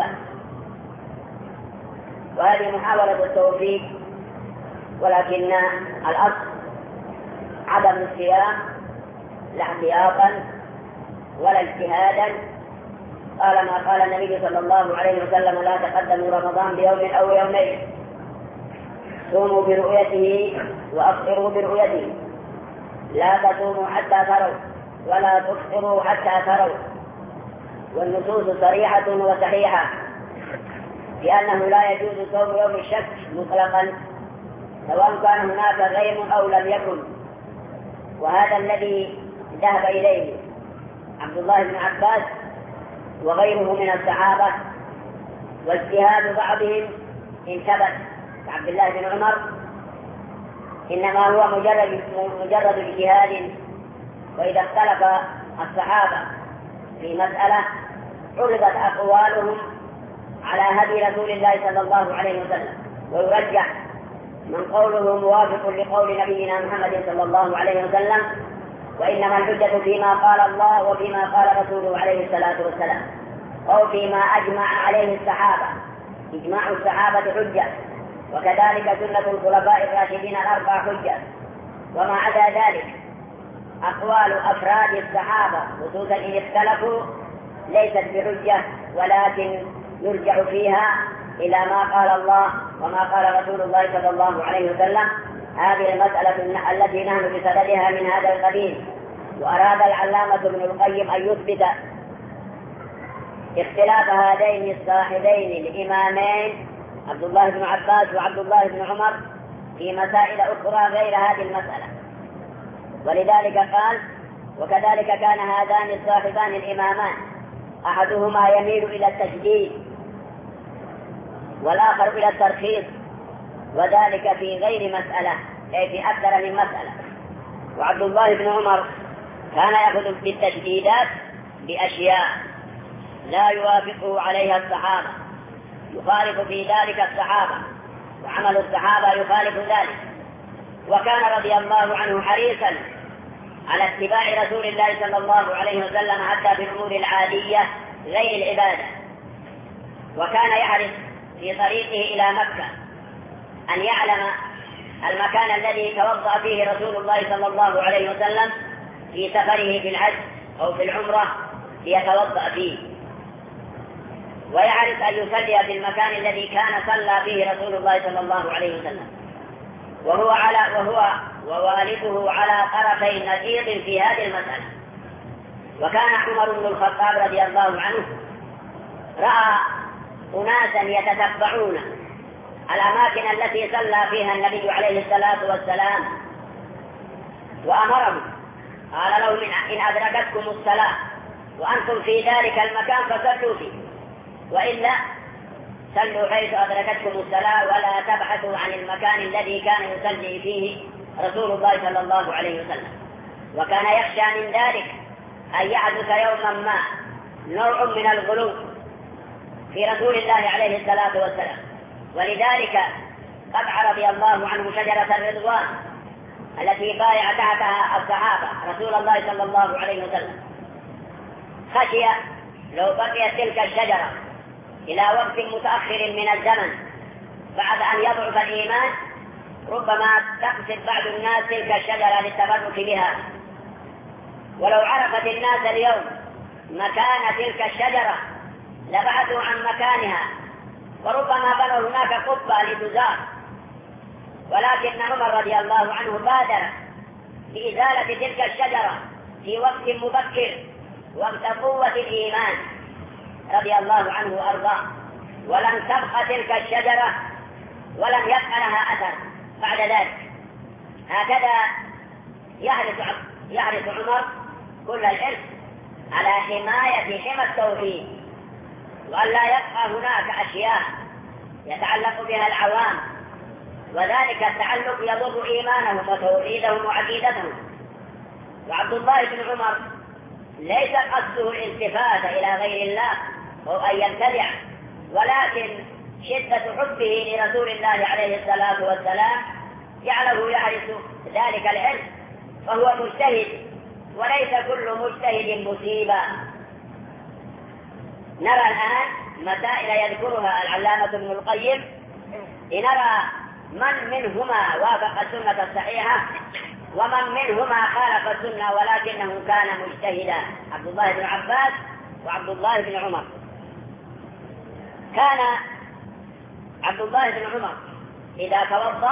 وهذه محاولة التوفيق، ولكن الأصل عدم الصيام لا احتياطا ولا اجتهادا. قال ما قال النبي صلى الله عليه وسلم: لا تقدموا رمضان بيوم أو يومين، صوموا برؤيته وأفطروا برؤيته، لا تصوموا حتى تروا ولا تفطروا حتى تروا. والنصوص صريحة وصحيحة بأنه لا يجوز صوم يوم الشك مطلقا، سواء كان هناك غيم أو لم يكن. وهذا الذي ذهب إليه عبد الله بن عباس وغيره من الصحابة. واجتهاد بعضهم إن ثبت عبد الله بن عمر إنما هو مجرد مجرد اجتهاد. وإذا اختلف الصحابة في مسألة عرضت أقوالهم على هدي رسول الله صلى الله عليه وسلم، ويرجح من قوله موافق لقول نبينا محمد صلى الله عليه وسلم. وإنما الحجة فيما قال الله وفيما قال رسوله عليه الصلاة والسلام، أو فيما أجمع عليه الصحابة. إجماع الصحابة حجة، وكذلك سنة الخلفاء الراشدين الأربعة حجة. وما عدا ذلك أقوال أفراد الصحابة خصوصا إن اختلفوا ليست بحجة، ولكن يرجع فيها إلى ما قال الله وما قال رسول الله صلى الله عليه وسلم. هذه المسألة التي نحن بصددها من هذا القبيل. وأراد العلامة ابن القيم أن يثبت اختلاف هذين الصاحبين الإمامين عبد الله بن عباس وعبد الله بن عمر في مسائل أخرى غير هذه المسألة. ولذلك قال: وكذلك كان هذان الصاحبان الإمامان أحدهما يميل إلى التشديد والآخر إلى الترخيص، وذلك في غير مسألة، أي في أكثر من مسألة. وعبد الله بن عمر كان يأخذ بالتشديدات بأشياء لا يوافقه عليها الصحابة، يخالف في ذلك الصحابة، وعمل الصحابة يخالف ذلك. وكان رضي الله عنه حريصا على اتباع رسول الله صلى الله عليه وسلم حتى في الأمور العادية غير العبادة. وكان يحرص في طريقه إلى مكة أن يعلم المكان الذي توضأ فيه رسول الله صلى الله عليه وسلم في سفره في الحج أو في العمرة ليتوضأ فيه، ويعرف أن يصلي في المكان الذي كان صلى فيه رسول الله صلى الله عليه وسلم. وهو على وهو ووالده على طرفي نقيض في هذه المسألة. وكان عمر بن الخطاب رضي الله عنه رأى أناسا يتتبعون الأماكن التي صلى فيها النبي عليه الصلاة والسلام وأمرهم، قال لهم إن أدركتكم الصلاة وأنتم في ذلك المكان فصلوا فيه، وإلا صلوا حيث أدركتكم الصلاة ولا تبحثوا عن المكان الذي كان يصلي فيه رسول الله صلى الله عليه وسلم. وكان يخشى من ذلك أن يحدث يوما ما نوع من الغلو في رسول الله عليه الصلاة والسلام، ولذلك قطع رضي الله عنه شجرة الرضوان التي بايع تحتها الصحابة رسول الله صلى الله عليه وسلم. خشي لو بقيت تلك الشجرة إلى وقت متأخر من الزمن بعد أن يضعف الإيمان ربما تقصد بعض الناس تلك الشجرة للتبرك بها، ولو عرفت الناس اليوم مكان تلك الشجرة لبعدوا عن مكانها وربما بنوا هناك قبة لتزار. ولكن عمر رضي الله عنه بادر بإزالة تلك الشجرة في وقت مبكر وقت قوة الإيمان رضي الله عنه وأرضاه، ولم تبقى تلك الشجرة ولم يبقى لها أثر بعد ذلك. هكذا يحرص يحرص عمر كل الحرص على حماية حمى التوحيد، وأن لا يبقى هناك أشياء يتعلق بها العوام، وذلك التعلق يضر إيمانهم وتوحيدهم وعقيدتهم. وعبد الله بن عمر ليس قصده الالتفات إلى غير الله أو أن يبتدع، ولكن شدة حبه لرسول الله عليه الصلاة والسلام جعله يحرص ذلك الحرص، وهو مجتهد وليس كل مجتهد مصيبا. نرى الآن مسائل يذكرها العلامة ابن القيم لنرى من منهما وافق السنة الصحيحة ومن منهما خالف السنة ولكنه كان مجتهدا، عبد الله بن عباس وعبد الله بن عمر. كان عبد الله بن عمر إذا توضأ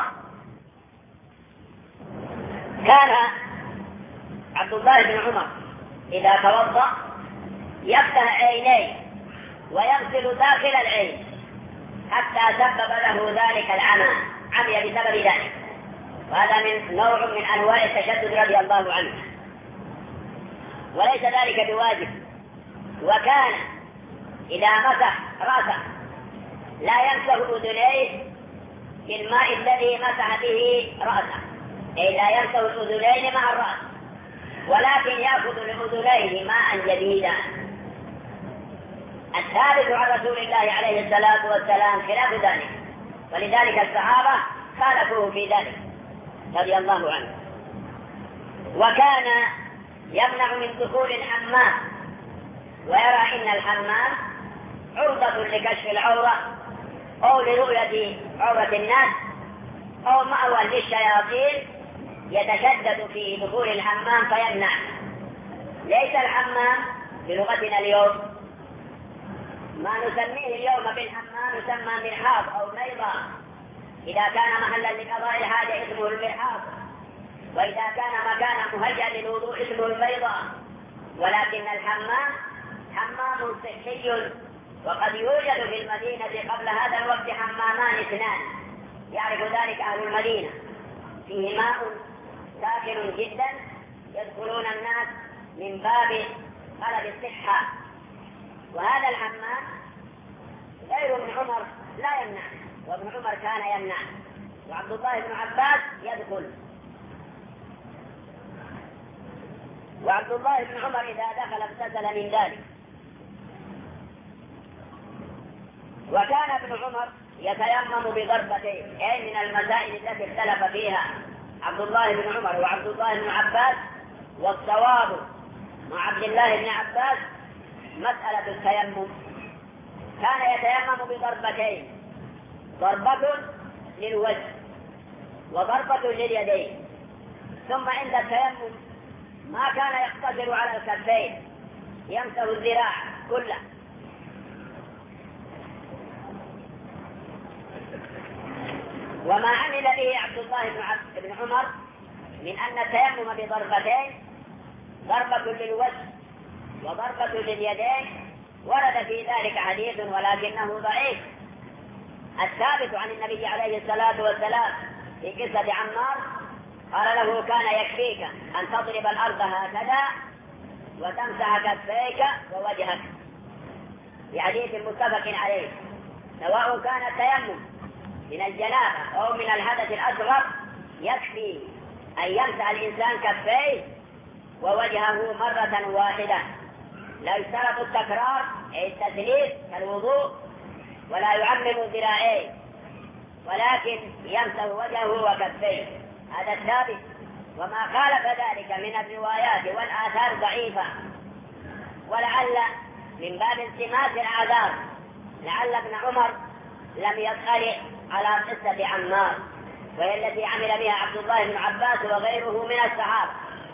كان عبد الله بن عمر إذا توضأ يفتح عينيه ويغسل داخل العين حتى سبب له ذلك العمى، عمي بسبب ذلك، وهذا من نوع من أنواع التشدد رضي الله عنه، وليس ذلك بواجب. وكان إذا مسح رأسه لا يمسح أذنيه بالماء الذي مسح به رأسه، أي لا يمسح الأذنين مع الرأس، ولكن يأخذ لأذنيه ماء جديدا. الثابت عن رسول الله عليه الصلاة والسلام خلاف ذلك، ولذلك الصحابة خالفوه في ذلك رضي الله عنه. وكان يمنع من دخول الحمام ويرى إن الحمام عرضة لكشف العورة أو لرؤية عورة الناس أو مأوى للشياطين يتشدد في دخول الحمام فيمنع. ليس الحمام بلغتنا اليوم ما نسميه اليوم بالحمام يسمى مرحاض أو ميضة، إذا كان محلا لقضاء الحاجة اسمه المرحاض، وإذا كان مكانا مهيئا للوضوء اسمه الميضة. ولكن الحمام حمام صحي، وقد يوجد في المدينة قبل هذا الوقت حمامان اثنان يعرف ذلك أهل المدينة، فيه ماء ساخن جدا يدخلون الناس من باب طلب الصحة، وهذا الحمام غير ابن عمر لا يمنع، وابن عمر كان يمنع، وعبد الله بن عباس يدخل. وعبد الله بن عمر إذا دخل اغتسل من ذلك. وكان ابن عمر يتيمم بضربتين، أي من المسائل التي اختلف فيها عبد الله بن عمر وعبد الله بن عباس، والصواب مع عبد الله بن عباس مسألة التيمم. كان يتيمم بضربتين، ضربة للوجه وضربة لليدين، ثم عند التيمم ما كان يقتصر على الكفين، يمسح الذراع كله. وما عمل به عبد الله بن عمر من أن التيمم بضربتين ضربة للوجه وضربة لليدين ورد في ذلك حديث ولكنه ضعيف. الثابت عن النبي عليه الصلاة والسلام في قصة عمار قال له كان يكفيك أن تضرب الأرض هكذا وتمسح كفيك ووجهك، في حديث متفق عليه. سواء كان التيمم من الجنابة أو من الحدث الأصغر يكفي أن يمسح الإنسان كفيه ووجهه مرة واحدة، لا يشترط التكرار أي التثليث كالوضوء، ولا يعمم ذراعيه، ولكن يمسح وجهه وكفيه. هذا الثابت، وما خالف ذلك من الروايات والآثار ضعيفة، ولعل من باب التماس الأعذار لعل ابن عمر لم يطلع على قصة عمار، وهي التي عمل بها عبد الله بن عباس وغيره من الصحابة.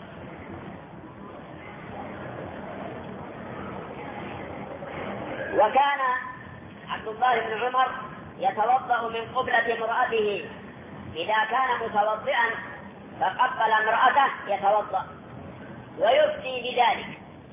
وكان عبد الله بن عمر يتوضأ من قبلة امرأته، إذا كان متوضئا فقبل امرأته يتوضأ ويفتي بذلك،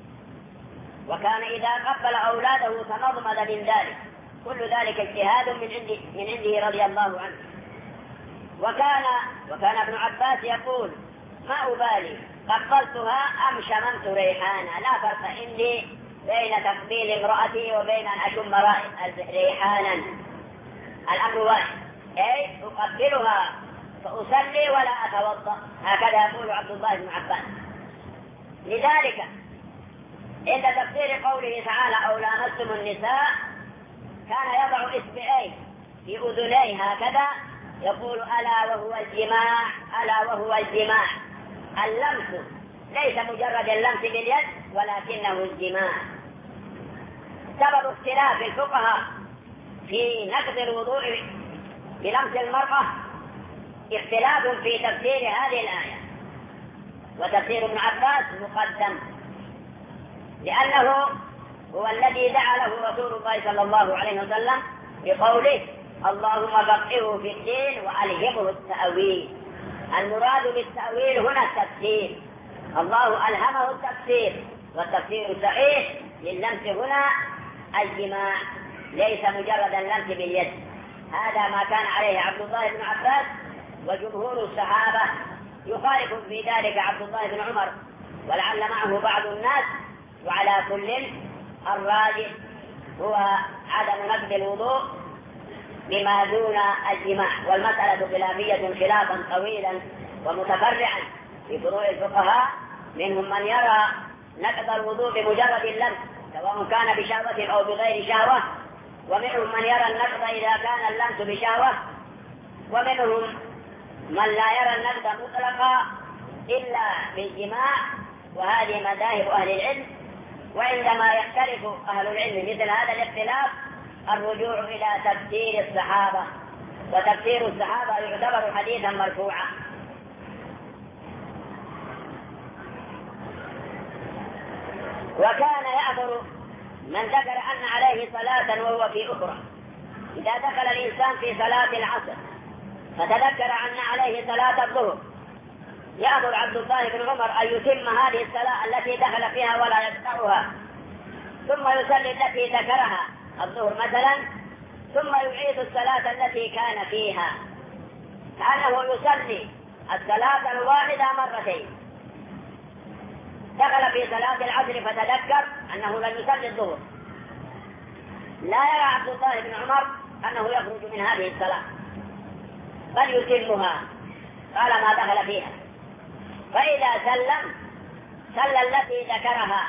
وكان إذا قبل أولاده تمضمض من ذلك. كل ذلك اجتهاد من عنده, من عنده رضي الله عنه. وكان وكان ابن عباس يقول ما أبالي قبلتها أم شممت ريحانا، لا فرق عندي بين تقبيل امرأتي وبين أن أشم ريحانا، الأمر واحد، أي أقبلها فأصلي ولا أتوضأ، هكذا يقول عبد الله بن عباس. لذلك عند تفسير قوله تعالى أو لامستم النساء كان يضع إصبعيه في أذنيه هكذا يقول ألا وهو الجماع، ألا وهو الجماع. اللمس ليس مجرد اللمس باليد ولكنه الجماع. سبب اختلاف الفقهاء في نقض الوضوء بلمس المرأة اختلاف في تفسير هذه الآية، وتفسير ابن عباس مقدم، لأنه هو الذي دعا له رسول الله صلى الله عليه وسلم بقوله اللهم فقهه في الدين وألهمه التأويل. المراد بالتأويل هنا التفسير، الله ألهمه التفسير، والتفسير الصحيح لللمس هنا الجماع، ليس مجرد اللمس باليد. هذا ما كان عليه عبد الله بن عباس وجمهور الصحابة. يخالف في ذلك عبد الله بن عمر ولعل معه بعض الناس، وعلى كل الراجح هو عدم نقض الوضوء بما دون الجماع. والمسألة خلافية خلافا طويلا ومتفرعا في فروع الفقهاء، منهم من يرى نقض الوضوء بمجرد اللمس سواء كان بشهوة أو بغير شهوة، ومنهم من يرى النقض إذا كان اللمس بشهوة، ومنهم من لا يرى النقض مطلقا إلا بالجماع. وهذه مذاهب أهل العلم. وعندما يختلف أهل العلم مثل هذا الاختلاف الرجوع إلى تفسير الصحابة، وتفسير الصحابة يعتبر حديثا مرفوعا. وكان يأمر من ذكر أن عليه صلاة وهو في أخرى. إذا دخل الإنسان في صلاة العصر فتذكر أن عليه صلاة الظهر، يأمر عبد الله بن عمر أن يتم هذه الصلاة التي دخل فيها ولا يقطعها، ثم يصلي التي ذكرها الظهر مثلا، ثم يعيد الصلاة التي كان فيها، كأنه يصلي الصلاة الواحدة مرتين. دخل في صلاة العصر فتذكر أنه لم يصلي الظهر، لا يرى عبد الله بن عمر أنه يخرج من هذه الصلاة بل يتمها طالما دخل فيها. فإذا سلم صلى التي ذكرها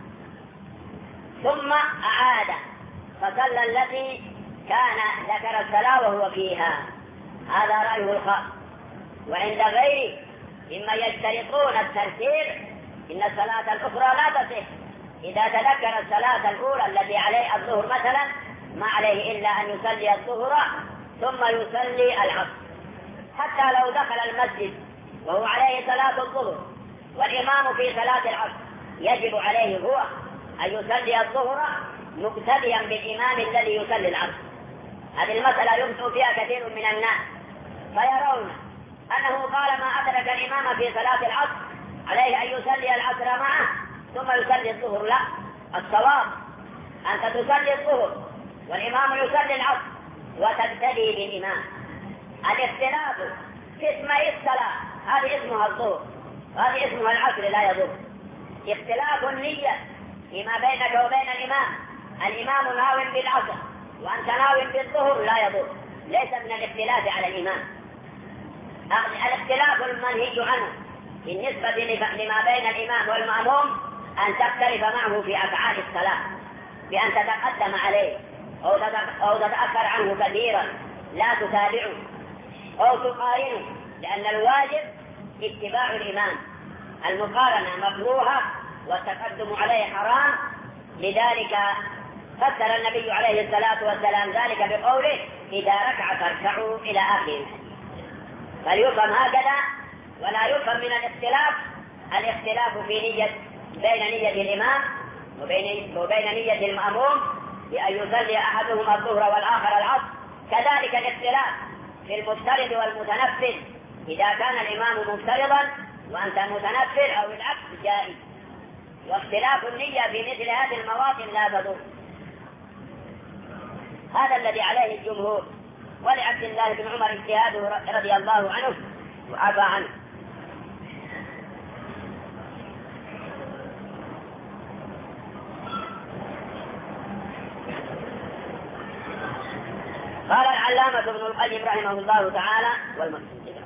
ثم أعاد فصلى التي كان ذكر الصلاة وهو فيها. هذا رأيه الخاص. وعند غيره مما يشترطون الترتيب إن الصلاة الأخرى لا تصح. إذا تذكر الصلاة الأولى التي عليه الظهر مثلا ما عليه إلا أن يصلي الظهر ثم يصلي العصر. حتى لو دخل المسجد وهو عليه صلاة الظهر والإمام في صلاة العصر يجب عليه هو أن يصلي الظهر مقتديا بالإمام الذي يصلي العصر. هذه المسألة يخطئ فيها كثير من الناس، فيرون أنه طالما أدرك الإمام في صلاة العصر عليه أن يصلي العصر معه، ثم يصلي الظهر. لا، الصواب أنت تصلي الظهر والإمام يصلي العصر وتبتدي بالإمام. الاختلاف في اسمي الصلاة هذه اسمها الظهر، هذه اسمها العصر، لا يضر. اختلاف النية فيما بينك وبين الإمام، الإمام ناو بالعصر وأنت ناو بالظهر، لا يضر، ليس من الاختلاف على الإمام. الاختلاف المنهي عنه بالنسبة لما بين الإمام والمأموم أن تختلف معه في أفعال الصلاة، بأن تتقدم عليه أو تتأخر عنه كثيرا، لا تتابعه أو تقارنه، لأن الواجب اتباع الإمام، المقارنة مكروهة والتقدم عليه حرام. لذلك فسر النبي عليه الصلاة والسلام ذلك بقوله إذا ركع فاركعوا إلى آخره. فليفهم هكذا ولا يفهم من الاختلاف الاختلاف في نية بين نية الإمام وبين, وبين نية المأموم بأن يصلي أحدهما الظهر والآخر العصر. كذلك الاختلاف في المفترض والمتنفل، إذا كان الإمام مفترضا وأنت متنفل أو العكس جائز. واختلاف النية في مثل هذه المواطن لا تضر. هذا الذي عليه الجمهور، ولعبد الله بن عمر اجتهاده رضي الله عنه وعفى عنه. قال العلامة ابن القيم رحمه الله تعالى: والمقصود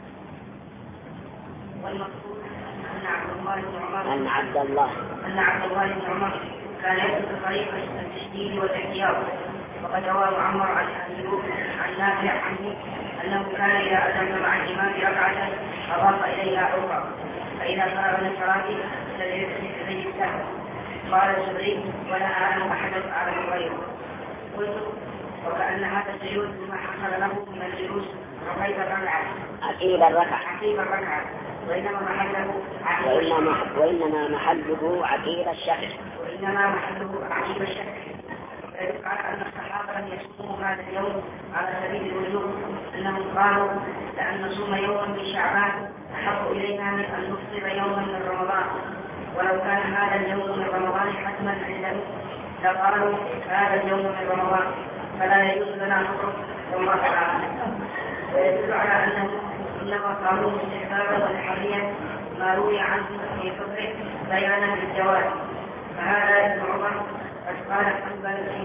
والمقصود أن عبد الله بن عمر أن عبد الله أن عبد الله بن عمر كان يسلك طريق التشديد والاحتياط، وقد روى معمر عن أيوب عن نافع عنه أنه كان إذا أتم مع الإمام ركعة أضاف إليها أخرى، فإذا فرغ من صلاته فليسجد السهو. قال الزهري: ولا أعلم أحدا أعلم غيره. قلت: وكأن هذا السجود لما حصل له من الجلوس وكيف الركعة عقيب الركعة عقيب الركعة وإنما محله وإنما, وإنما محله عقيب الشفع وإنما محله عقيب الشفع. قال أن الصحابة لم يصوموا هذا اليوم على سبيل الوجوب، أنهم قالوا لأن نصوم يوما من شعبان أحب إلينا من أن نفطر يوما من رمضان، ولو كان هذا اليوم من رمضان حتما عندهم لقالوا هذا اليوم من رمضان، فلا يجوز لنا نترك الله تعالى. ويدل على أنه إنما قالوا استحبابا والحرية ما روي عنه في فقه بيانا للجواز. فهذا ابن عمر قد قال حنبل في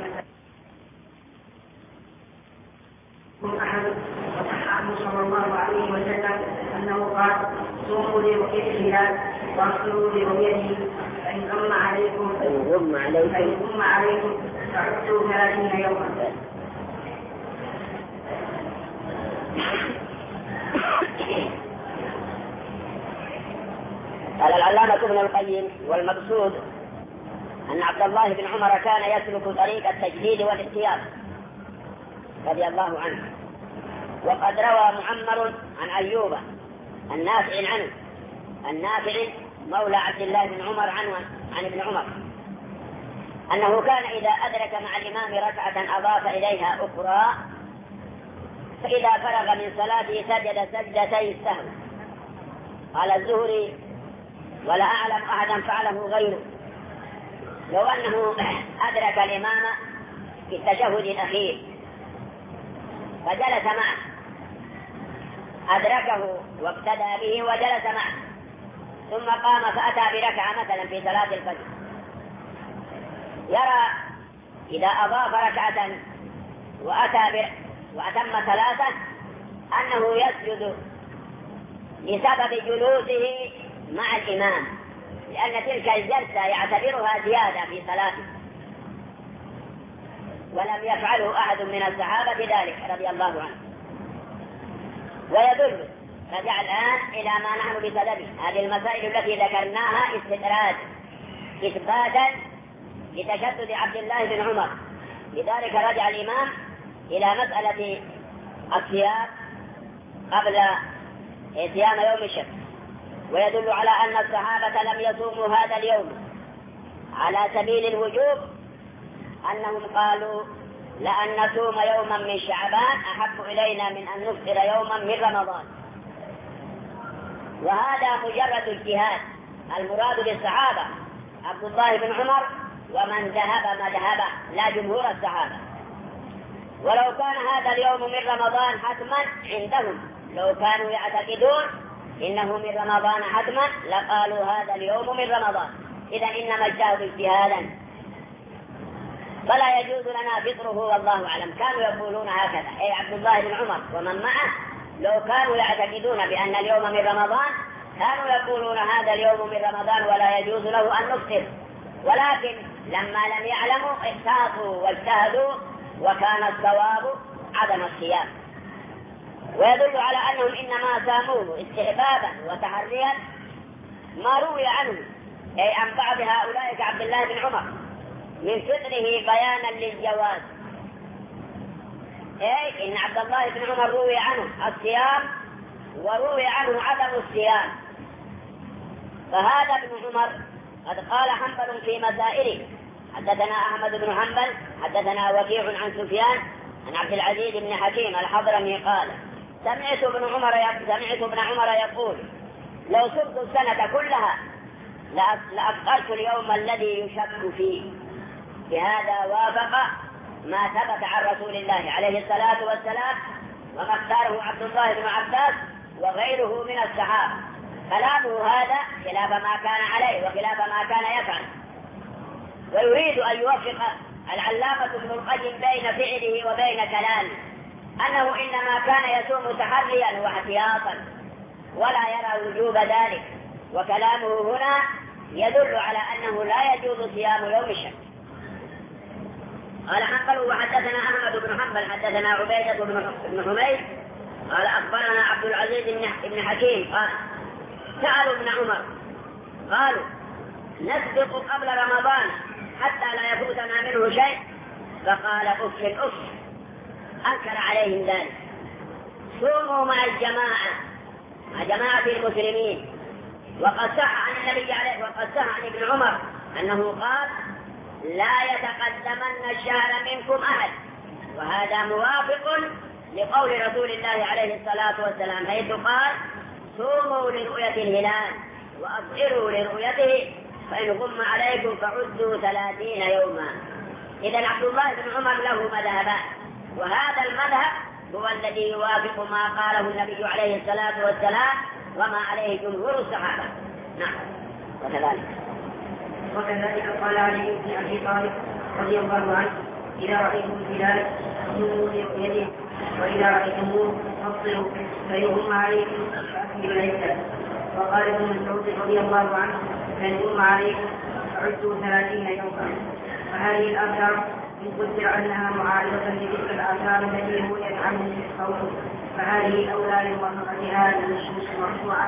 مسألة أحد وصح عنه صلى الله عليه وسلم أنه قال: صوموا لرؤية الهلال واصلوا لرؤيته، فإن غم عليكم فإن غم عليكم فإن غم عليكم فعدوا ثلاثين يوما. قال العلامة ابن القيم: والمقصود أن عبد الله بن عمر كان يسلك طريق التجديد والاحتياط رضي الله عنه. وقد روى معمر عن أيوب النافع عنه النافع مولى عبد الله بن عمر عنه عن ابن عمر أنه كان إذا أدرك مع الإمام ركعة أضاف إليها أخرى، فإذا فرغ من صلاته سجد سجدتي السهو. قال الزهري: ولا أعلم أحدا فعله غيره. لو أنه أدرك الإمام في التشهد الأخير فجلس معه، أدركه واقتدى به وجلس معه، ثم قام فأتى بركعة مثلا في صلاة الفجر، يرى إذا أضاف ركعة وأتى وأتم ثلاثة أنه يسجد لسبب جلوسه مع الإمام، لأن تلك الجلسة يعتبرها زيادة في صلاته، ولم يفعله أحد من الصحابة ذلك رضي الله عنه. ويدل رجع الآن إلى ما نحن بسببه، هذه المسائل التي ذكرناها استدراج إثباتا لتشدد عبد الله بن عمر. لذلك رجع الإمام إلى مسألة الصيام قبل صيام يوم الشك، ويدل على أن الصحابة لم يصوموا هذا اليوم على سبيل الوجوب، أنهم قالوا لأن نصوم يوما من شعبان أحب إلينا من أن نفطر يوما من رمضان. وهذا مجرد اجتهاد، المراد بالصحابة عبد الله بن عمر ومن ذهب مذهبه لا جمهور الصحابة. ولو كان هذا اليوم من رمضان حتما عندهم، لو كانوا يعتقدون إنه من رمضان حتما لقالوا هذا اليوم من رمضان. إذا إنما اجتهدوا اجتهادا، فلا يجوز لنا فطره والله أعلم. كانوا يقولون هكذا، أي عبد الله بن عمر ومن معه لو كانوا يعتقدون بأن اليوم من رمضان كانوا يقولون هذا اليوم من رمضان ولا يجوز له أن نفطر، ولكن لما لم يعلموا احتاطوا واجتهدوا وكان الصواب عدم الصيام. ويدل على أنهم إنما ساموه استحبابا وتحريا ما روي عنه، أي عن بعض هؤلاء كعبد الله بن عمر من فطره بيانا للجواز، أي إن عبد الله بن عمر روي عنه الصيام وروي عنه عدم الصيام. فهذا ابن عمر قد قال حنبل في مسائله، حدثنا أحمد بن حنبل حدثنا وكيع عن سفيان عن عبد العزيز بن حكيم الحضرمي قال سمعت ابن عمر سمعت ابن عمر يقول لو صمت السنة كلها لأفطرت اليوم الذي يشك فيه. بهذا وافق ما ثبت عن رسول الله عليه الصلاة والسلام وما اختاره عبد الله بن عباس وغيره من الصحابة. كلامه هذا خلاف ما كان عليه وخلاف ما كان يفعل. ويريد أن يوفق العلامة ابن القيم بين فعله وبين كلامه، أنه إنما كان يصوم تحريا واحتياطا ولا يرى وجوب ذلك، وكلامه هنا يدل على أنه لا يجوز صيام يوم الشك. قال حنبل وحدثنا أحمد بن حنبل حدثنا عبيدة بن حميد قال أخبرنا عبد العزيز بن حكيم قال سألوا ابن عمر قالوا نسبق قبل رمضان حتى لا يفوتنا منه شيء، فقال أف أف أنكر عليهم ذلك. صوموا مع الجماعة مع جماعة المسلمين. وقد صح عن النبي عليه وقد صح عن ابن عمر أنه قال لا يتقدمن الشهر منكم أحد، وهذا موافق لقول رسول الله عليه الصلاة والسلام حيث قال صوموا لرؤية الهلال وأفطروا لرؤيته فإن غم عليكم فعدوا ثلاثين يوما. إذا عبد الله بن عمر له مذهبان، وهذا المذهب هو الذي يوافق ما قاله النبي عليه الصلاة والسلام وما عليه جمهور الصحابة. نعم. وكذلك وكذلك قال علي بن أبي طالب رضي الله عنه إذا رأيتم الهلال فصوموا لرؤيته وإذا رأيتموه فافطروا فإن غم عليكم فأكملوا العدة. وقال ابن مسعود رضي الله عنه فإن غم عليكم فعدوا ثلاثين يوما. فهذه الآثار إن قدر أنها معارضة لتلك الآثار التي رويت عنه في الصوم فهذه أولى لموافقتها للنصوص المرفوعة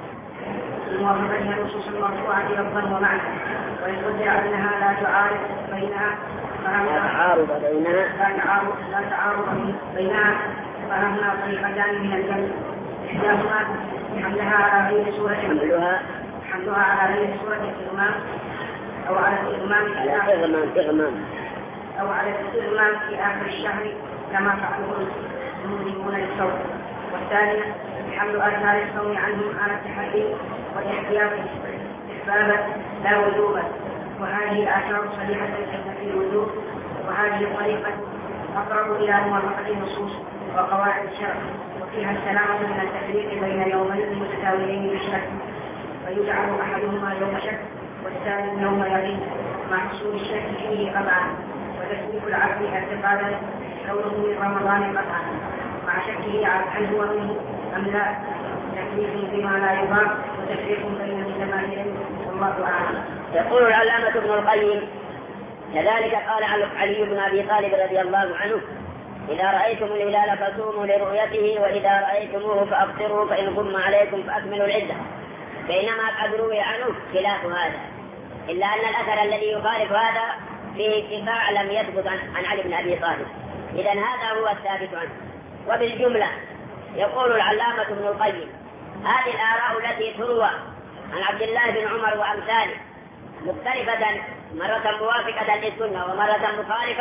لموافقتها النصوص المرفوعة لفظا ومعنى. وإن قدر أنها لا تعارض بينها لا تعارض بينها لا تعارض لا تعارض بينها فهمنا طريقتان من الجمع. إحداهما حملها على غير سورة حملها حملها على غير سورة الإمام أو على الإمام على إغمام إغمام أو على الإغمام في آخر الشهر كما فعله المذنبون للصوم. والثانية حمل آثار الصوم عنهم على التحري والاحتياط استحبابا لا وجوبا. وهذه الآثار صريحة في الوجوب، وهذه الطريقة أقرب إلى موافقة النصوص وقواعد الشرع، وفيها السلامة من التفريق بين يومين متساويين بالشك، فيجعل أحدهما يوم شك والثاني يوم يقين مع حصول الشك فيه قطعا، وتثبيت العبد اعتقادا كونه من رمضان قطعا مع شكه هل هو منه أم لا، تكليف بما لا يضاف وتفريق بين الجماهير والله أعلم. يقول العلامة ابن القيم كذلك قال علي بن أبي طالب رضي الله عنه إذا رأيتم الهلال فصوموا لرؤيته وإذا رأيتموه فأفطروا فإن غم عليكم فأكملوا العدة. بينما قد روي عنه خلاف هذا، إلا أن الأثر الذي يخالف هذا فيه اتباع لم يثبت عن علي بن أبي طالب. إذن هذا هو الثابت عنه. وبالجملة يقول العلامة ابن القيم هذه الآراء التي تروى عن عبد الله بن عمر وأمثاله مختلفة مرة موافقة للسنة ومرة مخالفة،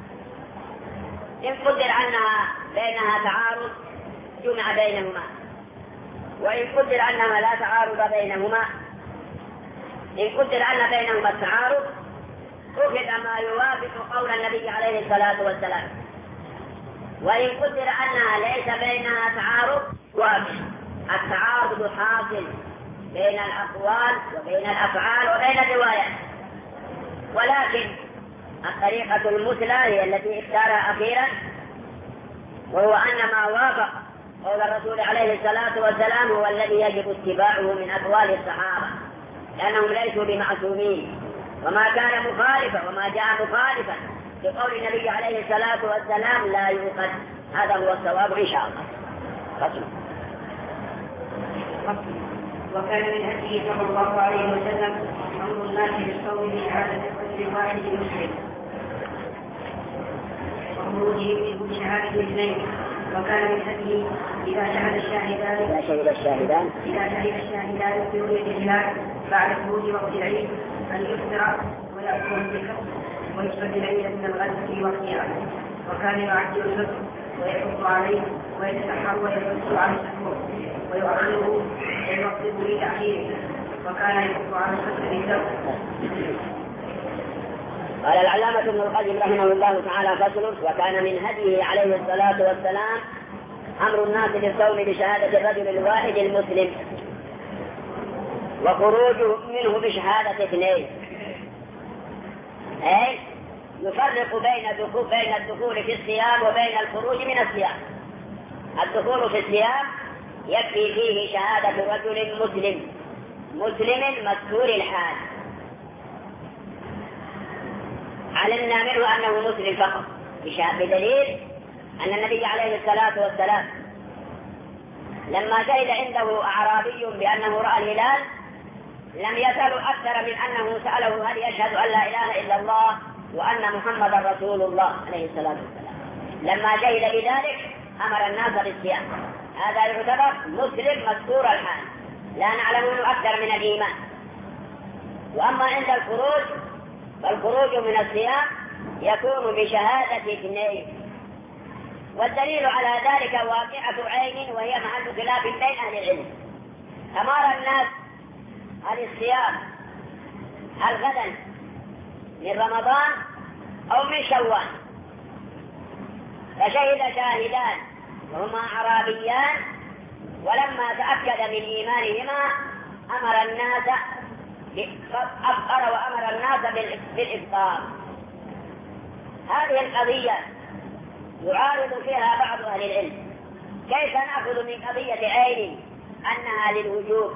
إن قدر أنها بينها تعارض جمع بينهما، وإن قدر أنها لا تعارض بينهما إن قدر أن بينهما التعارض أخذ ما يوافق قول النبي عليه الصلاة والسلام، وإن قدر أنها ليس بينها تعارض واضح. التعارض حاصل بين الأقوال وبين الأفعال وبين الروايات، ولكن الطريقة المثلى هي التي اختارها أخيرا، وهو أن ما وافق قول الرسول عليه الصلاة والسلام هو الذي يجب اتباعه من أقوال الصحابة، لأنهم ليسوا بمعصومين، وما كان مخالفا وما جاء مخالفا لقول النبي عليه الصلاة والسلام لا يؤخذ. هذا هو الصواب إن شاء الله. فصل. وكان من هديه صلى الله عليه وسلم أمر الناس بالصوم بشهادة رجل واحد مسلم وخروجه بشهادة اثنين. وكان من هديه إذا شهد الشاهدان إذا شهد الشاهدان إذا شهد الشاهدان في رؤية الهلال بعد خروج وقت العيد أن يفطر ويأكل الذكر ويصلي العيد من الغد في وقتها. وكان يعجل الفطر ويحث عليه ويتسحر ويحث على السحور ويؤخره ويقصد لتأخيره. وكان يحث على الفطر بالذبح. قال العلامة ابن القيم رحمه الله تعالى: فصل. وكان من هديه عليه الصلاة والسلام أمر الناس بالصوم بشهادة الرجل الواحد المسلم وخروجه منه بشهادة اثنين، أي يفرق بين الدخول بين الدخول في الصيام وبين الخروج من الصيام. الدخول في الصيام يكفي فيه شهادة رجل مسلم مسلم مذكور الحال، علمنا منه أنه مسلم فقط، بدليل أن النبي عليه الصلاة والسلام لما شهد عنده أعرابي بأنه رأى الهلال لم يسأل أكثر من أنه سأله: هل يشهد أن لا إله إلا الله وأن محمدا رسول الله عليه الصلاة والسلام؟ لما شهد بذلك أمر الناس بالصيام. هذا يعتبر مسلم مذكور الحال، لا نعلم منه أكثر من الإيمان. وأما عند الخروج فالخروج من الصيام يكون بشهادة اثنين، والدليل على ذلك واقعة عين وهي محل خلاف بين أهل العلم. أمر الناس عن الصيام هل غدا من رمضان أو من شوال، فشهد شاهدان وهما أعرابيان، ولما تأكد من إيمانهما أمر الناس أفطر وأمر الناس بالإفطار. هذه القضية يعارض فيها بعض أهل العلم: كيف نأخذ من قضية عين أنها للوجوب؟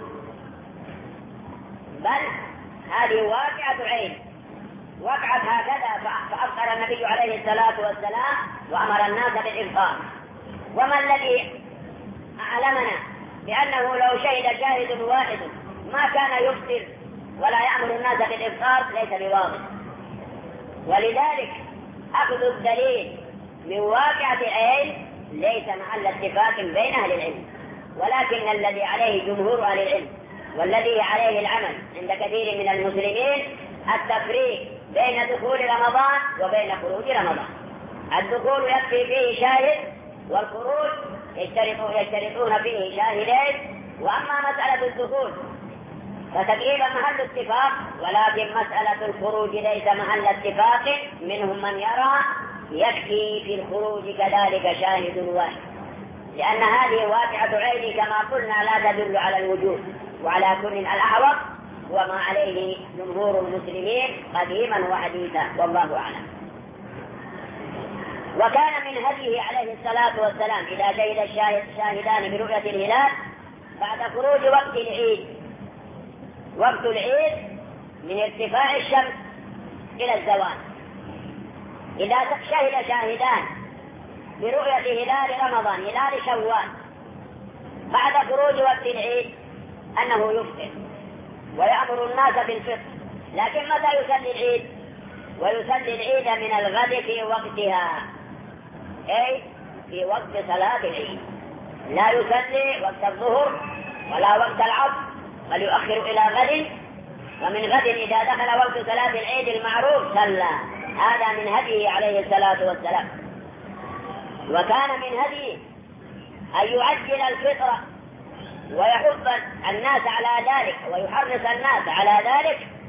بل هذه واقعة عين وقعت هكذا، فأفطر النبي عليه الصلاة والسلام وأمر الناس بالإفطار. وما الذي أعلمنا بأنه لو شهد شاهد واحد ما كان يفطر ولا يأمر الناس بالإفطار ليس بواضح. ولذلك أخذ الدليل من واقعة عين ليس محل اتفاق بين أهل العلم، ولكن الذي عليه جمهور أهل العلم والذي عليه العمل عند كثير من المسلمين التفريق بين دخول رمضان وبين خروج رمضان. الدخول يكفي فيه شاهد، والخروج يشترطون فيه شاهدين. وأما مسألة الدخول فتقريبا محل اتفاق، ولكن مسألة الخروج ليس محل اتفاق. منهم من يرى يكفي في الخروج كذلك شاهد واحد، لأن هذه واقعة عين كما قلنا لا تدل على الوجوب. وعلى كل الأحوط وما عليه جمهور المسلمين قديما وحديثا، والله أعلم. وكان من هديه عليه الصلاة والسلام إذا شهد الشاهدان برؤية الهلال بعد خروج وقت العيد. وقت العيد من ارتفاع الشمس إلى الزوال. إذا شهد شاهدان برؤية هلال رمضان هلال شوال بعد خروج وقت العيد أنه يفطر ويأمر الناس بالفطر. لكن متى يصلي العيد؟ ويصلي العيد من الغد في وقتها، أي في وقت صلاة العيد. لا يصلي وقت الظهر ولا وقت العصر، بل يؤخر إلى غد، ومن غد إذا دخل وقت صلاة العيد المعروف صلى. هذا من هديه عليه الصلاة والسلام. وكان من هديه أن يعجل الفطر ويحث الناس على ذلك ويحرص الناس على ذلك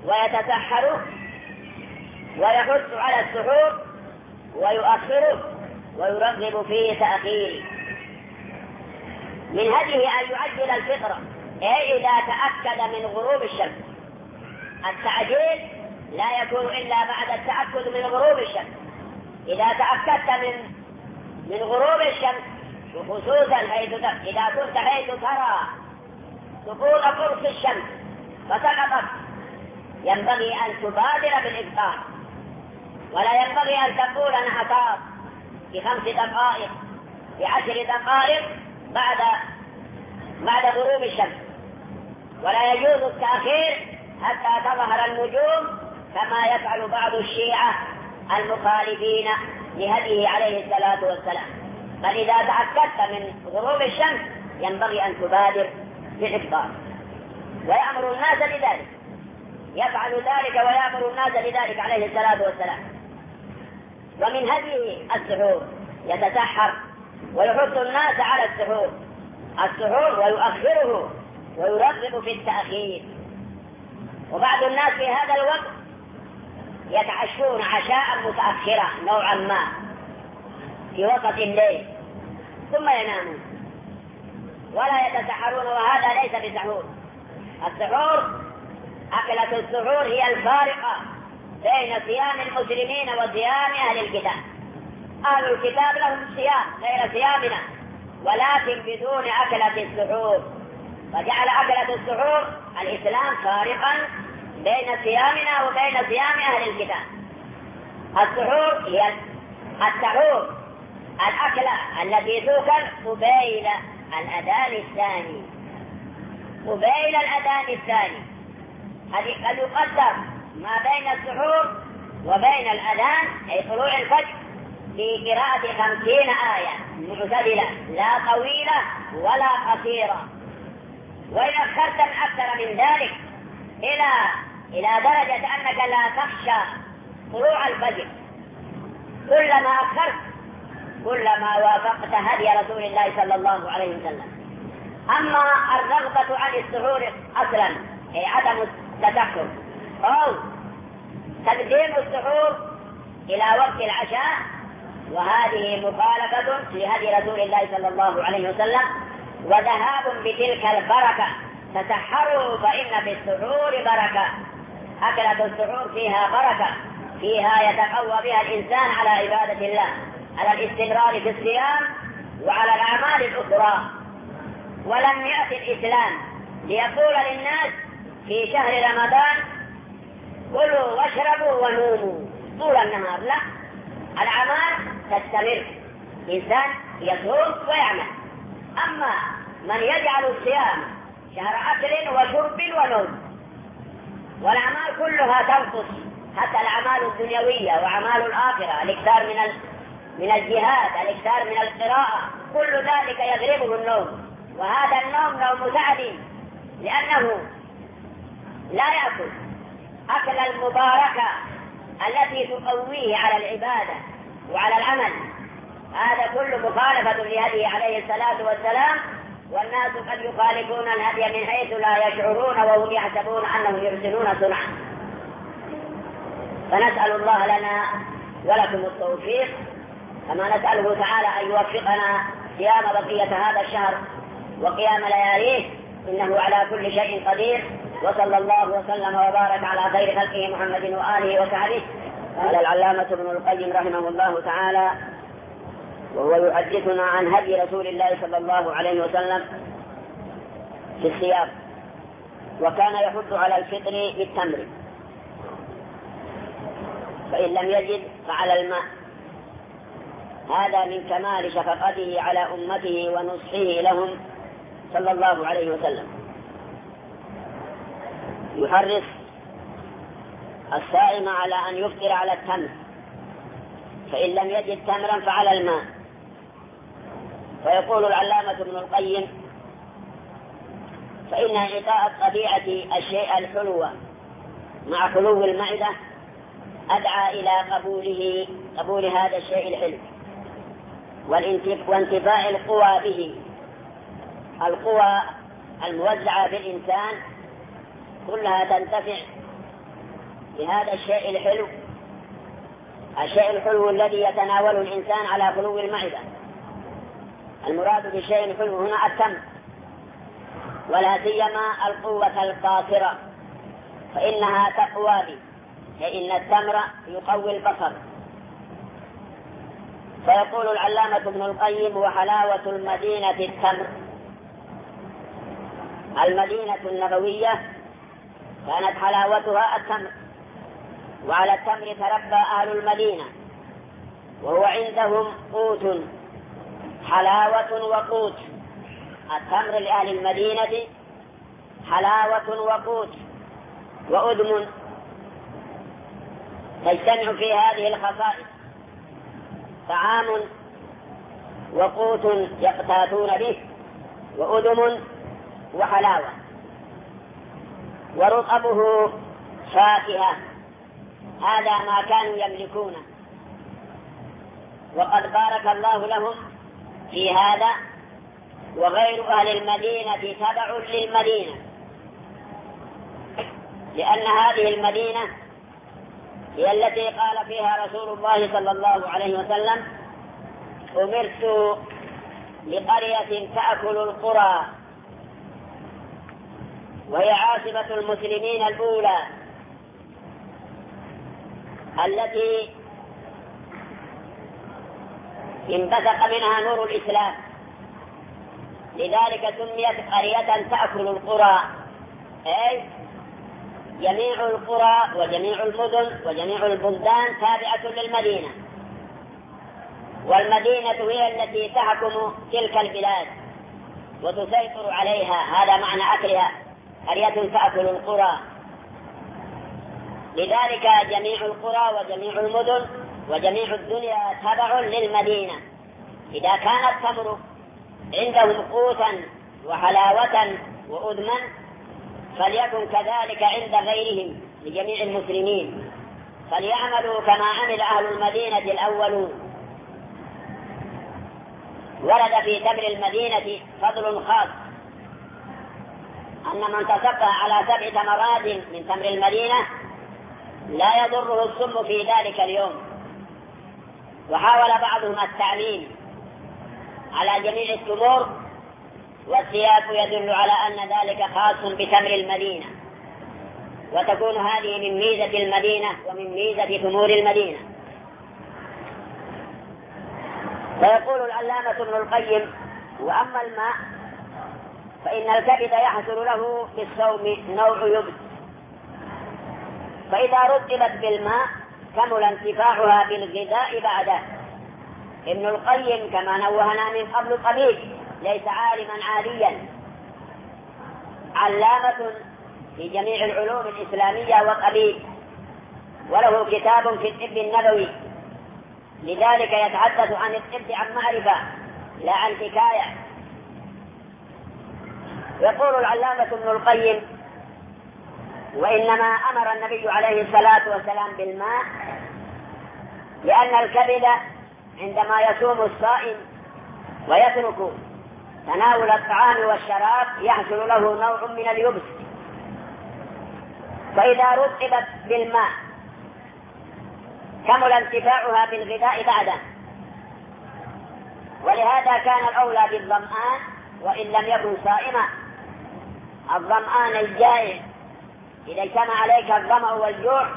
ويتسحر ويحث على السحور ويؤخره ويرغب في تأخيره. من هديه أن يعجل الفطرة، أي إذا تأكد من غروب الشمس. التعجيل لا يكون إلا بعد التأكد من غروب الشمس. إذا تأكدت من من غروب الشمس، وخصوصا حيث إذا كنت حيث ترى سقوط قرص الشمس فسقطت، ينبغي أن تبادر بالإفطار، ولا ينبغي أن تقول أنا أفطر بخمس دقائق بعشر دقائق بعد بعد غروب الشمس. ولا يجوز التأخير حتى تظهر النجوم كما يفعل بعض الشيعة المخالفين لهديه عليه الصلاة والسلام. بل إذا تأكدت من غروب الشمس ينبغي أن تبادر بالإفطار، ويأمر الناس بذلك، يفعل ذلك ويأمر الناس بذلك عليه الصلاة والسلام. ومن هديه السحور، يتسحر ويحث الناس على السحور السحور ويؤخره ويرغب في التأخير. وبعض الناس في هذا الوقت يتعشون عشاء متأخرة نوعا ما في وسط الليل ثم ينامون ولا يتسحرون، وهذا ليس بسحور. السحور، أكلة السحور هي الفارقة بين صيام المسلمين وصيام أهل الكتاب. أهل الكتاب لهم صيام غير صيامنا، ولكن بدون أكلة السحور، فجعل أكلة السحور الإسلام فارقا بين صيامنا وبين صيام أهل الكتاب. السحور هي السحور، الأكلة التي تؤكل قبيل الأذان الثاني قبيل الأذان الثاني هذه قد يقدر ما بين السحور وبين الأذان أي طلوع الفجر في قراءة خمسين آية معتدلة، لا طويلة ولا قصيرة. وإن أخرت أكثر من ذلك إلى إلى درجة أنك لا تخشى طلوع الفجر، كلما أخرت كلما وافقت هدي رسول الله صلى الله عليه وسلم. أما الرغبة عن السحور أصلا أي عدم التدخل أو تقديم السحور إلى وقت العشاء، وهذه مخالفة في هدي رسول الله صلى الله عليه وسلم وذهاب بتلك البركة. تسحروا فإن في السحور بركة. أكلة السحور فيها بركة، فيها يتقوى بها الإنسان على عبادة الله، على الاستمرار في الصيام وعلى الأعمال الأخرى. ولم يأتي الإسلام ليقول للناس في شهر رمضان كلوا واشربوا ونوموا طول النهار، لا، الأعمال تستمر، إنسان يصوم ويعمل. أما من يجعل الصيام شهر أكل وشرب ونوم والأعمال كلها تنقص، حتى الأعمال الدنيوية وأعمال الآخرة، الإكثار من من الجهاد، الإكثار من القراءة، كل ذلك يغلبه النوم. وهذا النوم نوم تعب، لأنه لا يأكل أكل المباركة التي تقويه على العبادة وعلى العمل. هذا كله مخالفة لهديه عليه الصلاة والسلام، والناس قد يخالفون الهدي من حيث لا يشعرون وهم يحسبون أنهم يحسنون صنعا. فنسأل الله لنا ولكم التوفيق، كما نسأله تعالى أن يوفقنا صيام بقية هذا الشهر وقيام لياليه، إنه على كل شيء قدير. وصلى الله وسلم وبارك على خير خلقه محمد وآله وصحبه. قال العلامة ابن القيم رحمه الله تعالى وهو يحدثنا عن هدي رسول الله صلى الله عليه وسلم في الصيام، وكان يحث على الفطر بالتمر، فإن لم يجد فعلى الماء. هذا من كمال شفقته على أمته ونصحه لهم صلى الله عليه وسلم. يحرص الصائم على أن يفطر على التمر، فإن لم يجد تمرا فعلى الماء. ويقول العلامة ابن القيم فإن إعطاء الطبيعة الشيء الحلو مع حلو المعدة أدعى إلى قبوله قبول هذا الشيء الحلو وانتفاع القوى به. القوى الموزعة بالإنسان كلها تنتفع بهذا الشيء الحلو، الشيء الحلو الذي يتناوله الإنسان على خلو المعدة. المراد بالشيء الحلو هنا التمر، ولا سيما القوة القاصرة، فإنها تقوى به، فإن التمر يقوي البصر. فيقول العلامة ابن القيم: وحلاوة المدينة التمر. المدينة النبوية كانت حلاوتها التمر، وعلى التمر تربى أهل المدينة، وهو عندهم قوت، حلاوة وقوت. التمر لأهل المدينة حلاوة وقوت وأدم، تجتمع في هذه الخصائص: طعام وقوت يقتاتون به، وأدم وحلاوة. ورطبه فاكهة، هذا ما كانوا يملكونه، وقد بارك الله لهم في هذا. وغير أهل المدينة تبع للمدينة، لأن هذه المدينة هي التي قال فيها رسول الله صلى الله عليه وسلم: أمرت لقرية تأكل القرى، وهي عاصمة المسلمين الأولى التي انبثق منها نور الإسلام، لذلك سميت قرية تأكل القرى، أي جميع القرى وجميع المدن وجميع البلدان تابعة للمدينة، والمدينة هي التي تحكم تلك البلاد وتسيطر عليها. هذا معنى أكلها، قرية تأكل القرى. لذلك جميع القرى وجميع المدن وجميع الدنيا تبع للمدينة. إذا كان التمر عندهم قوتا وحلاوة وأدما، فليكن كذلك عند غيرهم لجميع المسلمين، فليعملوا كما عمل أهل المدينة الأولون. ورد في تمر المدينة فضل خاص، أن من تصفى على سبع تمرات من تمر المدينة لا يضره السم في ذلك اليوم. وحاول بعضهم التعليم على جميع التمور، والسياق يدل على أن ذلك خاص بتمر المدينة، وتكون هذه من ميزة المدينة ومن ميزة تمور المدينة. فيقول العلامة ابن القيم: وأما الماء فإن الكبد يحصل له في الصوم نوع يبس، فإذا رطبت بالماء كمل انتفاعها بالغذاء بعده. ابن القيم كما نوهنا من قبل قليل ليس عالما عاليا، علامة في جميع العلوم الإسلامية والطبيب، وله كتاب في الطب النبوي، لذلك يتحدث عن الطب عن معرفة لا عن حكاية. يقول العلامة ابن القيم: وإنما أمر النبي عليه الصلاة والسلام بالماء لأن الكبد عندما يصوم الصائم ويترك تناول الطعام والشراب يحصل له نوع من اليبس، فإذا رطبت بالماء كمل انتفاعها بالغذاء بعده. ولهذا كان الأولى بالظمآن وإن لم يكن صائما. الظمآن الجائع إذا اجتمع عليك الظمأ والجوع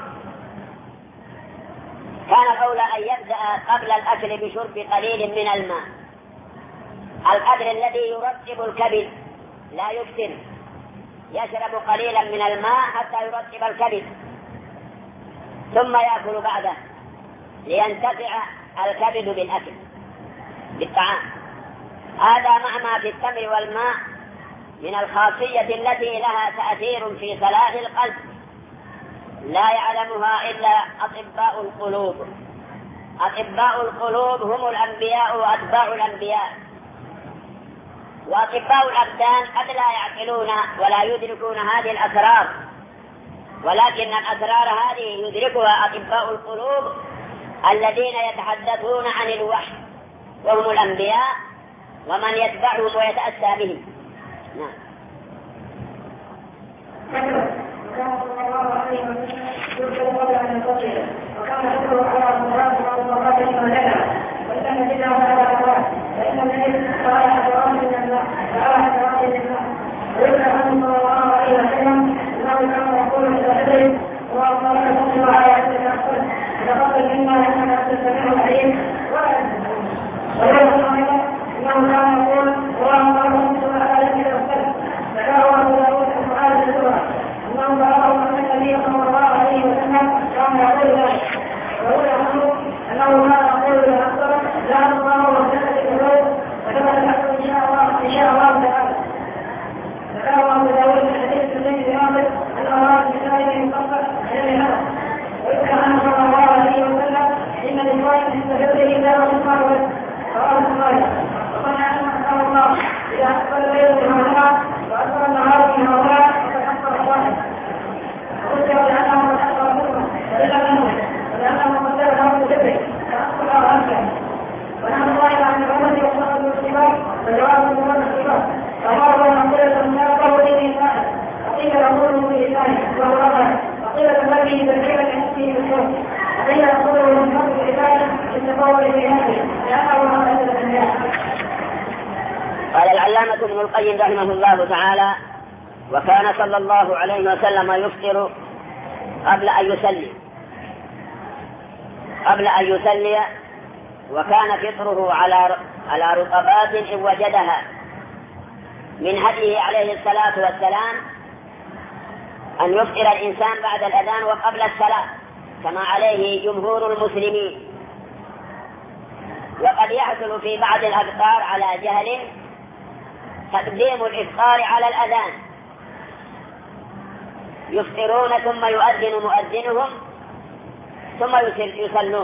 كان الأولى أن يبدأ قبل الأكل بشرب قليل من الماء، القدر الذي يرطب الكبد لا يكثر، يشرب قليلا من الماء حتى يرطب الكبد، ثم يأكل بعده لينتفع الكبد بالأكل بالطعام. هذا معنى في التمر والماء من الخاصية التي لها تأثير في صلاح القلب لا يعلمها إلا أطباء القلوب. أطباء القلوب هم الأنبياء وأتباع الأنبياء، وأطباء الأبدان قد لا يعقلون ولا يدركون هذه الأسرار، ولكن الأسرار هذه يدركها أطباء القلوب الذين يتحدثون عن الوحي، وهم الأنبياء ومن يتبعهم ويتأسى بهم. نعم. فتقبل منا انك انت السميع العليم ولا تنسى. ويقول ايضا انه كان يقول اللهم رب صل على نبينا وسلم. ذكره ابو داود عن معاذ بن جبل انه بلغه ان النبي صلى الله عليه وسلم كان يقول ذلك. ويقول عنه انه كان يقول لاكثر لا الله وجل القلوب وثبت له ان شاء الله ان شاء الله تعالى. ذكره ابو داود في حديث الذي بياض ان اراد بذلك يفصل الى هذا. ويذكر عنه صلى الله عليه وسلم ان لله من سببه لا يصبر رواه البخاري. وقد علم الله اذا اقبل الليل بهؤلاء واكبر النهار بهؤلاء فقد اكبر واحد. وذكر لانه قد اكبر حكمه فاذا منه ولانه قد له بذكره فاكبر وانكر. ونحن الله عن الامه وصلاه المسلمات فجواب من المسلمات فمر منقله من الله به فاعل وقيل يقول به ثاني وهو رفع وقيل تبلغ تركيبه نفسه بالشوك وقيل يقول من فضل العباده بالتفاؤل في هذه لانه ما اسد الناس. قال العلامة ابن القيم رحمه الله تعالى: وكان صلى الله عليه وسلم يفطر قبل أن يسلي قبل أن يسلي وكان فطره على على رطبات إن وجدها. من هديه عليه الصلاة والسلام أن يفطر الإنسان بعد الأذان وقبل الصلاة كما عليه جمهور المسلمين. وقد يحصل في بعض الأفطار على جهل تقديم الإفطار على الأذان، يفطرون ثم يؤذن مؤذنهم ثم يصلون،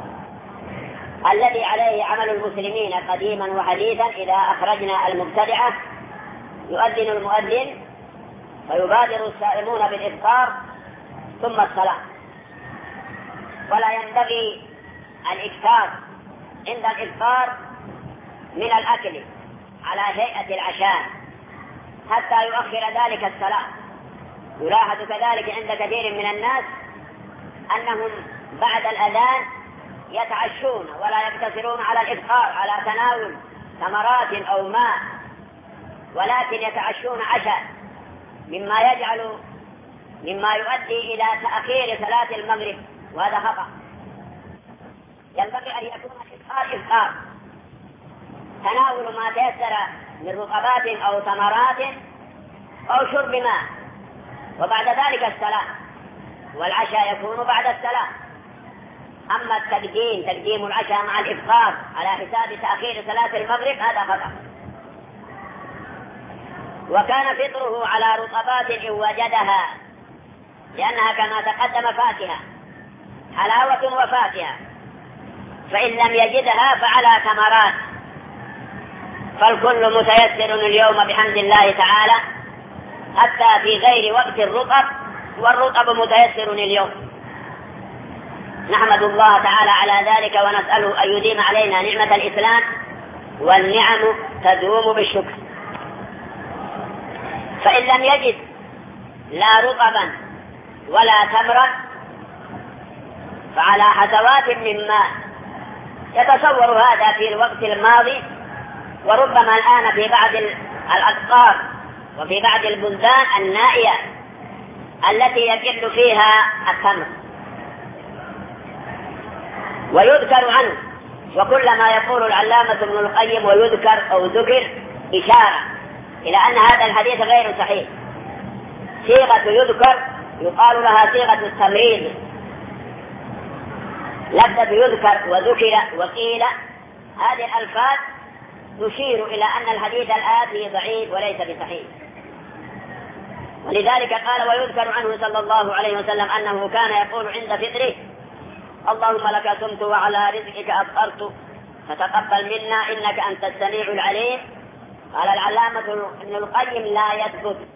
الذي عليه عمل المسلمين قديما وحديثا. إذا أخرجنا المبتدعة يؤذن المؤذن فيبادر الصائمون بالإفطار ثم الصلاة. ولا ينبغي الإكثار عند الإفطار من الأكل على هيئة العشاء حتى يؤخر ذلك الصلاة. يلاحظ كذلك عند كثير من الناس أنهم بعد الأذان يتعشون ولا يقتصرون على الإفطار على تناول ثمرات أو ماء، ولكن يتعشون عشاء، مما يجعل مما يؤدي إلى تأخير صلاة المغرب، وهذا خطأ. ينبغي أن يكون الإفطار إفطار تناول ما تيسر من رطبات أو ثمرات أو شرب ماء، وبعد ذلك الصلاة، والعشاء يكون بعد الصلاة. أما التقديم تقديم العشاء مع الإفطار على حساب تأخير صلاة المغرب هذا خطأ. وكان فطره على رطبات إن وجدها، لأنها كما تقدم فاكهة، حلاوة وفاكهة، فإن لم يجدها فعلى ثمرات، فالكل متيسر اليوم بحمد الله تعالى حتى في غير وقت الرطب، والرطب متيسر اليوم. نحمد الله تعالى على ذلك ونسأله أن يديم علينا نعمة الإسلام، والنعم تدوم بالشكر. فإن لم يجد لا رطبا ولا تمرا فعلى حسوات من ماء. يتصور هذا في الوقت الماضي، وربما الآن في بعض الأقطار وفي بعض البلدان النائية التي يقل فيها التمر. ويذكر عنه، وكل ما يقول العلامة ابن القيم ويذكر أو ذكر إشارة إلى أن هذا الحديث غير صحيح. صيغة يذكر يقال لها صيغة التمريض، لفظة يذكر وذكر وقيل، هذه الألفاظ تشير إلى أن الحديث الآتي ضعيف وليس بصحيح. ولذلك قال: ويذكر عنه صلى الله عليه وسلم أنه كان يقول عند فطره: اللهم لك صمت وعلى رزقك أفطرت فتقبل منا إنك أنت السميع العليم. قال العلامة ابن القيم: لا يثبت